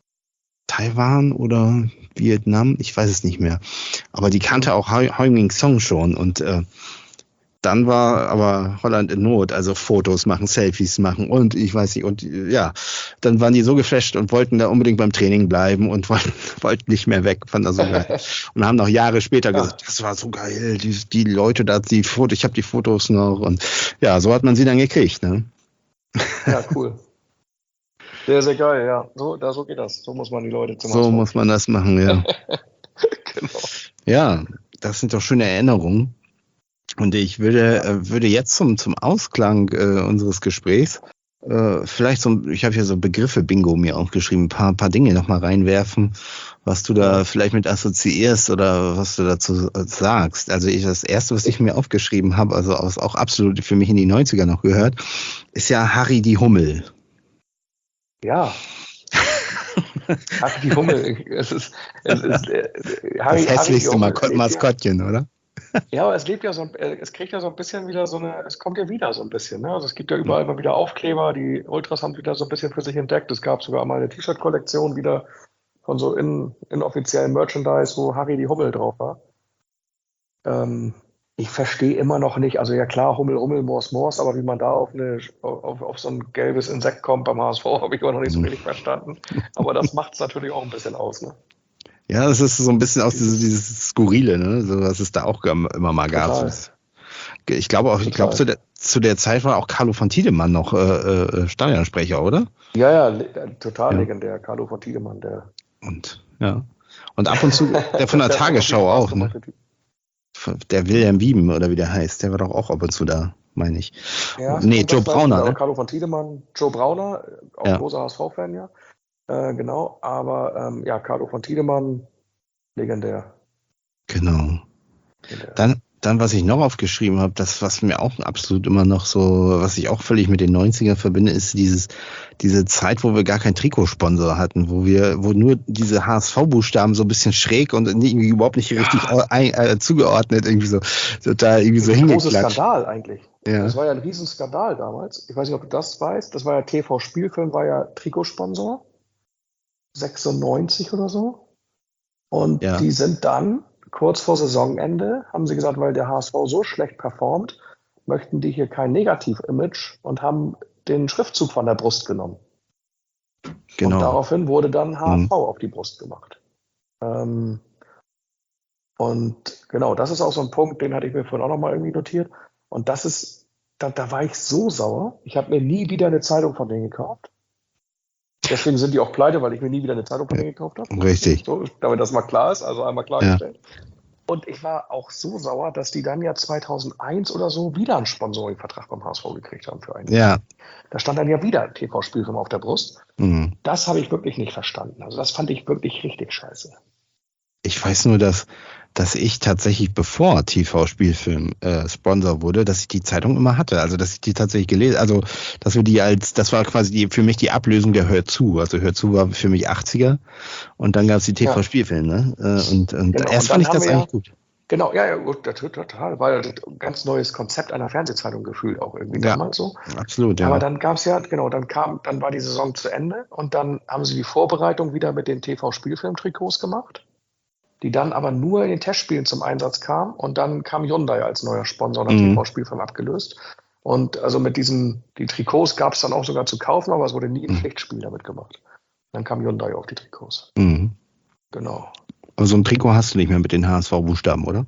Taiwan oder Vietnam, ich weiß es nicht mehr. Aber die kannte auch Heung-min Son schon und äh, dann war aber Holland in Not, also Fotos machen, Selfies machen und ich weiß nicht, und ja, dann waren die so geflasht und wollten da unbedingt beim Training bleiben und wollten, wollten nicht mehr weg, fanden das so geil. Und haben noch Jahre später ja. gesagt, das war so geil, die, die Leute da, die Fotos, ich habe die Fotos noch und ja, so hat man sie dann gekriegt, ne? Ja, cool. Sehr, sehr geil, ja. So, da, so geht das. So muss man die Leute zum So Ausfall. Muss man das machen, ja. Genau. Ja, das sind doch schöne Erinnerungen. Und ich würde, äh, würde jetzt zum, zum Ausklang äh, unseres Gesprächs äh, vielleicht so, ich habe hier so Begriffe Bingo mir aufgeschrieben, ein paar, paar Dinge nochmal reinwerfen, was du da vielleicht mit assoziierst oder was du dazu sagst. Also ich, das Erste, was ich mir aufgeschrieben habe, also was auch absolut für mich in die neunziger noch gehört, ist ja Harry die Hummel. Ja. Harry die Hummel. Es ist, es ist äh, Harry, das hässlichste Harry Maskottchen, ja. Oder? Ja, aber es lebt ja so, es kriegt ja so ein bisschen wieder so eine, es kommt ja wieder so ein bisschen, ne? Also es gibt ja überall mal wieder Aufkleber, die Ultras haben wieder so ein bisschen für sich entdeckt. Es gab sogar mal eine T-Shirt-Kollektion wieder von so in, inoffiziellen Merchandise, wo Harry die Hummel drauf war. Ähm, ich verstehe immer noch nicht, also ja klar, Hummel, Hummel, Mors, Mors, aber wie man da auf, eine, auf, auf so ein gelbes Insekt kommt beim H S V, habe ich immer noch nicht so richtig verstanden. Aber das macht es natürlich auch ein bisschen aus, ne? Ja, das ist so ein bisschen aus dieses, dieses Skurrile, ne? So, was es da auch immer mal gab. Total. Ich glaube auch, ich glaube, zu der, zu der Zeit war auch Carlo von Tiedemann noch äh, äh, Stadionsprecher, oder? Ja, ja, le- total ja. legendär, Carlo von Tiedemann, der. Und, ja. Und ab und zu, der von der, der Tagesschau auch, ne? Der Wilhelm Wieben, oder wie der heißt, der war doch auch ab und zu da, meine ich. Ja, nee, Joe Brauner. Ne? Carlo von Tiedemann, Joe Brauner, auch ja. großer H S V-Fan, ja. Äh, genau, aber ähm, ja, Carlo von Tiedemann, legendär. Genau. Legendär. Dann, dann, was ich noch aufgeschrieben habe, das, was mir auch absolut immer noch so, was ich auch völlig mit den neunzigern verbinde, ist dieses, diese Zeit, wo wir gar keinen Trikotsponsor hatten, wo wir, wo nur diese H S V-Buchstaben so ein bisschen schräg und irgendwie überhaupt nicht richtig ja. ein, äh, zugeordnet, irgendwie so, so da irgendwie so hingeklatscht. Ein großer Skandal eigentlich. Ja. Das war ja ein Riesenskandal damals. Ich weiß nicht, ob du das weißt. Das war ja T V-Spielfilm, war ja Trikotsponsor. sechsundneunzig oder so. Und ja. die sind dann, kurz vor Saisonende, haben sie gesagt, weil der H S V so schlecht performt, möchten die hier kein Negativ-Image und haben den Schriftzug von der Brust genommen. Genau. Und daraufhin wurde dann H S V mhm. auf die Brust gemacht. Ähm, und genau, das ist auch so ein Punkt, den hatte ich mir vorhin auch nochmal irgendwie notiert. Und das ist, da, da war ich so sauer. Ich habe mir nie wieder eine Zeitung von denen gekauft. Deswegen sind die auch pleite, weil ich mir nie wieder eine Zeitung von denen gekauft habe. Richtig. So, damit das mal klar ist, also einmal klargestellt. Ja. Und ich war auch so sauer, dass die dann ja zweitausendeins oder so wieder einen Sponsoring-Vertrag beim H S V gekriegt haben für ein Jahr. Ja. Da stand dann ja wieder ein T V-Spielfilm auf der Brust. Mhm. Das habe ich wirklich nicht verstanden. Also das fand ich wirklich richtig scheiße. Ich weiß nur, dass, dass ich tatsächlich, bevor T V-Spielfilm äh, Sponsor wurde, dass ich die Zeitung immer hatte. Also, dass ich die tatsächlich gelesen, also, dass wir die als, das war quasi die, für mich die Ablösung der Hör zu. Also, Hör zu war für mich achtziger und dann gab es die T V-Spielfilm, ne? Äh, und, und genau. erst und fand ich das ja, eigentlich gut. Genau, ja, ja, gut, total. War ja ein ganz neues Konzept einer Fernsehzeitung gefühlt auch irgendwie ja, damals so. Absolut, ja. Aber dann gab es ja, genau, dann kam, dann war die Saison zu Ende und dann haben sie die Vorbereitung wieder mit den T V-Spielfilm-Trikots gemacht, die dann aber nur in den Testspielen zum Einsatz kam und dann kam Hyundai als neuer Sponsor und hat mhm. T V-Spielfilm abgelöst. Und also mit diesen, die Trikots gab es dann auch sogar zu kaufen, aber es wurde nie ein Mhm. Pflichtspiel damit gemacht. Dann kam Hyundai auf die Trikots. Mhm. Genau. Aber so ein Trikot hast du nicht mehr mit den H S V-Buchstaben, oder?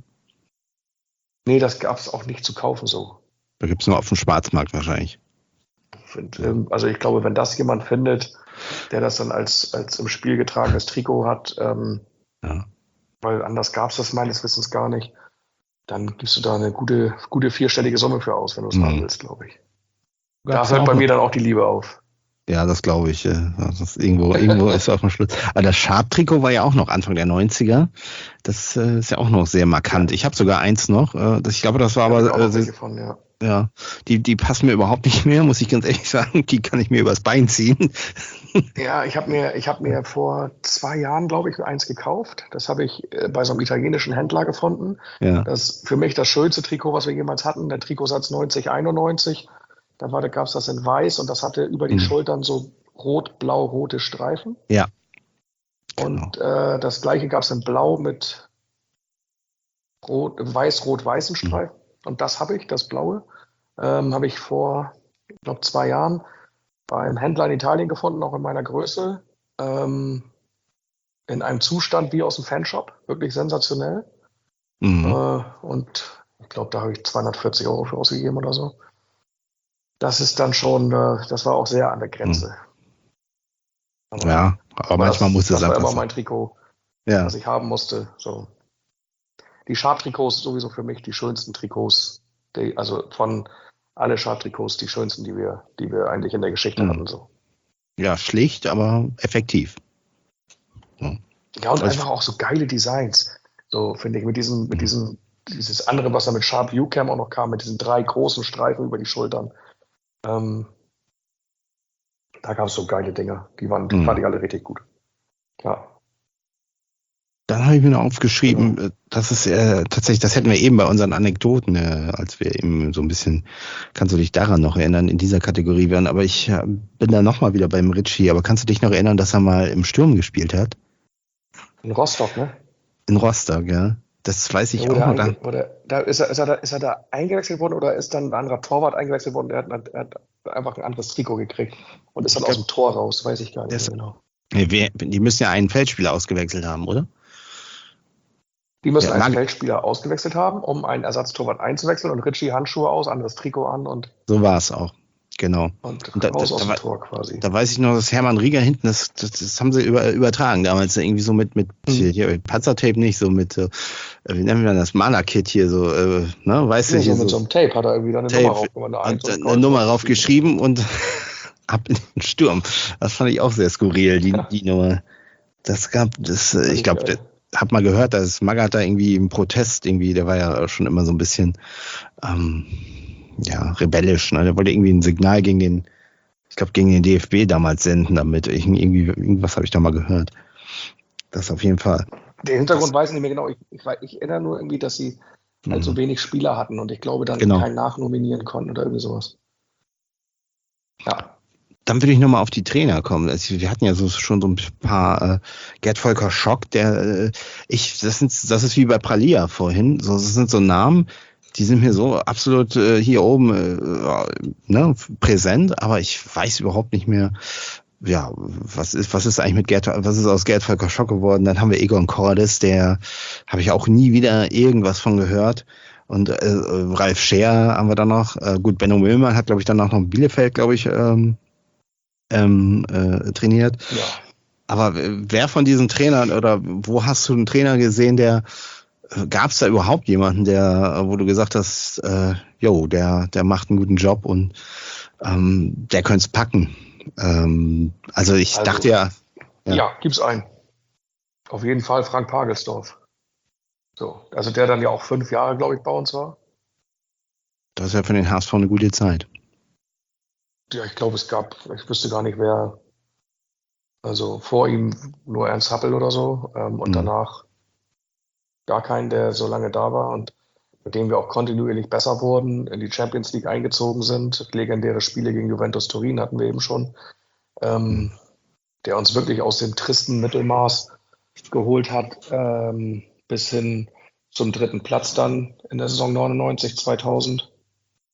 Nee, das gab es auch nicht zu kaufen so. Da gibt es nur auf dem Schwarzmarkt wahrscheinlich. Und, ähm, also ich glaube, wenn das jemand findet, der das dann als, als im Spiel getragenes Trikot hat, ähm, Ja. weil anders gab es das meines Wissens gar nicht, dann gibst du da eine gute, gute vierstellige Summe für aus, wenn du es Mhm. haben willst, glaube ich. Da Gab's ja hört auch bei noch. mir dann auch die Liebe auf. Ja, das glaube ich. äh, Das ist irgendwo, irgendwo ist auf dem Schluss. Aber das Sharp-Trikot war ja auch noch Anfang der neunziger. Das äh, ist ja auch noch sehr markant. Ja. Ich habe sogar eins noch. Äh, das, ich glaube, das war Da habe ich aber, auch noch äh, welche von, ja. ja, die, die passen mir überhaupt nicht mehr, muss ich ganz ehrlich sagen. Die kann ich mir übers Bein ziehen. Ja, ich habe mir, ich hab mir vor zwei Jahren, glaube ich, eins gekauft. Das habe ich äh, bei so einem italienischen Händler gefunden. Ja. Das ist für mich das schönste Trikot, was wir jemals hatten. Der Trikotsatz neunzig einundneunzig. Da war, da gab es das in weiß und das hatte über die Mhm. Schultern so rot-blau-rote Streifen. Ja. Und äh, das gleiche gab es in blau mit rot, weiß-rot-weißen Streifen. Und das habe ich, das blaue, ähm, habe ich vor, ich glaube, zwei Jahren beim Händler in Italien gefunden, auch in meiner Größe. Ähm, in einem Zustand wie aus dem Fanshop. Wirklich sensationell. Mhm. Äh, und ich glaube, da habe ich zweihundertvierzig Euro für ausgegeben oder so. Das ist dann schon, äh, das war auch sehr an der Grenze. Aber, Ja, aber, aber manchmal das, muss es das war einfach immer sein. mein Trikot, Ja. was ich haben musste. So. Die Sharp-Trikots sowieso für mich die schönsten Trikots. Die, also von alle Sharp-Trikots die schönsten, die wir, die wir eigentlich in der Geschichte Mhm. hatten. So. Ja, schlicht, aber effektiv. Ja. Ja, und Also, einfach auch so geile Designs. So finde ich, mit diesem, mit Mhm. diesem, dieses andere, was da mit Sharp U-Cam auch noch kam, mit diesen drei großen Streifen über die Schultern. Ähm, da gab es so geile Dinger. Die waren, die Mhm. fand ich alle richtig gut. Ja, Dann habe ich mir noch aufgeschrieben, genau. äh, das ist äh, tatsächlich, das hätten wir eben bei unseren Anekdoten, äh, als wir eben so ein bisschen, kannst du dich daran noch erinnern, in dieser Kategorie wären, aber ich äh, bin da nochmal wieder beim Ritchie, aber kannst du dich noch erinnern, dass er mal im Sturm gespielt hat? In Rostock, ne? In Rostock, ja. Das weiß Ja, ich wo auch der noch. Da, einge wo der, da ist er, ist er da, ist er da eingewechselt worden oder ist dann ein anderer Torwart eingewechselt worden? Der hat, er hat einfach ein anderes Trikot gekriegt und ist ich dann aus glaube, dem Tor raus, weiß ich gar nicht mehr genau. die müssen ja einen Feldspieler ausgewechselt haben, oder? Die müssen Ja, einen Mag Feldspieler ausgewechselt haben, um einen Ersatztorwart einzuwechseln und Ritchie Handschuhe aus, anderes Trikot an und, so war es auch. Genau. und Und da, da, raus aus da, dem war- Tor quasi. da weiß ich noch, dass Hermann Rieger hinten, das, das, das haben sie über, übertragen damals, irgendwie so mit, mit hier, Mhm. hier, Panzertape nicht, so mit, so, äh, wie nennen wir das, Maler-Kit hier, so, äh, ne, weißt du, Ja, hier so mit so so einem Tape hat er irgendwie da eine Nummer Tape raufgemacht, eine Eins und und ein eine Kreuz Nummer draufgeschrieben. raufgeschrieben und ab in den Sturm. Das fand ich auch sehr skurril, die, Ja, die Nummer. Das gab, das, äh, ich völlig glaube, geil. hab mal gehört, dass Magath da irgendwie im Protest irgendwie, der war ja schon immer so ein bisschen, ähm, ja, rebellisch, ne? Der wollte irgendwie ein Signal gegen den, ich glaube, gegen den D F B damals senden damit. Ich, irgendwie, irgendwas habe ich da mal gehört. Das auf jeden Fall. Den Das, Hintergrund weiß ich nicht mehr genau. Ich, ich, wei- ich erinnere nur irgendwie, dass sie halt so mh, wenig Spieler hatten und ich glaube dann genau. keinen nachnominieren konnten oder irgendwie sowas. Ja, Dann würde ich nochmal auf die Trainer kommen. Also wir hatten ja so, schon so ein paar, äh, Gerd Volker Schock, der, äh, ich, das sind, das ist wie bei Pralia vorhin, so, das sind so Namen, die sind mir so absolut äh, hier oben äh, ne, präsent, aber ich weiß überhaupt nicht mehr, ja, was ist, was ist eigentlich mit Gerd, was ist aus Gerd Volker Schock geworden? Dann haben wir Egon Cordes, der habe ich auch nie wieder irgendwas von gehört. Und äh, Ralf Scheer haben wir dann noch. Äh, gut, Benno Müllmann hat, glaube ich, dann auch noch Bielefeld, glaube ich, ähm, ähm, äh, trainiert. ja. Aber wer von diesen Trainern oder wo hast du einen Trainer gesehen, der gab es da überhaupt jemanden, der, wo du gesagt hast, äh, jo, der, der macht einen guten Job und ähm, der könnte es packen. Ähm, also ich Also, dachte ja, ja, ja, gibt's einen. Auf jeden Fall Frank Pagelsdorf. So, also der dann ja auch fünf Jahre, glaube ich, bei uns war. das ist ja für den H S V eine gute Zeit. Ja, ich glaube, es gab, ich wüsste gar nicht, wer, also vor ihm nur Ernst Happel oder so ähm, und Mhm. danach gar keinen, der so lange da war und mit dem wir auch kontinuierlich besser wurden, in die Champions League eingezogen sind. Legendäre Spiele gegen Juventus Turin hatten wir eben schon, ähm, der uns wirklich aus dem tristen Mittelmaß geholt hat, ähm, bis hin zum dritten Platz dann in der Saison neunundneunzig, zweitausend.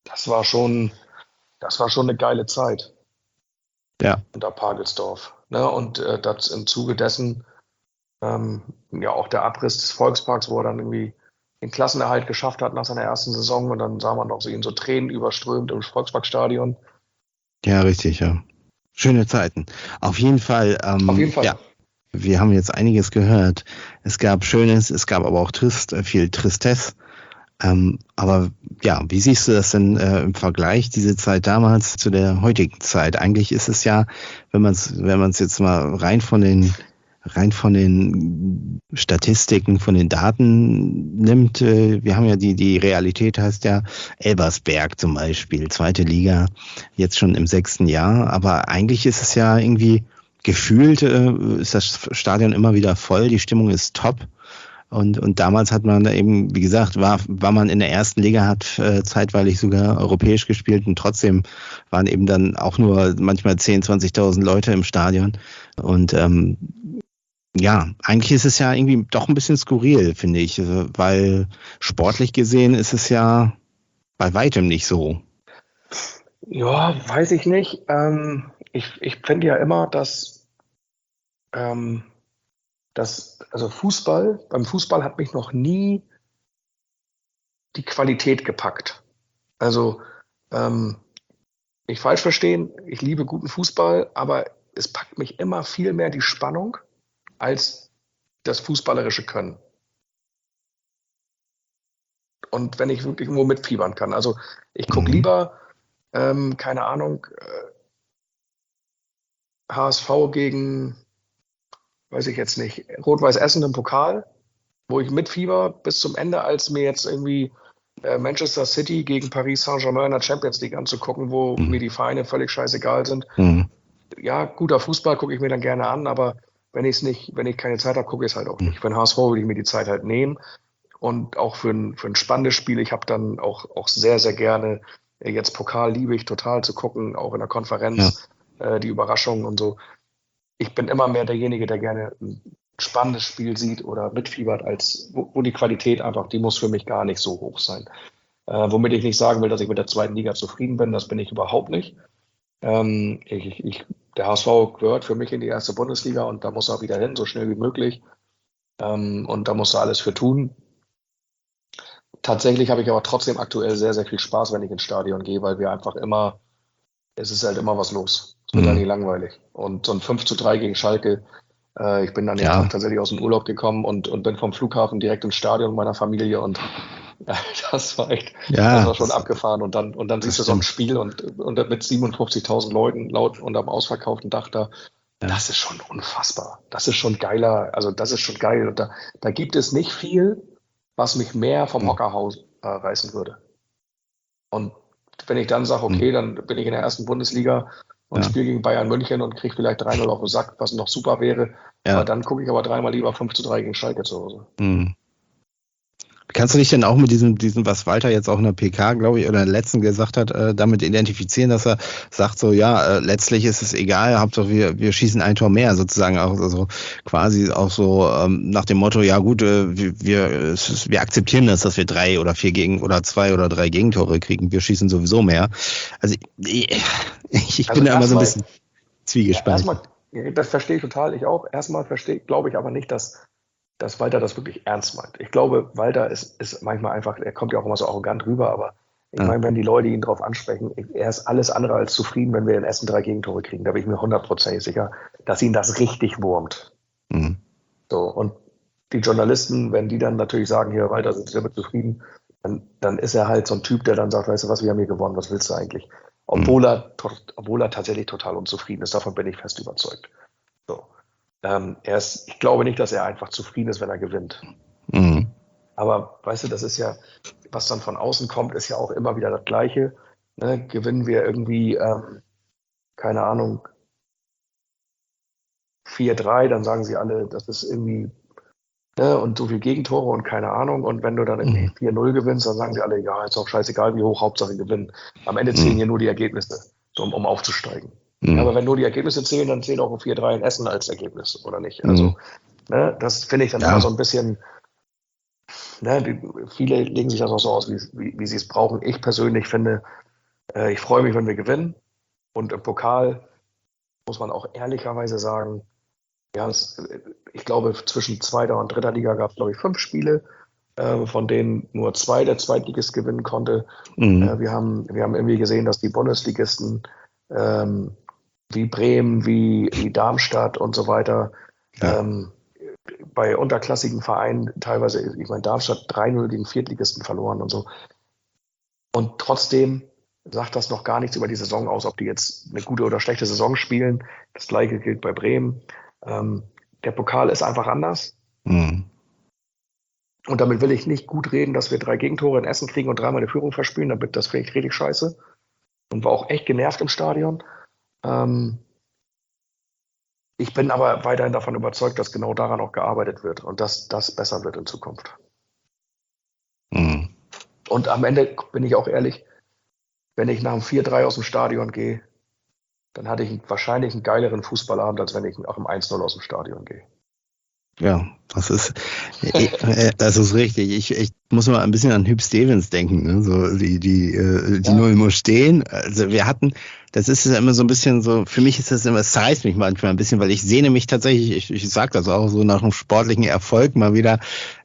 das war schon, das war schon eine geile Zeit. Ja. Unter Pagelsdorf. Ne? Und äh, das im Zuge dessen ähm, ja auch der Abriss des Volksparks, wo er dann irgendwie den Klassenerhalt geschafft hat nach seiner ersten Saison und dann sah man noch so ihn so Tränen überströmt im Volksparkstadion. Ja, richtig, ja. Schöne Zeiten. Auf jeden Fall. Ähm, Auf jeden Fall. Ja, wir haben jetzt einiges gehört. Es gab Schönes, es gab aber auch Trist, äh, viel Tristesse. Ähm, aber ja, wie siehst du das denn äh, im Vergleich, diese Zeit damals zu der heutigen Zeit? Eigentlich ist es ja, wenn man es wenn man es jetzt mal rein von den rein von den Statistiken, von den Daten nimmt, äh, wir haben ja die, die Realität heißt ja Elversberg zum Beispiel, zweite Liga, jetzt schon im sechsten Jahr, aber eigentlich ist es ja irgendwie gefühlt, äh, ist das Stadion immer wieder voll, die Stimmung ist top. Und, und damals hat man da eben, wie gesagt, war, war man in der ersten Liga, hat äh, zeitweilig sogar europäisch gespielt und trotzdem waren eben dann auch nur manchmal zehntausend, zwanzigtausend Leute im Stadion. Und ähm, ja, eigentlich ist es ja irgendwie doch ein bisschen skurril, finde ich, weil sportlich gesehen ist es ja bei weitem nicht so. Ja, weiß ich nicht. Ähm, ich ich finde ja immer, dass, ähm, dass, also Fußball, beim Fußball hat mich noch nie die Qualität gepackt. Also, ähm, nicht falsch verstehen, ich liebe guten Fußball, aber es packt mich immer viel mehr die Spannung als das fußballerische Können. Und wenn ich wirklich irgendwo mitfiebern kann. Also ich gucke Mhm. lieber, ähm, keine Ahnung, äh, H S V gegen, weiß ich jetzt nicht, Rot-Weiß Essen im Pokal, wo ich mitfieber bis zum Ende, als mir jetzt irgendwie äh, Manchester City gegen Paris Saint-Germain in der Champions League anzugucken, wo Mhm. mir die Vereine völlig scheißegal sind. Mhm. Ja, guter Fußball gucke ich mir dann gerne an, aber wenn ich es nicht, wenn ich keine Zeit habe, gucke ich es halt auch nicht. Für den H S V würde ich mir die Zeit halt nehmen. Und auch für ein, für ein spannendes Spiel. Ich habe dann auch, auch sehr, sehr gerne, äh, jetzt Pokal liebe ich total zu gucken, auch in der Konferenz, äh, die Überraschungen und so. Ich bin immer mehr derjenige, der gerne ein spannendes Spiel sieht oder mitfiebert, als wo, wo die Qualität einfach, die muss für mich gar nicht so hoch sein. Äh, womit ich nicht sagen will, dass ich mit der zweiten Liga zufrieden bin, das bin ich überhaupt nicht. Ähm, ich, ich, der H S V gehört für mich in die erste Bundesliga und da muss er wieder hin, so schnell wie möglich. Ähm, und da muss er alles für tun. Tatsächlich habe ich aber trotzdem aktuell sehr, sehr viel Spaß, wenn ich ins Stadion gehe, weil wir einfach immer, es ist halt immer was los. Es wird Mhm. ja nicht langweilig. Und so ein fünf zu drei gegen Schalke, äh, ich bin an dem Ja. Tag tatsächlich aus dem Urlaub gekommen und, und bin vom Flughafen direkt ins Stadion mit meiner Familie und ja, das war echt, Ja, das war schon das- abgefahren. Und dann, und dann das siehst du so ein stimmt. Spiel und, und mit siebenundfünfzigtausend Leuten laut und am ausverkauften Dach da. Ja. Das ist schon unfassbar. Das ist schon geiler. Also das ist schon geil. Und da, da gibt es nicht viel, was mich mehr vom Mhm. Hocker haus- äh, reißen würde. Und wenn ich dann sage, okay, dann bin ich in der ersten Bundesliga und Ja. spiele gegen Bayern München und kriege vielleicht drei null auf den Sack, was noch super wäre. Ja. Aber dann gucke ich aber dreimal lieber fünf zu drei gegen Schalke zu Hause. Mhm. Kannst du dich denn auch mit diesem, diesem, was Walter jetzt auch in der P K, glaube ich, oder in der letzten gesagt hat, äh, damit identifizieren, dass er sagt so, ja, äh, letztlich ist es egal, Hauptsache wir, wir schießen ein Tor mehr, sozusagen auch, also quasi auch so ähm, nach dem Motto, ja gut, äh, wir, wir, es ist, wir akzeptieren das, dass wir drei oder vier gegen oder zwei oder drei Gegentore kriegen, wir schießen sowieso mehr. Also ich, ich Also bin da immer so ein erstmal, bisschen ja, zwiegespalten. erstmal, das verstehe ich total, ich auch. Erstmal verstehe, glaube ich aber nicht, dass, dass Walter das wirklich ernst meint. Ich glaube, Walter ist, ist manchmal einfach, er kommt ja auch immer so arrogant rüber, aber ich Ja. meine, wenn die Leute ihn darauf ansprechen, er ist alles andere als zufrieden, wenn wir in Essen drei Gegentore kriegen. Da bin ich mir hundertprozentig sicher, dass ihn das richtig wurmt. Mhm. So, und die Journalisten, wenn die dann natürlich sagen, hier, Walter, sind Sie damit zufrieden, dann, dann ist er halt so ein Typ, der dann sagt, weißt du was, wir haben hier gewonnen, was willst du eigentlich? Obwohl er, to- obwohl er tatsächlich total unzufrieden ist, davon bin ich fest überzeugt. So. Ähm, er ist, ich glaube nicht, dass er einfach zufrieden ist, wenn er gewinnt. Mhm. Aber weißt du, das ist ja, was dann von außen kommt, ist ja auch immer wieder das Gleiche. Ne? Gewinnen wir irgendwie, ähm, keine Ahnung, vier drei, dann sagen sie alle, das ist irgendwie, ne, und so viel Gegentore und keine Ahnung. Und wenn du dann irgendwie Mhm. vier null gewinnst, dann sagen sie alle, ja, ist auch scheißegal, wie hoch, Hauptsache gewinnen. Am Ende zählen hier nur die Ergebnisse, so, um, um aufzusteigen. Mhm. Ja, aber wenn nur die Ergebnisse zählen, dann zählen auch ein vier drei in Essen als Ergebnis, oder nicht? Mhm. Also, ne, das finde ich dann Ja. immer so ein bisschen, ne, die, viele legen sich das auch so aus, wie, wie, wie sie es brauchen. Ich persönlich finde, äh, ich freue mich, wenn wir gewinnen. Und im Pokal muss man auch ehrlicherweise sagen, wir haben es, ich glaube, zwischen zweiter und dritter Liga gab es, glaube ich, fünf Spiele, äh, von denen nur zwei der Zweitligist gewinnen konnte. Mhm. Äh, wir haben, wir haben irgendwie gesehen, dass die Bundesligisten ähm, wie Bremen, wie, wie Darmstadt und so weiter, Ja. ähm, bei unterklassigen Vereinen teilweise, ich meine, Darmstadt drei null gegen Viertligisten verloren und so. Und trotzdem sagt das noch gar nichts über die Saison aus, ob die jetzt eine gute oder schlechte Saison spielen. Das Gleiche gilt bei Bremen. Ähm, der Pokal ist einfach anders. Mhm. Und damit will ich nicht gut reden, dass wir drei Gegentore in Essen kriegen und dreimal die Führung verspielen. Das finde ich richtig scheiße. Und war auch echt genervt im Stadion. Ähm, ich bin aber weiterhin davon überzeugt, dass genau daran auch gearbeitet wird und dass das besser wird in Zukunft. Mhm. Und am Ende bin ich auch ehrlich, wenn ich nach dem vier drei aus dem Stadion gehe, dann hatte ich wahrscheinlich einen geileren Fußballabend, als wenn ich nach dem eins null aus dem Stadion gehe. Ja, das ist, äh, das ist richtig. Ich, ich muss mal ein bisschen an Hüb Stevens denken, ne? So die, die, äh, die Ja. Null muss stehen. Also wir hatten, das ist ja immer so ein bisschen so, für mich ist das immer, es zerreißt mich manchmal ein bisschen, weil ich sehne mich tatsächlich, ich, ich sag das auch so nach einem sportlichen Erfolg mal wieder.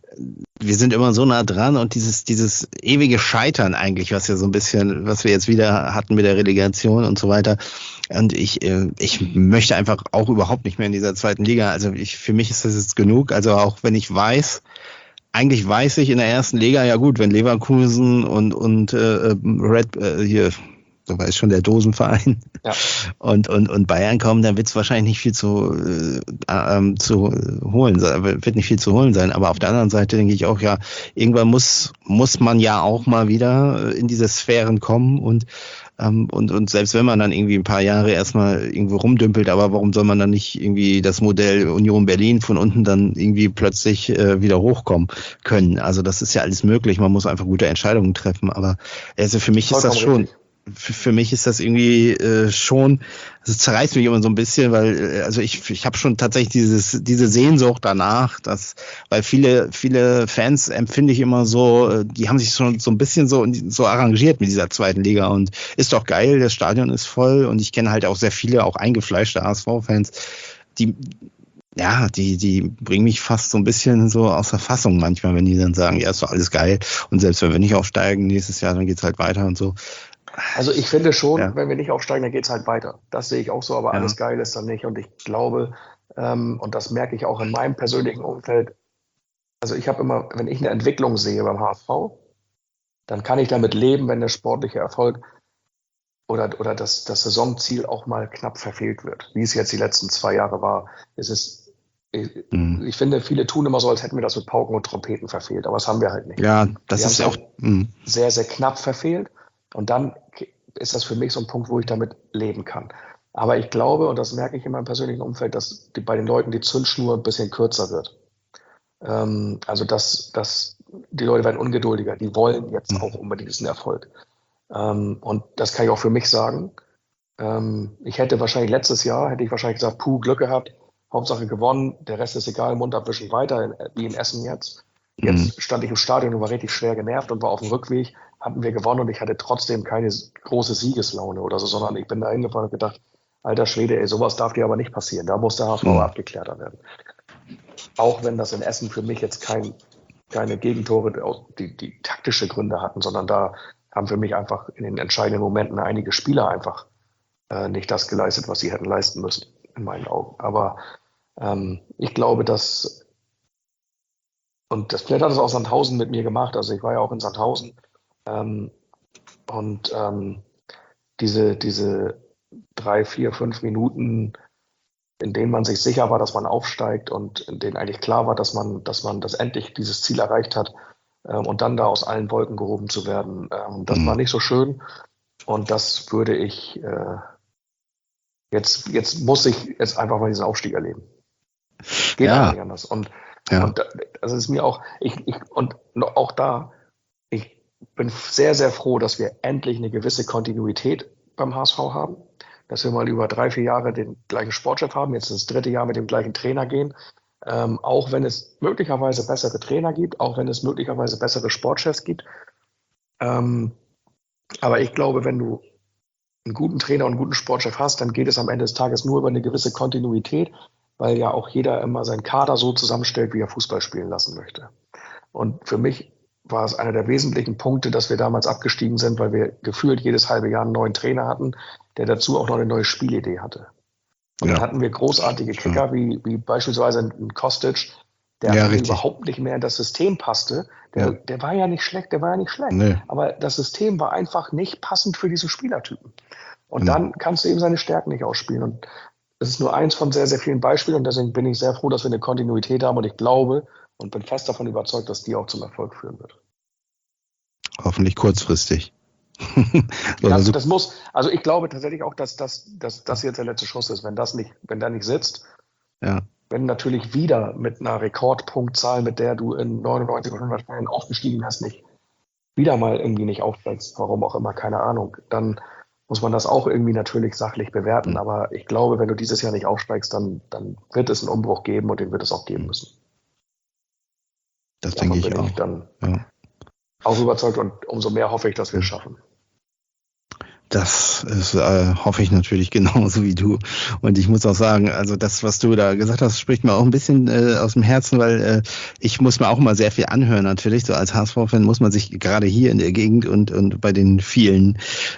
Wir sind immer so nah dran und dieses, dieses ewige Scheitern eigentlich, was ja so ein bisschen, was wir jetzt wieder hatten mit der Relegation und so weiter. Und ich, ich möchte einfach auch überhaupt nicht mehr in dieser zweiten Liga. Also ich, für mich ist das jetzt genug. Also auch wenn ich weiß, eigentlich weiß ich in der ersten Liga, ja gut, wenn Leverkusen und, und äh, Red, äh, hier, da war schon der Dosenverein, ja. und, und, und Bayern kommen, dann wird es wahrscheinlich nicht viel zu, äh, äh, zu holen sein, wird nicht viel zu holen sein. Aber auf der anderen Seite denke ich auch, ja, irgendwann muss, muss man ja auch mal wieder in diese Sphären kommen und, ähm, und, und selbst wenn man dann irgendwie ein paar Jahre erstmal irgendwo rumdümpelt, aber warum soll man dann nicht irgendwie das Modell Union Berlin von unten dann irgendwie plötzlich äh, wieder hochkommen können? Also das ist ja alles möglich, man muss einfach gute Entscheidungen treffen. Aber also für mich Vollkommen ist das schon. Richtig. Für, für mich ist das irgendwie äh, schon, es zerreißt mich immer so ein bisschen, weil äh, also ich ich habe schon tatsächlich dieses diese Sehnsucht danach, dass, weil viele viele Fans empfinde ich immer so, äh, die haben sich schon so ein bisschen so so arrangiert mit dieser zweiten Liga und ist doch geil, das Stadion ist voll und ich kenne halt auch sehr viele auch eingefleischte H S V-Fans, die ja, die, die bringen mich fast so ein bisschen so aus der Fassung manchmal, wenn die dann sagen, ja, ist doch alles geil und selbst wenn wir nicht aufsteigen nächstes Jahr, dann geht's halt weiter und so. Also ich finde schon, Ja. wenn wir nicht aufsteigen, dann geht es halt weiter. Das sehe ich auch so, aber Ja. alles geil ist dann nicht. Und ich glaube, ähm, und das merke ich auch in meinem persönlichen Umfeld, also ich habe immer, wenn ich eine Entwicklung sehe beim H S V, dann kann ich damit leben, wenn der sportliche Erfolg oder, oder das, das Saisonziel auch mal knapp verfehlt wird, wie es jetzt die letzten zwei Jahre war. Es ist, ich, Mhm. ich finde, viele tun immer so, als hätten wir das mit Pauken und Trompeten verfehlt, aber das haben wir halt nicht. Ja, das wir ist haben auch es halt mh. sehr, sehr knapp verfehlt. Und dann ist das für mich so ein Punkt, wo ich damit leben kann. Aber ich glaube, und das merke ich in meinem persönlichen Umfeld, dass die, bei den Leuten die Zündschnur ein bisschen kürzer wird. Ähm, also dass, dass die Leute werden ungeduldiger, die wollen jetzt auch unbedingt diesen Erfolg. Ähm, und das kann ich auch für mich sagen. Ähm, ich hätte wahrscheinlich letztes Jahr, hätte ich wahrscheinlich gesagt, puh, Glück gehabt, Hauptsache gewonnen, der Rest ist egal, Mund abwischen weiter, wie in Essen jetzt. Jetzt stand ich im Stadion und war richtig schwer genervt und war auf dem Rückweg, hatten wir gewonnen und ich hatte trotzdem keine große Siegeslaune oder so, sondern ich bin da hingefahren und gedacht, alter Schwede, ey, sowas darf dir aber nicht passieren. Da muss der H S V Mhm. abgeklärter werden. Auch wenn das in Essen für mich jetzt kein, keine Gegentore, die, die taktische Gründe hatten, sondern da haben für mich einfach in den entscheidenden Momenten einige Spieler einfach äh, nicht das geleistet, was sie hätten leisten müssen, in meinen Augen. Aber ähm, ich glaube, dass Und das vielleicht hat es auch Sandhausen mit mir gemacht. Also ich war ja auch in Sandhausen. Ähm, und ähm, diese, diese drei, vier, fünf Minuten, in denen man sich sicher war, dass man aufsteigt und in denen eigentlich klar war, dass man, dass man das endlich dieses Ziel erreicht hat, ähm, und dann da aus allen Wolken gehoben zu werden, ähm, das Mhm. war nicht so schön. Und das würde ich äh, jetzt, jetzt muss ich jetzt einfach mal diesen Aufstieg erleben. Geht Ja. einfach nicht anders. Und, Ja. und das ist mir auch, ich, ich, und auch da, ich bin sehr, sehr froh, dass wir endlich eine gewisse Kontinuität beim H S V haben. Dass wir mal über drei, vier Jahre den gleichen Sportchef haben, jetzt das dritte Jahr mit dem gleichen Trainer gehen. Ähm, auch wenn es möglicherweise bessere Trainer gibt, auch wenn es möglicherweise bessere Sportchefs gibt. Ähm, aber ich glaube, wenn du einen guten Trainer und einen guten Sportchef hast, dann geht es am Ende des Tages nur über eine gewisse Kontinuität, weil ja auch jeder immer seinen Kader so zusammenstellt, wie er Fußball spielen lassen möchte. Und für mich war es einer der wesentlichen Punkte, dass wir damals abgestiegen sind, weil wir gefühlt jedes halbe Jahr einen neuen Trainer hatten, der dazu auch noch eine neue Spielidee hatte. Und Ja. dann hatten wir großartige Kicker, wie, wie beispielsweise ein Kostic, der Ja, am Ende richtig. überhaupt nicht mehr in das System passte. Der, Ja. der war ja nicht schlecht, der war ja nicht schlecht. Nee. Aber das System war einfach nicht passend für diesen Spielertypen. Und Genau. dann kannst du eben seine Stärken nicht ausspielen. Und das ist nur eins von sehr, sehr vielen Beispielen. Und deswegen bin ich sehr froh, dass wir eine Kontinuität haben. Und ich glaube und bin fest davon überzeugt, dass die auch zum Erfolg führen wird. Hoffentlich kurzfristig. Ja, Also, das muss, also ich glaube tatsächlich auch, dass das dass, dass jetzt der letzte Schuss ist. Wenn das nicht, wenn der nicht sitzt, ja. wenn natürlich wieder mit einer Rekordpunktzahl, mit der du in neunundneunzig oder hundert Fällen aufgestiegen hast, nicht wieder mal irgendwie nicht aufsteigst, warum auch immer, keine Ahnung, dann muss man das auch irgendwie natürlich sachlich bewerten. Aber ich glaube, wenn du dieses Jahr nicht aufsteigst, dann, dann wird es einen Umbruch geben und den wird es auch geben müssen. Das Davon denke ich bin ich auch. dann Ja. auch überzeugt und umso mehr hoffe ich, dass wir es schaffen. Das ist, äh, hoffe ich natürlich genauso wie du. Und ich muss auch sagen, also das, was du da gesagt hast, spricht mir auch ein bisschen äh, aus dem Herzen, weil äh, ich muss mir auch immer sehr viel anhören natürlich. So als H S V-Fan muss man sich gerade hier in der Gegend und und bei den vielen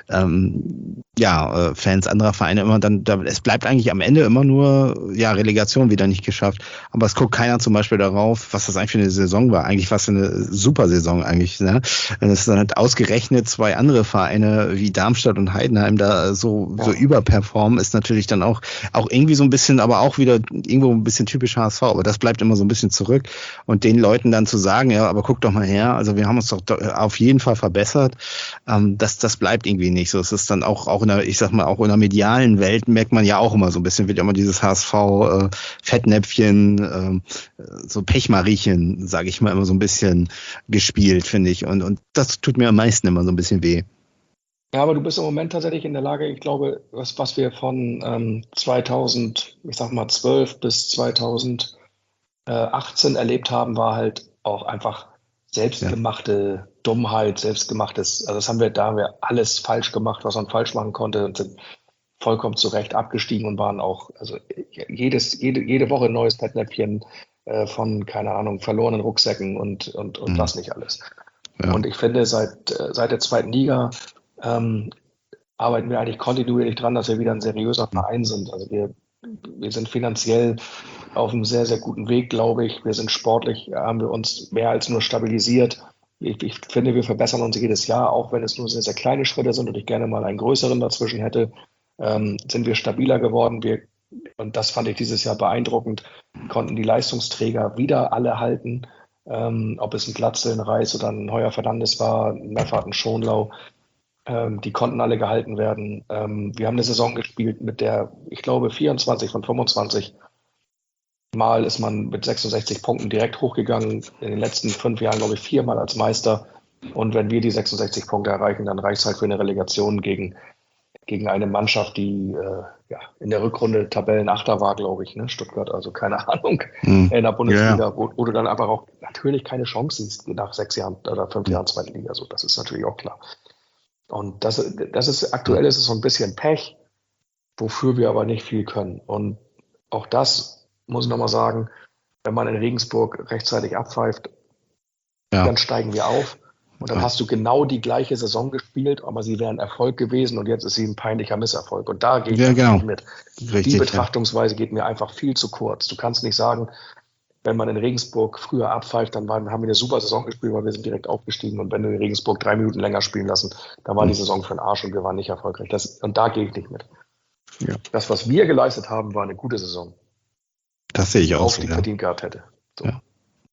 ähm, ja äh, Fans anderer Vereine immer dann, da, es bleibt eigentlich am Ende immer nur ja Relegation wieder nicht geschafft. Aber es guckt keiner zum Beispiel darauf, was das eigentlich für eine Saison war. Eigentlich war es eine super Saison eigentlich. Ne? Und es ist dann halt ausgerechnet zwei andere Vereine wie Darmstadt und Heidenheim da so, Ja. so überperformen, ist natürlich dann auch, auch irgendwie so ein bisschen, aber auch wieder irgendwo ein bisschen typisch H S V. Aber das bleibt immer so ein bisschen zurück. Und den Leuten dann zu sagen, ja, aber guck doch mal her, also wir haben uns doch auf jeden Fall verbessert, ähm, das, das bleibt irgendwie nicht so. Es ist dann auch, auch in der, ich sag mal, auch in der medialen Welt merkt man ja auch immer so ein bisschen, wird ja immer dieses H S V äh, Fettnäpfchen, äh, so Pechmariechen, sage ich mal, immer so ein bisschen gespielt, finde ich. Und, und das tut mir am meisten immer so ein bisschen weh. Ja, aber du bist im Moment tatsächlich in der Lage, ich glaube, was, was wir von ähm, zweitausend, ich sag mal zwölf bis zweitausendachtzehn erlebt haben, war halt auch einfach selbstgemachte Dummheit, selbstgemachtes, also das haben wir, da haben wir alles falsch gemacht, was man falsch machen konnte und sind vollkommen zu Recht abgestiegen und waren auch, also jedes, jede, jede Woche ein neues Fettnäpfchen äh, von, keine Ahnung, verlorenen Rucksäcken und, und, und Mhm. was nicht alles. Ja. Und ich finde, seit, äh, seit der zweiten Liga ähm, arbeiten wir eigentlich kontinuierlich dran, dass wir wieder ein seriöser Verein sind. Also wir, wir sind finanziell auf einem sehr, sehr guten Weg, glaube ich. Wir sind sportlich, haben wir uns mehr als nur stabilisiert. Ich, ich finde, wir verbessern uns jedes Jahr, auch wenn es nur sehr, sehr kleine Schritte sind und ich gerne mal einen größeren dazwischen hätte, ähm, sind wir stabiler geworden. Wir, und das fand ich dieses Jahr beeindruckend, konnten die Leistungsträger wieder alle halten. Ähm, ob es ein Glatzel, ein Reis oder ein Heuer Fernandes war, ein Meffert, ein Schonlau. Ähm, die konnten alle gehalten werden. Ähm, wir haben eine Saison gespielt, mit der, ich glaube, vierundzwanzig von fünfundzwanzig Mal ist man mit sechsundsechzig Punkten direkt hochgegangen. In den letzten fünf Jahren, glaube ich, viermal als Meister. Und wenn wir die sechsundsechzig Punkte erreichen, dann reicht es halt für eine Relegation gegen, gegen eine Mannschaft, die äh, ja, in der Rückrunde Tabellenachter war, glaube ich, ne? Stuttgart, also keine Ahnung, Mhm. in der Bundesliga, Ja. wo, wo du dann einfach auch natürlich keine Chance siehst nach sechs Jahren oder fünf Mhm. Jahren zweiten Liga. So, das ist natürlich auch klar. Und das, das ist aktuell ist es so ein bisschen Pech, wofür wir aber nicht viel können. Und auch das muss ich nochmal sagen, wenn man in Regensburg rechtzeitig abpfeift, Ja. dann steigen wir auf. Und dann Ja. hast du genau die gleiche Saison gespielt, aber sie wäre ein Erfolg gewesen und jetzt ist sie ein peinlicher Misserfolg. Und da gehe ich Ja, einfach genau. nicht mit. Die Richtig, ja. Betrachtungsweise geht mir einfach viel zu kurz. Du kannst nicht sagen, wenn man in Regensburg früher abpfeift, dann waren, haben wir eine super Saison gespielt, weil wir sind direkt aufgestiegen. Und wenn du in Regensburg drei Minuten länger spielen lassen, dann war die Saison für den Arsch und wir waren nicht erfolgreich. Das, und da gehe ich nicht mit. Ja. Das, was wir geleistet haben, war eine gute Saison, Das sehe ich die auch auch so, die ja. verdient gehabt hätte. So. Ja.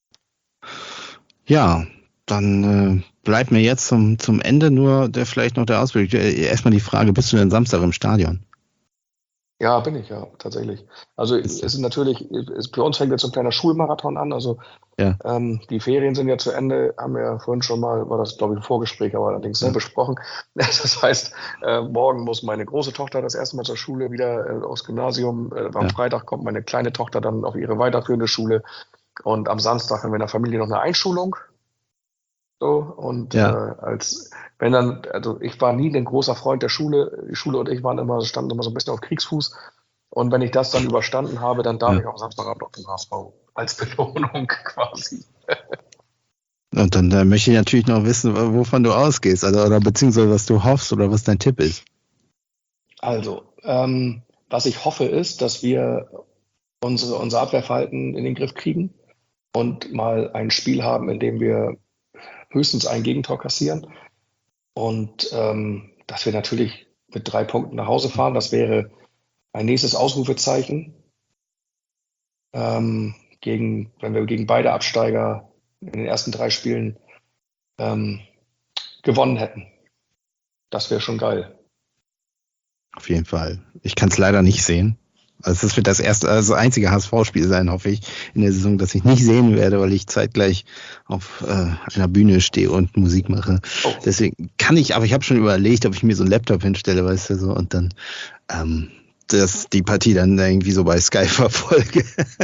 Ja, dann äh, bleibt mir jetzt zum, zum Ende nur der, vielleicht noch der Ausblick. Äh, Erstmal die Frage, bist du denn Samstag im Stadion? Ja, bin ich ja, tatsächlich. Also es ist natürlich, es, für uns fängt jetzt so ein kleiner Schulmarathon an. Also Ja, ähm, die Ferien sind ja zu Ende, haben wir ja vorhin schon mal, war das glaube ich ein Vorgespräch, aber allerdings ne, ja, besprochen. Das heißt, äh, morgen muss meine große Tochter das erste Mal zur Schule wieder äh, aufs Gymnasium. Äh, am ja. Freitag kommt meine kleine Tochter dann auf ihre weiterführende Schule. Und am Samstag haben wir in der Familie noch eine Einschulung. So, und äh, Ja. als wenn dann, also ich war nie ein großer Freund der Schule. Die Schule und ich waren immer, standen immer so ein bisschen auf Kriegsfuß. Und wenn ich das dann überstanden habe, dann darf Ja. ich auch Samstagabend auf dem H S V als Belohnung quasi. Und dann äh, möchte ich natürlich noch wissen, wovon du ausgehst, also oder beziehungsweise was du hoffst oder was dein Tipp ist. Also, ähm, was ich hoffe, ist, dass wir unsere, unser Abwehrverhalten in den Griff kriegen und mal ein Spiel haben, in dem wir höchstens ein Gegentor kassieren. Und ähm, dass wir natürlich mit drei Punkten nach Hause fahren. Das wäre ein nächstes Ausrufezeichen. Ähm, gegen, wenn wir gegen beide Absteiger in den ersten drei Spielen ähm, gewonnen hätten. Das wäre schon geil. Auf jeden Fall. Ich kann es leider nicht sehen. Also es wird das erste, also das einzige H S V-Spiel sein, hoffe ich, in der Saison, das ich nicht sehen werde, weil ich zeitgleich auf äh, einer Bühne stehe und Musik mache. Oh. Deswegen kann ich, aber ich habe schon überlegt, ob ich mir so einen Laptop hinstelle, weißt du, so, und dann ähm, das, die Partie dann irgendwie so bei Sky verfolge.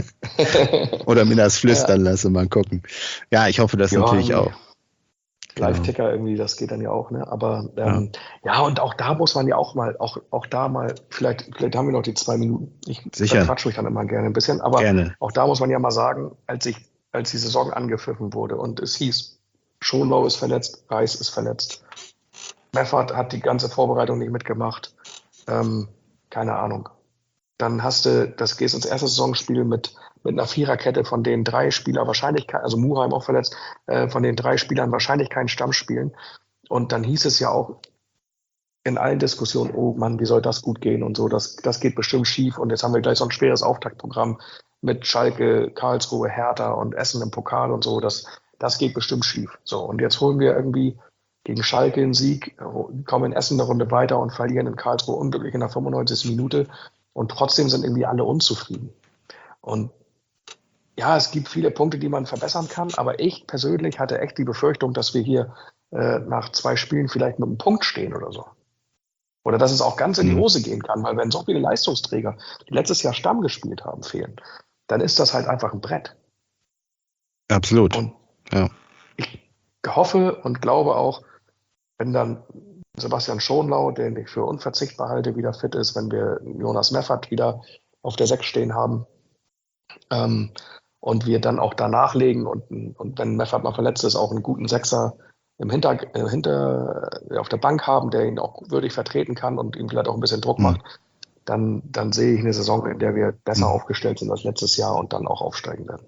Oder mir das flüstern Ja. lasse, mal gucken. Ja, ich hoffe das Ja, natürlich irgendwie auch. Genau. Live-Ticker irgendwie, das geht dann ja auch, ne? Aber Ja. ähm, ja, und auch da muss man ja auch mal, auch, auch da mal, vielleicht, vielleicht haben wir noch die zwei Minuten. Ich Sicher. verquatsche mich dann immer gerne ein bisschen, aber Gerne. auch da muss man ja mal sagen, als ich, als die Saison angepfiffen wurde und es hieß, Schonlau ist verletzt, Reis ist verletzt, Meffert hat die ganze Vorbereitung nicht mitgemacht, ähm, keine Ahnung. Dann hast du, das gehst ins erste Saisonspiel mit, mit einer Viererkette, von denen drei Spieler wahrscheinlich, kein- also Muheim auch verletzt, äh, von den drei Spielern wahrscheinlich keinen Stamm spielen. Und dann hieß es ja auch in allen Diskussionen, oh Mann, wie soll das gut gehen und so, das, das geht bestimmt schief. Und jetzt haben wir gleich so ein schweres Auftaktprogramm mit Schalke, Karlsruhe, Hertha und Essen im Pokal und so, das, das geht bestimmt schief. So, und jetzt holen wir irgendwie gegen Schalke einen Sieg, kommen in Essen eine Runde weiter und verlieren in Karlsruhe unglücklich in der fünfundneunzigsten Minute. Und trotzdem sind irgendwie alle unzufrieden. Und ja, es gibt viele Punkte, die man verbessern kann, aber ich persönlich hatte echt die Befürchtung, dass wir hier äh, nach zwei Spielen vielleicht mit einem Punkt stehen oder so. Oder dass es auch ganz in die Mhm. Hose gehen kann, weil wenn so viele Leistungsträger, die letztes Jahr Stamm gespielt haben, fehlen, dann ist das halt einfach ein Brett. Absolut. Und Ja. ich hoffe und glaube auch, wenn dann Sebastian Schonlau, den ich für unverzichtbar halte, wieder fit ist, wenn wir Jonas Meffert wieder auf der sechs stehen haben, ähm, und wir dann auch danach legen und, und wenn Meffert mal verletzt ist, auch einen guten Sechser im Hinter, äh, hinter äh, auf der Bank haben, der ihn auch würdig vertreten kann und ihm vielleicht auch ein bisschen Druck Mhm. macht, dann, dann sehe ich eine Saison, in der wir besser Mhm. aufgestellt sind als letztes Jahr und dann auch aufsteigen werden.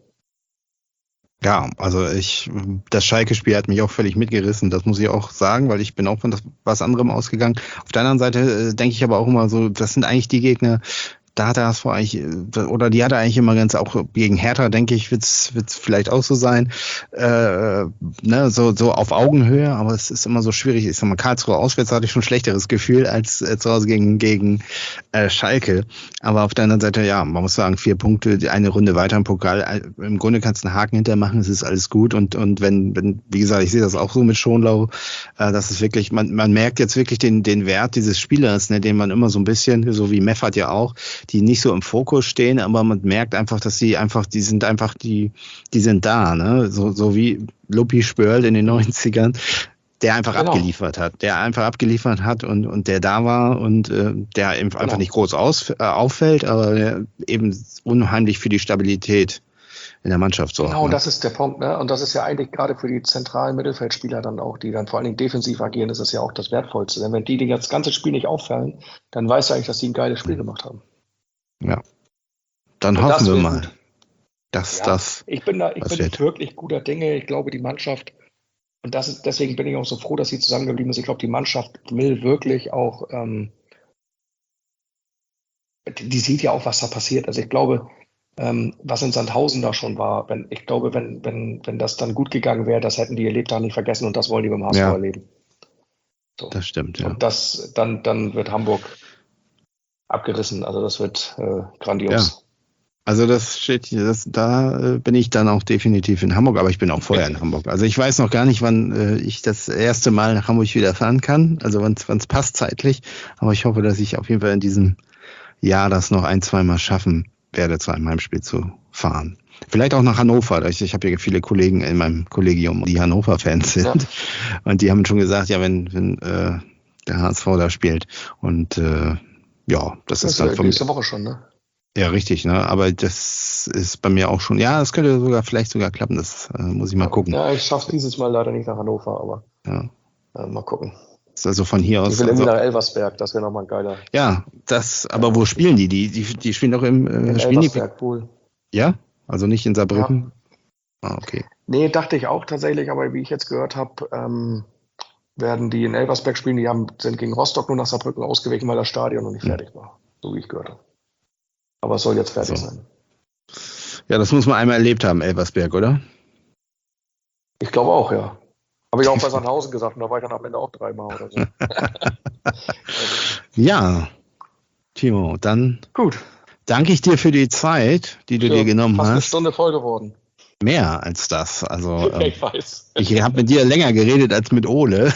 Ja, also ich, das Schalke-Spiel hat mich auch völlig mitgerissen, das muss ich auch sagen, weil ich bin auch von das, was anderem ausgegangen. Auf der anderen Seite äh, denke ich aber auch immer so, das sind eigentlich die Gegner, da hat er das vor eigentlich, äh, oder die hat er eigentlich immer ganz, auch gegen Hertha, denke ich, wird's wird's vielleicht auch so sein, äh, ne, so, so auf Augenhöhe, aber es ist immer so schwierig. Ich sag mal, Karlsruhe auswärts hatte ich schon ein schlechteres Gefühl als äh, zu Hause gegen, gegen äh, Schalke. Aber auf der anderen Seite, ja, man muss sagen, vier Punkte, die eine Runde weiter im Pokal. äh, Im Grunde kannst du einen Haken hintermachen, es ist alles gut. Und, und wenn, wenn, wie gesagt, ich sehe das auch so mit Schonlau, äh, dass es wirklich, man, man merkt jetzt wirklich den, den Wert dieses Spielers, ne, den man immer so ein bisschen, so wie Meffert ja auch, die nicht so im Fokus stehen, aber man merkt einfach, dass sie einfach, die sind einfach, die, die sind da, ne? So, so wie Luppi Spörl in den neunzigern, der einfach Genau. abgeliefert hat, der einfach abgeliefert hat und, und der da war und äh, der einfach Genau. nicht groß aus, äh, auffällt, aber der eben unheimlich für die Stabilität in der Mannschaft sorgt. Genau, Ne? das ist der Punkt, ne? Und das ist ja eigentlich gerade für die zentralen Mittelfeldspieler dann auch, die dann vor allen Dingen defensiv agieren, das ist ja auch das Wertvollste. Denn wenn die das ganze Spiel nicht auffallen, dann weißt du eigentlich, dass die ein geiles Spiel gemacht haben. Ja. Dann Und hoffen das wir wäre mal, gut. dass Ja, das ich bin da, ich was bin wird. wirklich guter Dinge. Ich glaube, die Mannschaft, und das ist, deswegen bin ich auch so froh, dass sie zusammengeblieben ist. Ich glaube, die Mannschaft will wirklich auch, ähm, die, die sieht ja auch, was da passiert. Also ich glaube, ähm, was in Sandhausen da schon war, wenn, ich glaube, wenn, wenn, wenn das dann gut gegangen wäre, das hätten die ihr Lebtag nicht vergessen und das wollen die beim H S V Ja, erleben. So. das stimmt, ja. Und das, dann, dann wird Hamburg abgerissen. Also das wird äh, grandios. Ja. Also das steht hier, das, da äh, bin ich dann auch definitiv in Hamburg, aber ich bin auch vorher in Hamburg. Also ich weiß noch gar nicht, wann äh, ich das erste Mal nach Hamburg wieder fahren kann, also wann es passt zeitlich. Aber ich hoffe, dass ich auf jeden Fall in diesem Jahr das noch ein, zwei Mal schaffen werde, zu einem Heimspiel zu fahren. Vielleicht auch nach Hannover. Ich, ich habe ja viele Kollegen in meinem Kollegium, die Hannover-Fans sind. Ja. Und die haben schon gesagt, ja, wenn, wenn äh, der H S V da spielt. Und äh, ja, das, das ist dann von nächste Woche schon, ne? Ja, richtig, ne? Aber das ist bei mir auch schon, ja, das könnte sogar vielleicht sogar klappen, das äh, muss ich mal gucken. Ja, ich schaff's dieses Mal leider nicht nach Hannover, aber ja. äh, mal gucken. Das ist also von hier aus. Ich will also, irgendwie nach Elversberg, das wäre nochmal ein geiler. Ja, das, aber ja. Wo spielen die? Die, die, die spielen doch im äh, in spielen Elversberg, Pool. Ja? Also nicht in Saarbrücken? Ja. Ah, okay. Nee, dachte ich auch tatsächlich, aber wie ich jetzt gehört habe, ähm, werden die in Elversberg spielen, die haben, sind gegen Rostock nur nach Saarbrücken ausgewichen, weil das Stadion noch nicht hm. fertig war, so wie ich gehört habe. Aber es soll jetzt fertig so. sein. Ja, das muss man einmal erlebt haben, Elversberg, oder? Ich glaube auch, ja. Habe ich auch bei Sandhausen gesagt und da war ich dann am Ende auch dreimal oder so. Ja, Timo, dann gut. Danke ich dir für die Zeit, die du ja, dir genommen fast hast. Eine Stunde voll geworden. Mehr als das. Also, ähm, ich weiß. Ich habe mit dir länger geredet als mit Ole.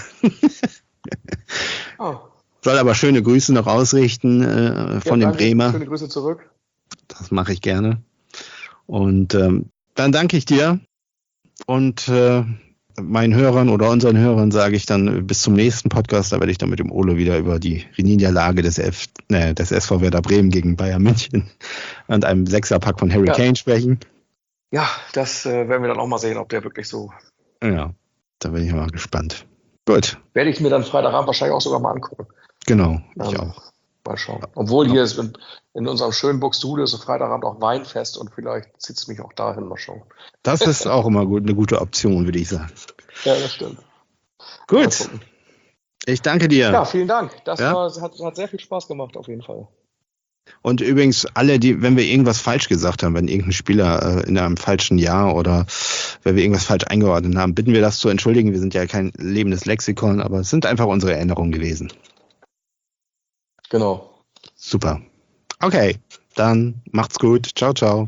oh. Soll aber schöne Grüße noch ausrichten äh, von ja, den Bremer. Schöne Grüße zurück. Das mache ich gerne. Und ähm, dann danke ich dir. Und äh, meinen Hörern oder unseren Hörern sage ich dann bis zum nächsten Podcast. Da werde ich dann mit dem Ole wieder über die Niederlage des, F, ne, des S V Werder Bremen gegen Bayern München und einem Sechserpack von Harry ja. Kane sprechen. Ja, das äh, werden wir dann auch mal sehen, ob der wirklich so... Ja, da bin ich mal gespannt. Gut. Werde ich mir dann Freitagabend wahrscheinlich auch sogar mal angucken. Genau, ich ähm, auch. Mal schauen. Obwohl ja. hier ist in, in unserem schönen Buxtehude ist Freitagabend auch Weinfest und vielleicht zieht es mich auch dahin, mal schauen. Das ist auch immer gut, eine gute Option, würde ich sagen. Ja, das stimmt. Gut. Ich danke dir. Ja, vielen Dank. Das ja? war, hat, hat sehr viel Spaß gemacht, auf jeden Fall. Und übrigens, alle, die, wenn wir irgendwas falsch gesagt haben, wenn irgendein Spieler äh, in einem falschen Jahr oder wenn wir irgendwas falsch eingeordnet haben, bitten wir das zu entschuldigen. Wir sind ja kein lebendes Lexikon, aber es sind einfach unsere Erinnerungen gewesen. Genau. Super. Okay, dann macht's gut. Ciao, ciao.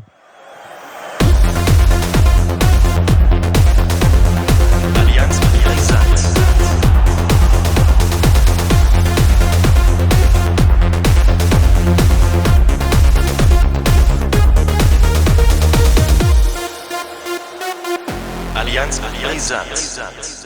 Allianz Brisant. Allianz Brisant.